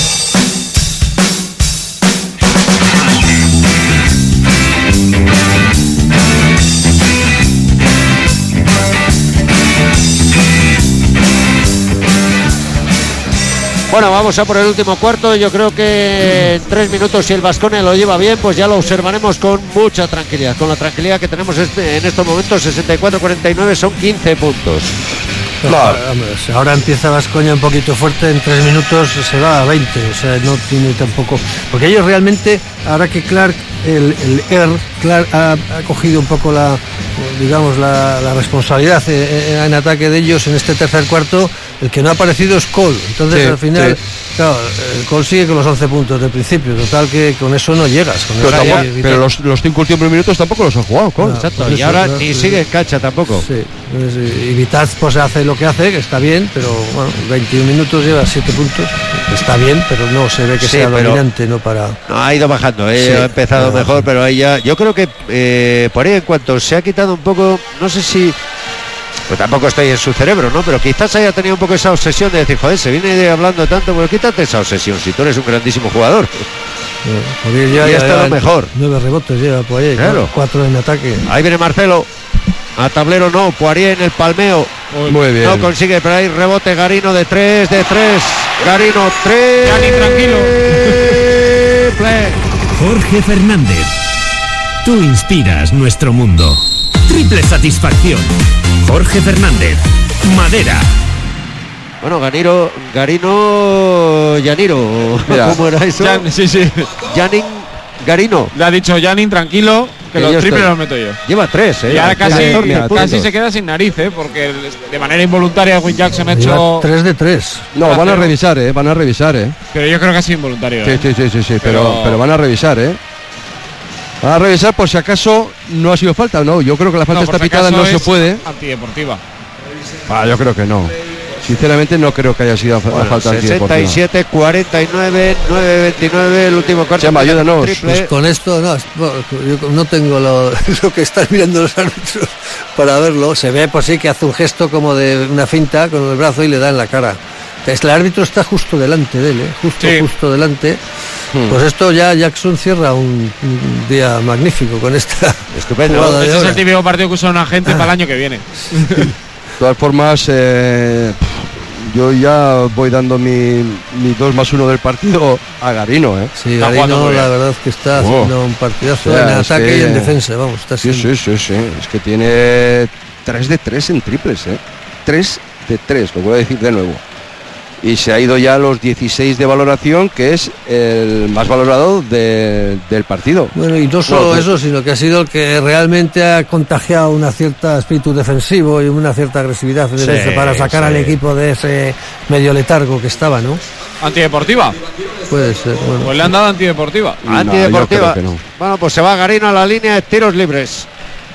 Bueno, vamos a por el último cuarto. Yo creo que en tres minutos, si el Baskonia lo lleva bien, pues ya lo observaremos con mucha tranquilidad. Con la tranquilidad que tenemos este, en estos momentos, sesenta y cuatro cuarenta y nueve son quince puntos. Claro. Ahora empieza Baskonia un poquito fuerte, en tres minutos se va a veinte, o sea, no tiene tampoco... Porque ellos realmente, ahora que Clark, el, el Air, Clark ha, ha cogido un poco la, digamos, la, la responsabilidad en, en ataque de ellos en este tercer cuarto, el que no ha aparecido es Cole. Entonces, sí, al final, sí. claro, el Cole sigue con los once puntos del principio, total que con eso no llegas. Con pero eso tampoco, ya, pero los, los cinco últimos minutos tampoco los ha jugado, Cole. No, Exacto, pues y eso, ahora claro, ni sí, sigue en cancha tampoco. Sí, y Vitaz pues hace lo que hace, que está bien, pero bueno, veintiún minutos lleva siete puntos, está bien, pero no se ve que sí, sea pero dominante, no para... No, ha ido bajando, ¿eh? Sí, ha empezado claro, mejor, sí. pero ahí ya... Yo creo que eh, por ahí en cuanto se ha quitado un poco, no sé si... Pues tampoco estoy en su cerebro, ¿no? Pero quizás haya tenido un poco esa obsesión de decir, joder, se viene hablando tanto, pero quítate esa obsesión, si tú eres un grandísimo jugador. Porque ya, y ya, está ya mejor. Nueve rebotes lleva por ahí, Claro. cuatro en ataque. Ahí viene Marcelo. A tablero no, Poirier en el palmeo. Muy bien. No consigue, pero ahí rebote Garino de tres, de tres. Garino, tres. Gianni, tranquilo. Play. Jorge Fernández. Tú inspiras nuestro mundo. Triple satisfacción. Jorge Fernández. Madera. Bueno, Ganiro, Garino, Yaniro. Mira. ¿Cómo era eso? Jan- sí, sí. Janin, Garino. Le ha dicho Janin, tranquilo, que, Que los yo triples estoy. los meto yo. Lleva tres, ¿eh? Y ahora casi, catorce casi puntos. se queda sin nariz, ¿eh? Porque el- de manera involuntaria Will Jackson ha Lleva hecho... tres de tres. No, van a revisar, ¿eh? Van a revisar, ¿eh? Pero yo creo que ha sido involuntario. Sí, ¿eh? sí, sí, sí, sí, pero, Pero- pero van a revisar, ¿eh? Van a revisar por si acaso no ha sido falta o no. Yo creo que la falta No, por está si pitada, acaso no se es puede. Antideportiva. Ah, yo creo que no. Sinceramente no creo que haya sido fa- Bueno, falta sesenta y antideportiva. siete cuarenta y nueve, nueve veintinueve, el último cuarto. Chema, ayúdanos. Triple. Pues con esto no, es- bueno, yo no tengo lo, lo que están mirando los árbitros para verlo. Se ve por sí que hace un gesto como de una finta con el brazo y le da en la cara. El árbitro está justo delante de él, ¿eh? justo, Sí. justo delante. Pues esto ya Jackson cierra un, un día magnífico con esta Estupendo. jugada de Ese es ahora. el típico partido que usa una gente para el año que viene. De todas formas, eh, yo ya voy dando mi, mi dos más uno del partido a Garino, ¿eh? Sí, Está jugando Garino muy la bien. verdad es que está Oh. haciendo un partidazo O sea, en es ataque que- y en defensa, vamos, está Sí, siendo- sí, sí, sí. Es que tiene tres de tres en triples, ¿eh? tres de tres, lo voy a decir de nuevo. Y se ha ido ya a los dieciséis de valoración, que es el más valorado de- del partido. Bueno, y no solo Bueno, pues- eso, sino que ha sido el que realmente ha contagiado una cierta espíritu defensivo y una cierta agresividad en Sí, defensa para sacar sí. al equipo de ese medio letargo que estaba, ¿no? Antideportiva. Puede ser, bueno. Pues le han dado antideportiva. No, Antideportiva. yo creo que no. Bueno, pues se va Garino a la línea de tiros libres.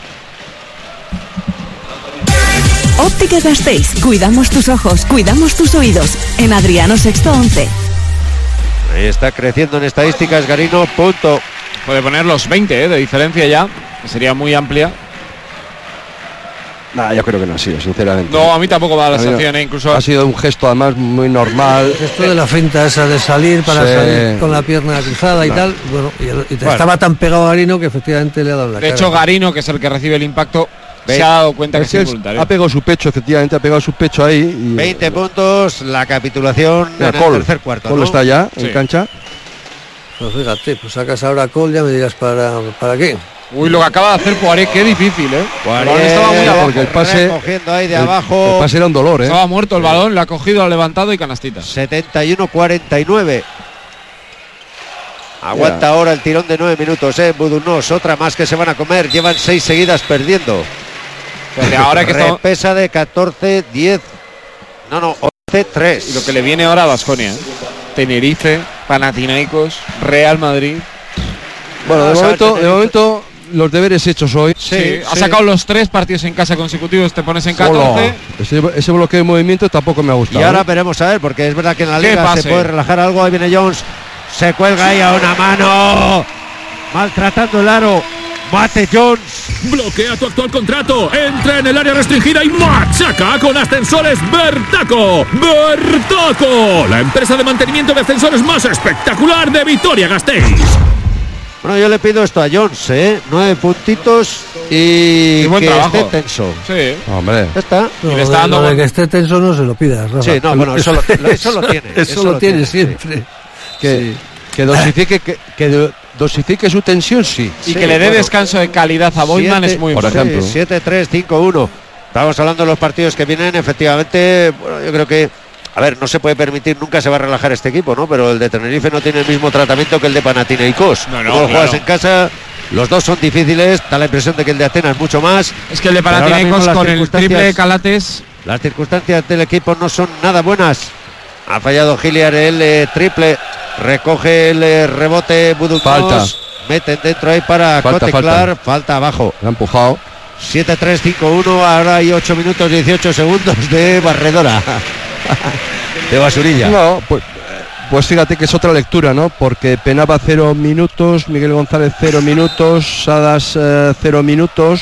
Óptica Gasteiz. Cuidamos tus ojos, cuidamos tus oídos. En Adriano Sexto once. Ahí está creciendo en estadísticas Garino, punto. Puede poner los veinte, ¿eh? De diferencia ya, que sería muy amplia. Nah, yo creo que no ha sido, sinceramente. No, a mí tampoco me da la A mí no. sensación, ¿eh? Incluso Ha sido un gesto además muy normal. Esto de la finta esa de salir para Sí. salir con la pierna cruzada y No. tal, bueno, y, el- y Bueno. estaba tan pegado a Garino que efectivamente le ha dado en la de cara. hecho Garino, que es el que recibe el impacto, Ve- se ha dado cuenta que Es es que es- involuntario. ha pegado su pecho, efectivamente, ha pegado su pecho ahí. Y, veinte puntos, la capitulación Mira, en el Cole. tercer cuarto. Cole ¿no? está ya Sí. en cancha. Pues fíjate, pues sacas ahora a Cole, ya me dirás para, para qué. Uy, lo que acaba de hacer Poiré, qué difícil, ¿eh? Poirier, El balón estaba muy abajo. porque el pase- recogiendo ahí de el- abajo. El pase era un dolor, ¿eh? Estaba muerto el balón, lo ha cogido, lo ha levantado y canastita. setenta y uno cuarenta y nueve. Aguanta ahora el tirón de nueve minutos, eh. Budunós, otra más que se van a comer. Llevan seis seguidas perdiendo. Pero ahora que estamos- Repesa de catorce diez. No, no, once tres. Y lo que le viene ahora a Baskonia, ¿eh? Tenerife, Panathinaikos, Real Madrid. Bueno, de Vamos a ver, momento, de Tenerife. momento, los deberes hechos hoy. Sí, ha sacado los tres partidos en casa consecutivos, te pones en catorce. Hola. Ese, ese bloqueo de movimiento tampoco me ha gustado. Y ahora ¿eh? veremos a ver, porque es verdad que en la ¿Qué liga pase? se puede relajar algo. Ahí viene Jones, se cuelga ahí a una mano, maltratando el aro. Mate Jones. Bloquea tu actual contrato. Entra en el área restringida y machaca con Ascensores Bertaco. Bertaco, la empresa de mantenimiento de ascensores más espectacular de Vitoria-Gasteiz. Bueno, yo le pido esto a Jones, ¿eh? Nueve puntitos y, Y buen que trabajo. esté tenso. Sí. Hombre. Ya está. No, Y le lo está de- dando lo de buen- que esté tenso no se lo pidas, Rafa. Sí, no, bueno, eso lo- lo- eso lo tiene, Eso, eso lo, lo tiene tiene, siempre. Que, que dosifique, que, que do- dosifique su tensión, sí. Y Sí, que le dé bueno. descanso de calidad a Boyman Siete- es muy Por importante. ejemplo. siete tres cinco uno. Estamos hablando de los partidos que vienen, efectivamente, bueno, yo creo que, a ver, no se puede permitir, nunca se va a relajar este equipo, ¿no? Pero el de Tenerife no tiene el mismo tratamiento que el de Panathinaikos. No, no, Como claro. juegas en casa, los dos son difíciles, da la impresión de que el de Atenas mucho más. Es que el de Pero ahora Panathinaikos mismo las con el circunstancias- triple de Calates. Las circunstancias del equipo no son nada buenas. Ha fallado Hilliard el eh, triple, recoge el eh, rebote Buduknos. Falta. Meten dentro ahí para Falta, Coteclar, falta. falta abajo. Le ha empujado. siete tres cinco uno, ahora hay ocho minutos dieciocho segundos de barredora. De basurilla. No, pues, pues fíjate que es otra lectura, ¿no? Porque Penaba cero minutos, Miguel González cero minutos, Sadas eh, cero minutos.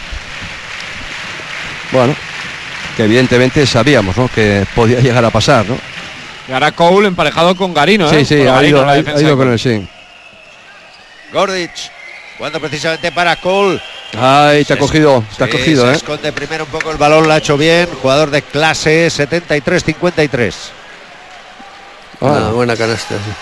Bueno, que evidentemente sabíamos, ¿no? Que podía llegar a pasar, ¿no? Y ahora Cole emparejado con Garino, ¿eh? Sí, sí, Con ha Garino ido, en la ha, defensa ha ido de con Cole. él, sí. Gordic, jugando precisamente para Cole. Ay, te ha cogido, te ha Sí, cogido, se ¿eh? esconde primero un poco el balón, lo ha hecho bien. Jugador de clase, setenta y tres cincuenta y tres. Una buena canasta, sí.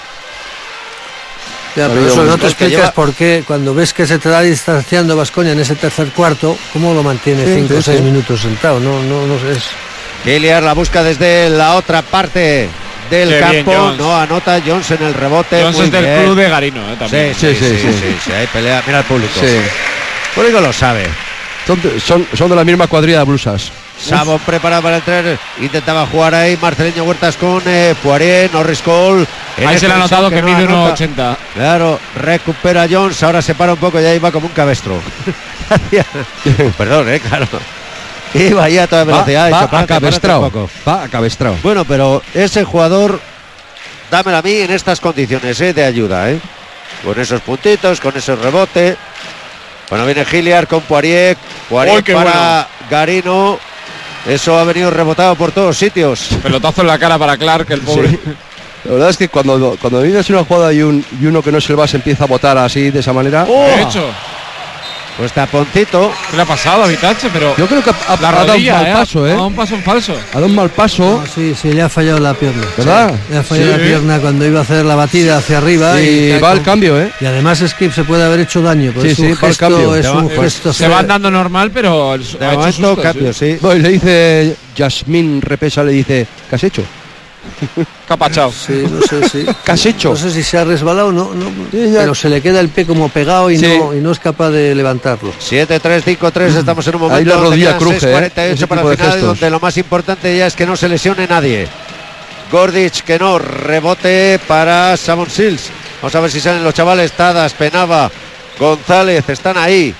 Ya, Ha pero habido eso un no gol te que explicas lleva- por qué, cuando ves que se te va distanciando Baskonia en ese tercer cuarto, ¿cómo lo mantiene Sí, cinco o sí, seis sí. minutos sentado? No, no, no sé. Es... Hilliard la busca desde la otra parte del Qué bien, campo. Jones. No anota Jones en el rebote. Jones muy es del bien. club de Garino, ¿eh? También. Sí, sí, sí, sí, sí, sí, hay pelea. Mira el público. Sí. El público lo sabe. Son de, son, son de la misma cuadrilla de blusas. Sabon preparado para entrar. Intentaba jugar ahí Marceleño Huertas con eh, Poirier, Norris Cole. En Ahí se le ha extensión notado que no mide anota. uno ochenta. Claro, recupera Jones. Ahora se para un poco y ahí va como un cabestro. Perdón, eh, claro. Iba ahí a toda velocidad. Va, y va se para, acabestrao. para un poco. Va acabestrao. Bueno, pero ese jugador, dámelo a mí en estas condiciones eh, de ayuda, ¿eh? Con esos puntitos, con esos rebotes. Bueno, viene Hilliard con Poirier. Poirier ¡Uy, qué para bueno! Garino. Eso ha venido rebotado por todos sitios. Pelotazo en la cara para Clark, el pobre. Sí. La verdad es que cuando, cuando vives una jugada y, un, y uno que no es el base empieza a botar así, de esa manera. ¿Qué ha hecho? Pues taponcito. ¿Qué le ha pasado a Vitache? Pero Yo creo que ha, ha la dado un rodilla, mal ¿eh? paso, ¿eh? Ha dado un paso en falso. Ha dado un mal paso. No, sí, sí, le ha fallado la pierna. ¿Verdad? Le ha fallado Sí. la pierna cuando iba a hacer la batida hacia arriba. Y cae va con- al cambio, ¿eh? Y además Skip se puede haber hecho daño. Pero Sí, es sí, un va al gesto, cambio. es un Pues gesto Se van dando normal, pero el, De ha hecho momento, susto, cambio, sí. sí. No, y le dice Yasmín Repesa, le dice, ¿qué has hecho? Capachao. Sí, no sé si. ¿Qué has hecho? No sé si se ha resbalado o no, no, Sí, ya. pero se le queda el pie como pegado y, Sí. no, y no es capaz de levantarlo. siete tres cinco tres, estamos en un momento Ahí la donde rodilla quedan cruje, seis cuarenta y ¿eh? ocho Ese para tipo el de final, gestos. donde lo más importante ya es que no se lesione nadie. Gordic que no, rebote para Samon Sills. Vamos a ver si salen los chavales. Tadas, Penaba, González, están ahí.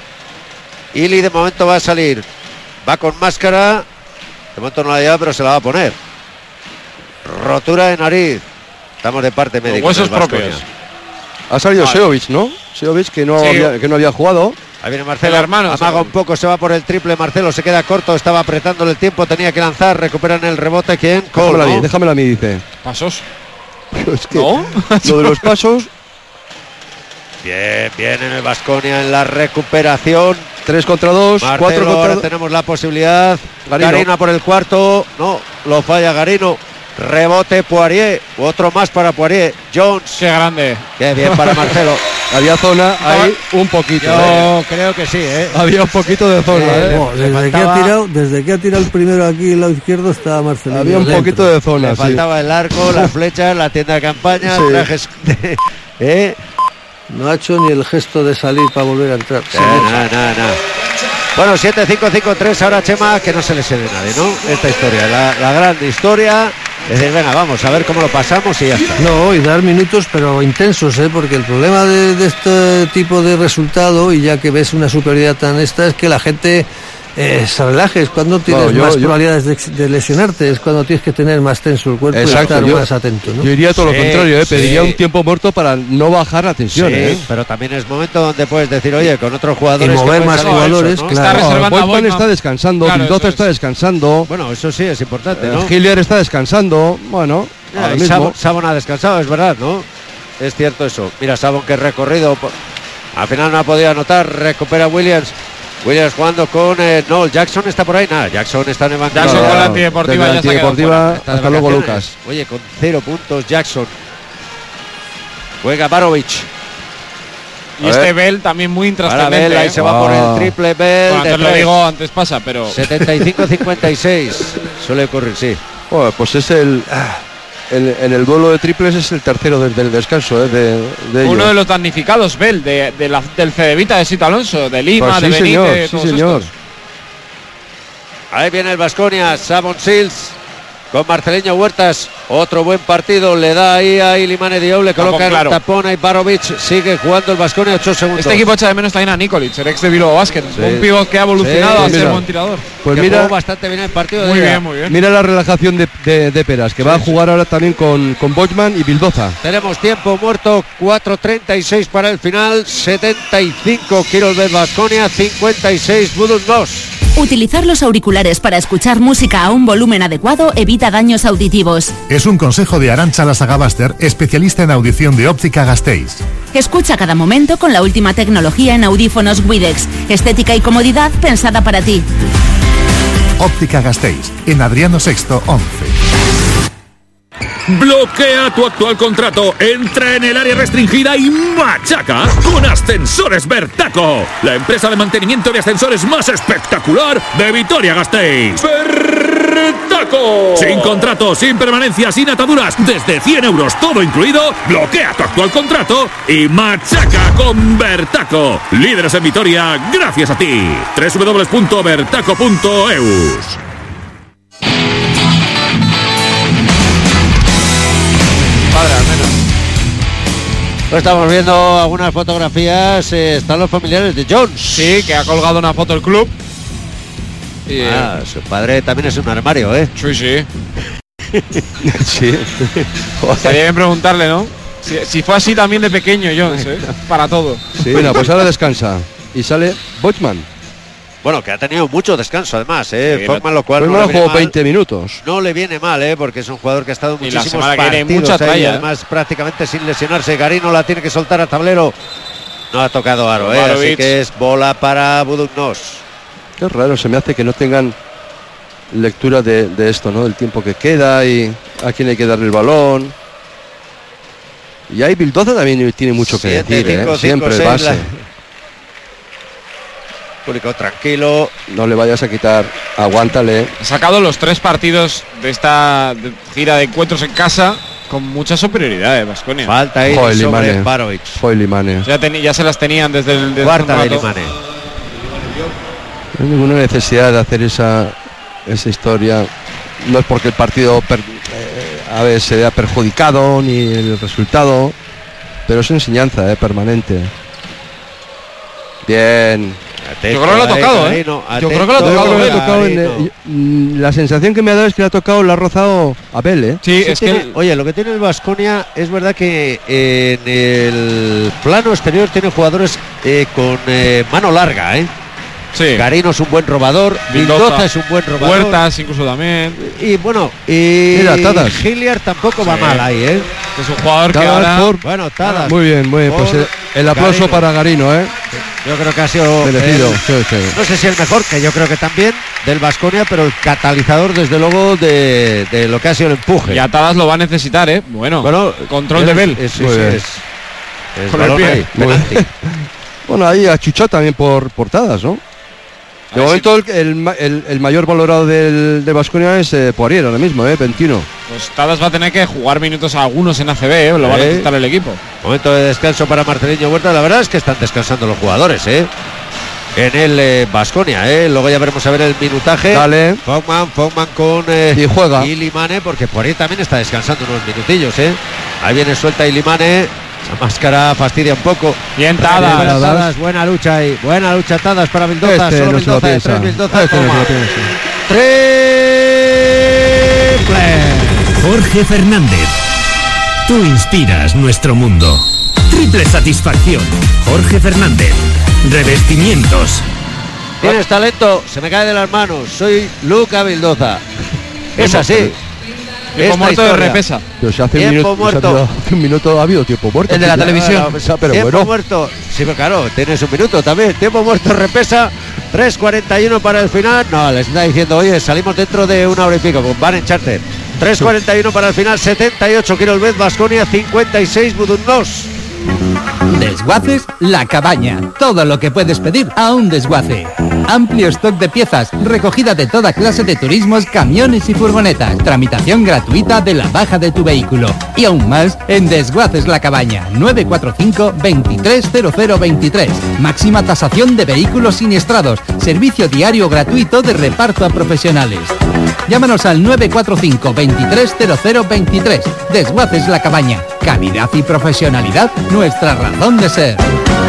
Ili de momento va a salir. Va con máscara. De momento no la lleva, pero se la va a poner. Rotura de nariz. Estamos de parte médica. huesos del Baskonia. propios. Ha salido Vale. Seovic, ¿no? Seovic que no, Sí. había, que no había jugado. Ahí viene Marcelo, El hermano, amaga sí. un poco, se va por el triple. Marcelo se queda corto, estaba apretándole el tiempo, tenía que lanzar, recuperan el rebote. ¿Quién? Cole, Déjamela a ¿no? mí, déjamela a mí, dice. Pasos. Pero es que ¿No? lo de los pasos, Bien, bien en el Baskonia en la recuperación. tres contra dos, Marcelo, cuatro contra ahora dos. tenemos la posibilidad. Garino. Garino por el cuarto. No, lo falla Garino. Rebote Poirier. Otro más para Poirier. Jones. Qué grande. Qué bien para Marcelo. Había zona ahí un poquito. ¿eh? Yo creo que sí, ¿eh? Había un poquito de zona, Eh, ¿eh? Oh, le desde, que faltaba- ha tirado, desde que ha tirado el primero aquí el lado izquierdo está Marcelino. Había un dentro. poquito de zona, Le sí. faltaba el arco, las flechas, la tienda de campaña, Sí. trajes. de- ¿eh? No ha hecho ni el gesto de salir para volver a entrar. Eh, nada, nada, nada. Bueno, siete cinco cinco tres ahora, Chema, que no se lesione nadie, ¿no? Esta historia, la, la gran historia. Es decir, venga, vamos a ver cómo lo pasamos y ya está. No, y dar minutos, pero intensos, ¿eh? Porque el problema de, de este tipo de resultado, y ya que ves una superioridad tan esta, es que la gente eh, se relaje. Es cuando tienes No, yo- más yo- probabilidades de, de lesionarte, es cuando tienes que tener más tenso el cuerpo y estar yo, más atento, ¿no? yo diría todo Sí, lo contrario, ¿eh? sí. Pediría un tiempo muerto para no bajar la tensión, Sí, ¿eh? pero también es momento donde puedes decir, oye, con otros jugadores. Y que mover pueden más salir jugadores, eso, ¿no? claro. Está No, reservando a Boyman Boyman. está descansando, Claro, Bildoza eso está es. descansando, Bueno, eso sí es importante, ¿no? eh, Hilliard está descansando, bueno, Ya, ahora y mismo. Sabon, Sabon ha descansado, es verdad, ¿no? Es cierto eso. Mira, Sabon que recorrido. po- Al final no ha podido anotar. Recupera Williams. Williams jugando con. Eh, no, Jackson está por ahí. Nada, Jackson está en el banquillo. Jackson No, con la no, antideportiva desde ya se la ha quedado antideportiva, fuera. Está de hasta luego, vacaciones. Lucas. Oye, con cero puntos Jackson. Juega Barovic. Y este Bell también muy intrascendente. Bell, ahí ¿eh? se va wow. por el triple Bell. Bueno, antes lo digo, antes pasa, pero... setenta y cinco cincuenta y seis. Suele ocurrir, sí. Bueno, pues es el... En, en el duelo de triples es el tercero desde el descanso, ¿eh? de, de Uno ellos. de los damnificados, Bell, de, de la, del Cedevita de Sito Alonso, de Lima, Pues sí, de Benítez, señor, de sí, todos señor. estos. Ahí viene el Baskonia, Savon Sills con Marceleño Huertas. Otro buen partido, le da ahí a Ilimane Diop, le coloca Tapón, claro. el tapón a Ibarovic. Sigue jugando el Baskonia, ocho segundos. Este equipo echa de menos también a Nikolic, el ex de Bilbao Basket. Sí. Un pívot que ha evolucionado Sí, a ser mira. buen tirador. Pues que mira, jugó bastante bien el partido. Muy de bien, muy bien. mira la relajación de, de, de Peras, que Sí, va a sí. jugar ahora también con, con Bochman y Bildoza. Tenemos tiempo muerto, cuatro treinta y seis para el final, setenta y cinco Kirolbet Baskonia, cincuenta y seis Budućnost. Utilizar los auriculares para escuchar música a un volumen adecuado evita daños auditivos. Es un consejo de Arantxa Lasagabaster, especialista en audición de Óptica Gasteiz. Escucha cada momento con la última tecnología en audífonos Widex. Estética y comodidad pensada para ti. Óptica Gasteiz, en Adriano Sexto once. Bloquea tu actual contrato, entra en el área restringida y machaca con Ascensores Bertaco, la empresa de mantenimiento de ascensores más espectacular de Vitoria-Gasteiz. ¡Bertaco! Sin contrato, sin permanencia, sin ataduras, desde cien euros todo incluido. Bloquea tu actual contrato y machaca con Bertaco. Líderes en Vitoria, gracias a ti. doble u doble u doble u punto bertaco punto e u. Padre, al menos. Pues estamos viendo algunas fotografías. eh, están los familiares de Jones. Sí, que ha colgado una foto el club. Y, Ah, su padre también es un armario, ¿eh? Sí, sí. Sí. Estaría bien preguntarle, ¿no? Si, si fue así también de pequeño, Jones, ¿eh? Para todo. Sí, bueno, pues ahora descansa. Y sale Bochman. Bueno, que ha tenido mucho descanso además, ¿eh? Sí, Forman lo cual Bochman no, ha le viene jugado mal, veinte minutos. no le viene mal, ¿eh? Porque es un jugador que ha estado Y la muchísimos semana que viene partidos mucha ahí, tralla, ¿eh? además prácticamente sin lesionarse. Garino la tiene que soltar a tablero. No ha tocado aro, ¿eh? Así Barovic. que es bola para Budućnost. Qué raro, se me hace que no tengan lectura de, de esto, ¿no? Del tiempo que queda y a quién hay que darle el balón. Y ahí Bildoza también tiene mucho que Siete, decir, ¿eh? cinco, Siempre cinco, el seis, base. la- Público tranquilo. No le vayas a quitar, aguántale. Ha sacado los tres partidos de esta de- gira de encuentros en casa con mucha superioridad de Baskonia. Falta ahí Joder, sobre Limane. Barovic. Joder, Limane. Ya, teni- ya se las tenían desde el desde Cuarta hace de un rato. Limane. No hay ninguna necesidad de hacer esa, esa historia. No es porque el partido per- eh, a ver, se vea perjudicado ni el resultado, pero es enseñanza, eh, permanente. Bien. Atento Yo creo que lo ha ahí, tocado, ¿eh? Garino, Yo creo que lo ha atento, tocado, Yo creo que le ha tocado en Garino. el- mm, la sensación que me ha dado es que le ha tocado, le ha rozado a Bell, ¿eh? Sí, Sí es tiene- que el- oye, lo que tiene el Baskonia es verdad que en el plano exterior tiene jugadores eh, con eh, mano larga, ¿eh? sí. Garino es un buen robador, Bildoza. Bildoza es un buen robador. Huertas incluso también. Y bueno, y Mira, Tadas. Hilliard tampoco va Sí. mal ahí, ¿eh? Es un jugador que Tadas ahora por- Bueno, Tadas. Muy bien, muy bien. Pues Por el, el aplauso Garino. para Garino, ¿eh? Yo creo que ha sido Merecido. el- Sí, sí. no sé si el mejor, que yo creo que también del Baskonia, pero el catalizador desde luego de, de lo que ha sido el empuje. y Atadas lo va a necesitar, ¿eh? Bueno, Bueno, control es- de Bell. es- sí, Muy sí, bien. es- es Con el balón pie. ahí, Muy bien. penalti. Bueno, ahí ha chuchado también por portadas, ¿no? De A ver momento el, el ma- el- el mayor valorado del, de Baskonia es eh, Poirier ahora mismo, ¿eh? veintiuno. Pues Tadas va a tener que jugar minutos a algunos en A C B, ¿eh? Lo va a Sí. necesitar el equipo. Momento de descanso para Marceleño Huerta. La verdad es que están descansando los jugadores, ¿eh? En el Baskonia, ¿eh? Luego ya veremos a ver el minutaje. Dale. Fogman, Fogman con eh, Y juega. Ilimane, porque por ahí también está descansando unos minutillos, ¿eh? Ahí viene suelta Ilimane. La máscara fastidia un poco. Bien Buena Tadas. Tadas. Tadas, buena lucha ahí. Buena lucha Tadas para Bildoza. Este Solo no se lo Bildoza de piensa. tres, Bildoza. Este no se Toma. lo piensa. Triple. Jorge Fernández. Tú inspiras nuestro mundo. Triple satisfacción. Jorge Fernández. Revestimientos. Tienes talento, se me cae de las manos. Soy Luca Bildoza. Es así. Tiempo Esta muerto de historia. repesa. Pero si hace un, Tiempo minuto, se ha muerto. tirado- hace un minuto ha habido tiempo muerto. El de la Sí, televisión. o sea, pero Tiempo bueno. muerto. Sí, pero claro, tienes un minuto también. Tiempo muerto, repesa. tres cuarenta y uno para el final. No, les está diciendo, oye, salimos dentro de una hora y pico con Van en Charter. tres cuarenta y uno para el final. setenta y ocho Kirolbet, Baskonia, cincuenta y seis Budućnost. Desguaces La Cabaña. Todo lo que puedes pedir a un desguace. Amplio stock de piezas, recogida de toda clase de turismos, camiones y furgonetas. Tramitación gratuita de la baja de tu vehículo. Y aún más en Desguaces La Cabaña. nueve cuatro cinco, veintitrés cero cero veintitrés. Máxima tasación de vehículos siniestrados. Servicio diario gratuito de reparto a profesionales. Llámanos al nueve cuatro cinco, veintitrés cero cero veintitrés. Desguaces La Cabaña. Calidad y profesionalidad, nuestra razón de ser.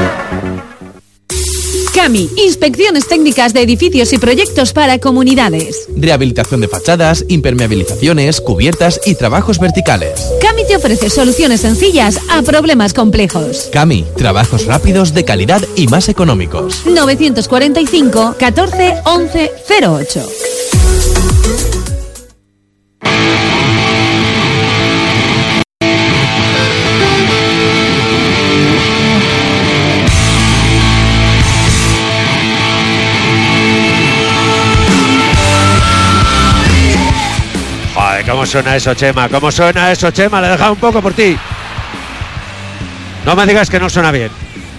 CAMI, inspecciones técnicas de edificios y proyectos para comunidades. Rehabilitación de fachadas, impermeabilizaciones, cubiertas y trabajos verticales. CAMI te ofrece soluciones sencillas a problemas complejos. CAMI, trabajos rápidos, de calidad y más económicos. novecientos cuarenta y cinco, catorce, once, cero ocho. ¿Cómo suena eso, Chema? ¿Cómo suena eso, Chema? Le he dejado un poco por ti. No me digas que no suena bien.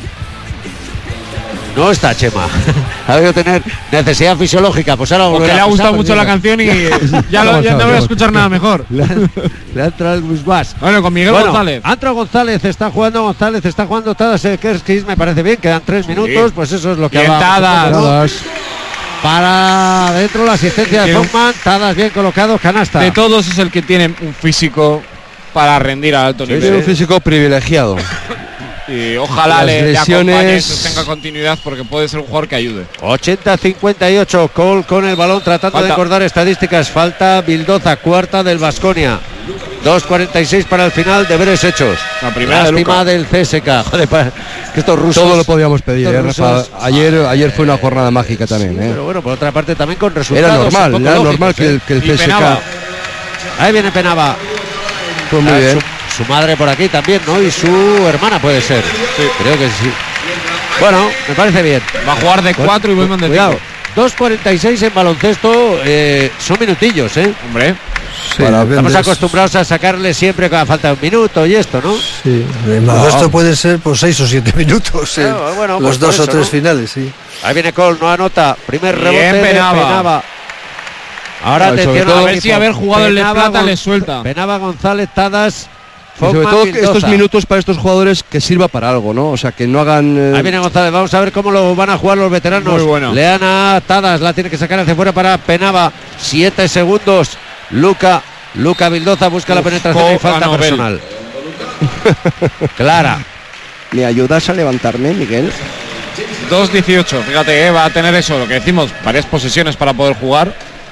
No está, Chema. Ha debido tener necesidad fisiológica. Pues ahora porque le ha gustado mucho la canción y ya, lo, ya no voy a escuchar nada mejor. Le, le ha entrado el busbas. Bueno, con Miguel bueno, González. Ha entrado González, está jugando González, está jugando Tadas Kerskis, me parece bien. Quedan tres minutos, sí. Pues eso es lo que va. Tadas. Para dentro la asistencia de Hoffman, Tadas bien colocado, canasta. De todos es el que tiene un físico para rendir a alto nivel. Tiene un físico privilegiado. Y ojalá Las le, lesiones... le acompañe, tenga continuidad, porque puede ser un jugador que ayude. ochenta cincuenta y ocho, Cole con el balón tratando Falta. de recordar estadísticas. Falta Vildoza, cuarta del Baskonia. dos cuarenta y seis para el final, deberes hechos. La primera Lástima de del C S K. Joder, para, que estos rusos. Todo lo podíamos pedir, eh, Rafa. Ayer, ayer fue una jornada mágica también. Eh. Pero bueno, por otra parte también con resultados. Era normal, era lógicos, normal que, eh. que el C S K. Penaba. Ahí viene Penaba. Pues muy ah, bien. Su, su madre por aquí también, ¿no? Y su hermana puede ser. Sí. Creo que sí. Bueno, me parece bien. Va a jugar de cuatro y Boyman de cinco. dos cuarenta y seis en baloncesto, eh, son minutillos, ¿eh? Hombre. Sí, estamos acostumbrados a sacarle siempre a falta de un minuto y esto, ¿no? Sí, no. Esto puede ser por seis o siete minutos, eh, no, bueno, los pues dos eso, o tres ¿no? finales, sí. Ahí viene Cole, no anota, primer rebote Bien, de Penaba. Penaba. Ahora atención a ver si haber jugado el de plata le suelta. Penaba, González, Tadas. Y sobre todo que estos minutos para estos jugadores que sirva para algo, ¿no? O sea, que no hagan... Eh... Ahí viene González, vamos a ver cómo lo van a jugar los veteranos. Muy bueno. Leana, Tadas, la tiene que sacar hacia afuera para Penaba. Siete segundos. Luca, Luca Vildoza busca Uf, la penetración y falta personal. Clara. ¿Me ayudas a levantarme, Miguel? dos dieciocho, fíjate, eh, va a tener eso, lo que decimos, varias posesiones para poder jugar.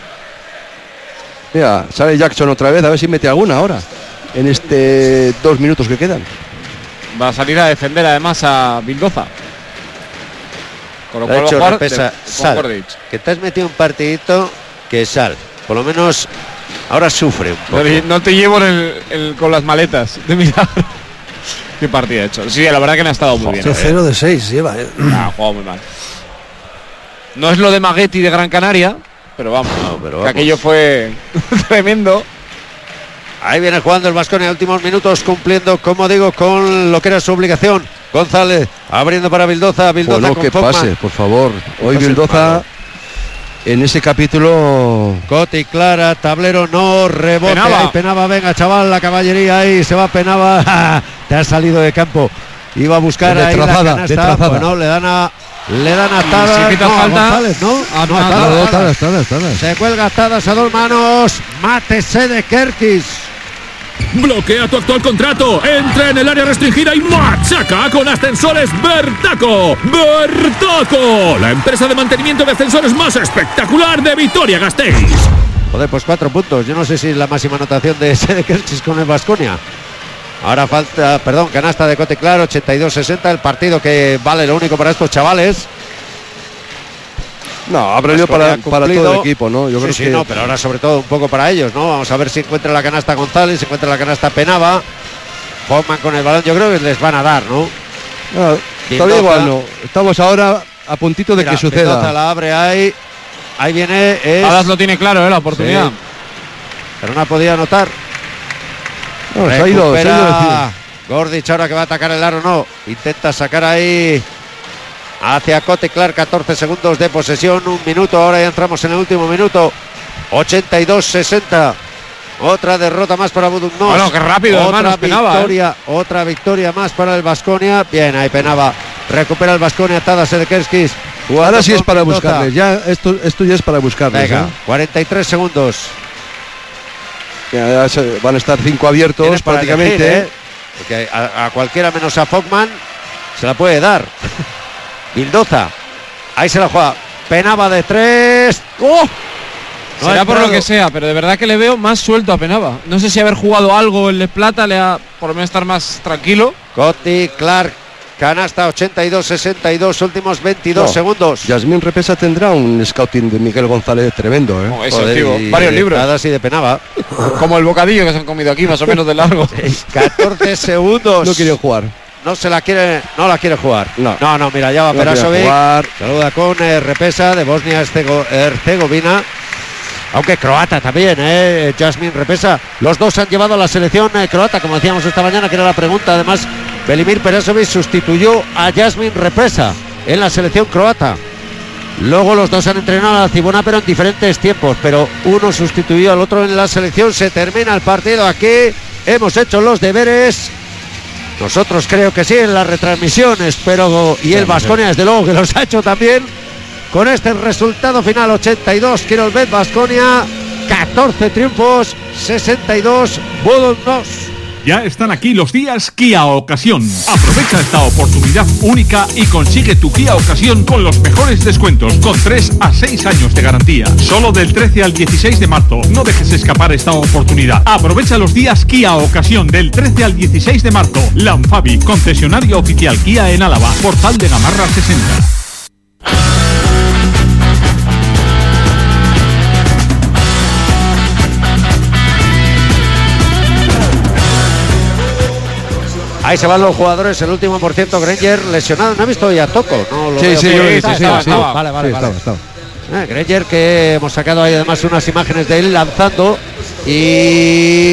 Mira, sale Jackson otra vez, a ver si mete alguna ahora. En este dos minutos que quedan. Va a salir a defender además a Vildoza. Con lo cual va a jugar repesa, sal, que te has metido un partidito que sal. Por lo menos ahora sufre un poco. No te llevo en el, el, con las maletas de mirar. Qué partida he hecho. Sí, la verdad que me ha estado muy bien. cero de seis lleva. Eh. Ha jugado muy mal. No es lo de Maguetti de Gran Canaria, pero vamos. No, pero vamos. Que aquello fue tremendo. Ahí viene jugando el Baskonia, últimos minutos, cumpliendo, como digo, con lo que era su obligación. González abriendo para Vildoza. Vildoza bueno, con que Fogman. pase, por favor. Hoy Vildoza en ese capítulo. Coti, Clara, tablero, no, rebote. Penaba. Ahí Penaba, venga, chaval, la caballería ahí, se va Penaba. Te ha salido de campo. Iba a buscar ahí la canasta. Bueno, le dan a. Le dan a Tadas. Si no, falta, González, ¿no? Ah, no, no, Tadas, Tadas, Tadas, Tadas. Se cuelga Tadas a dos manos. Mátese de Kerkis. Bloquea tu actual contrato, entra en el área restringida y machaca con Ascensores Bertaco. Bertaco, la empresa de mantenimiento de ascensores más espectacular de Vitoria-Gasteiz. Joder, pues cuatro puntos. Yo no sé si es la máxima anotación de Sede Kerkis con el Baskonia. Ahora falta, perdón, canasta de Cote Claro, ochenta y dos sesenta, el partido que vale lo único para estos chavales. No, ha valido para, para todo el equipo, ¿no? Yo sí, creo sí, que no, pero ahora sobre todo un poco para ellos, ¿no? Vamos a ver si encuentra la canasta González, si encuentra la canasta Penaba. Hoffman con el balón, yo creo que les van a dar, ¿no? No, todavía igual no. Estamos ahora a puntito de Mira, que suceda. Mendoza la abre ahí. Ahí viene. Es... Tadas lo tiene claro, ¿eh? La oportunidad. Sí. Pero no ha podido anotar. No, se ha ido, se ha ido Gordich ahora que va a atacar el aro, no. Intenta sacar ahí hacia Cote Clark. catorce segundos de posesión, un minuto. Ahora ya entramos en el último minuto. ochenta y dos sesenta. Otra derrota más para Budugnos. Bueno, qué rápido, otra hermanos, victoria, Penava, ¿eh? Otra victoria más para el Baskonia. Bien, ahí Penava. Recupera el Baskonia, Tadas Sedekerskis. Ahora sí es para buscarles. Ya, esto, esto ya es para buscarles. Venga, ¿eh? cuarenta y tres segundos. Ya se, van a estar cinco abiertos prácticamente. Elegir, ¿eh? Porque a, a cualquiera menos a Fogman se la puede dar. Bildoza. Ahí se la juega. Penava de tres. ¡Oh! No será por lo que sea, pero de verdad que le veo más suelto a Penava. No sé si haber jugado algo en Les Plata le ha por lo menos estar más tranquilo. Coty Clark, canasta ochenta y dos sesenta y dos, últimos veintidós no, segundos. Yasmín Repesa tendrá un scouting de Miguel González tremendo, ¿eh? No, eso, Joder, tío, y, varios y libros. Y de Penava. Como el bocadillo que se han comido aquí, más o menos de largo. catorce segundos. No quiere jugar. No se la quiere, no la quiere jugar. No, no, no mira, ya va no Perasovic. Saluda con eh, Repesa de Bosnia-Herzegovina. Aunque es croata también, ¿eh? Yasmín Repesa. Los dos han llevado a la selección eh, croata, como decíamos esta mañana, que era la pregunta. Además, Velimir Perasovic sustituyó a Yasmín Repesa en la selección croata. Luego los dos han entrenado a la Cibona, pero en diferentes tiempos. Pero uno sustituyó al otro en la selección. Se termina el partido aquí. Hemos hecho los deberes. Nosotros creo que sí en las retransmisiones, pero y el Baskonia desde luego que los ha hecho también. Con este resultado final, ochenta y dos Kirolbet Baskonia, catorce triunfos, sesenta y dos Budugnos. Ya están aquí los días Kia Ocasión. Aprovecha esta oportunidad única y consigue tu Kia Ocasión con los mejores descuentos, con tres a seis años de garantía. Solo del trece al dieciséis de marzo. No dejes escapar esta oportunidad. Aprovecha los días Kia Ocasión del trece al dieciséis de marzo. Lanfabi, concesionario oficial Kia en Álava, Portal de Gamarra sesenta. Ahí se van los jugadores, el último por ciento Granger lesionado. No he visto ya Toco, no lo Sí, veo sí, por yo ahí. he visto, sí, Estaba, sí. estaba. Vale, vale, Sí, vale. estaba, estaba. Eh, Granger, que hemos sacado ahí además unas imágenes de él lanzando y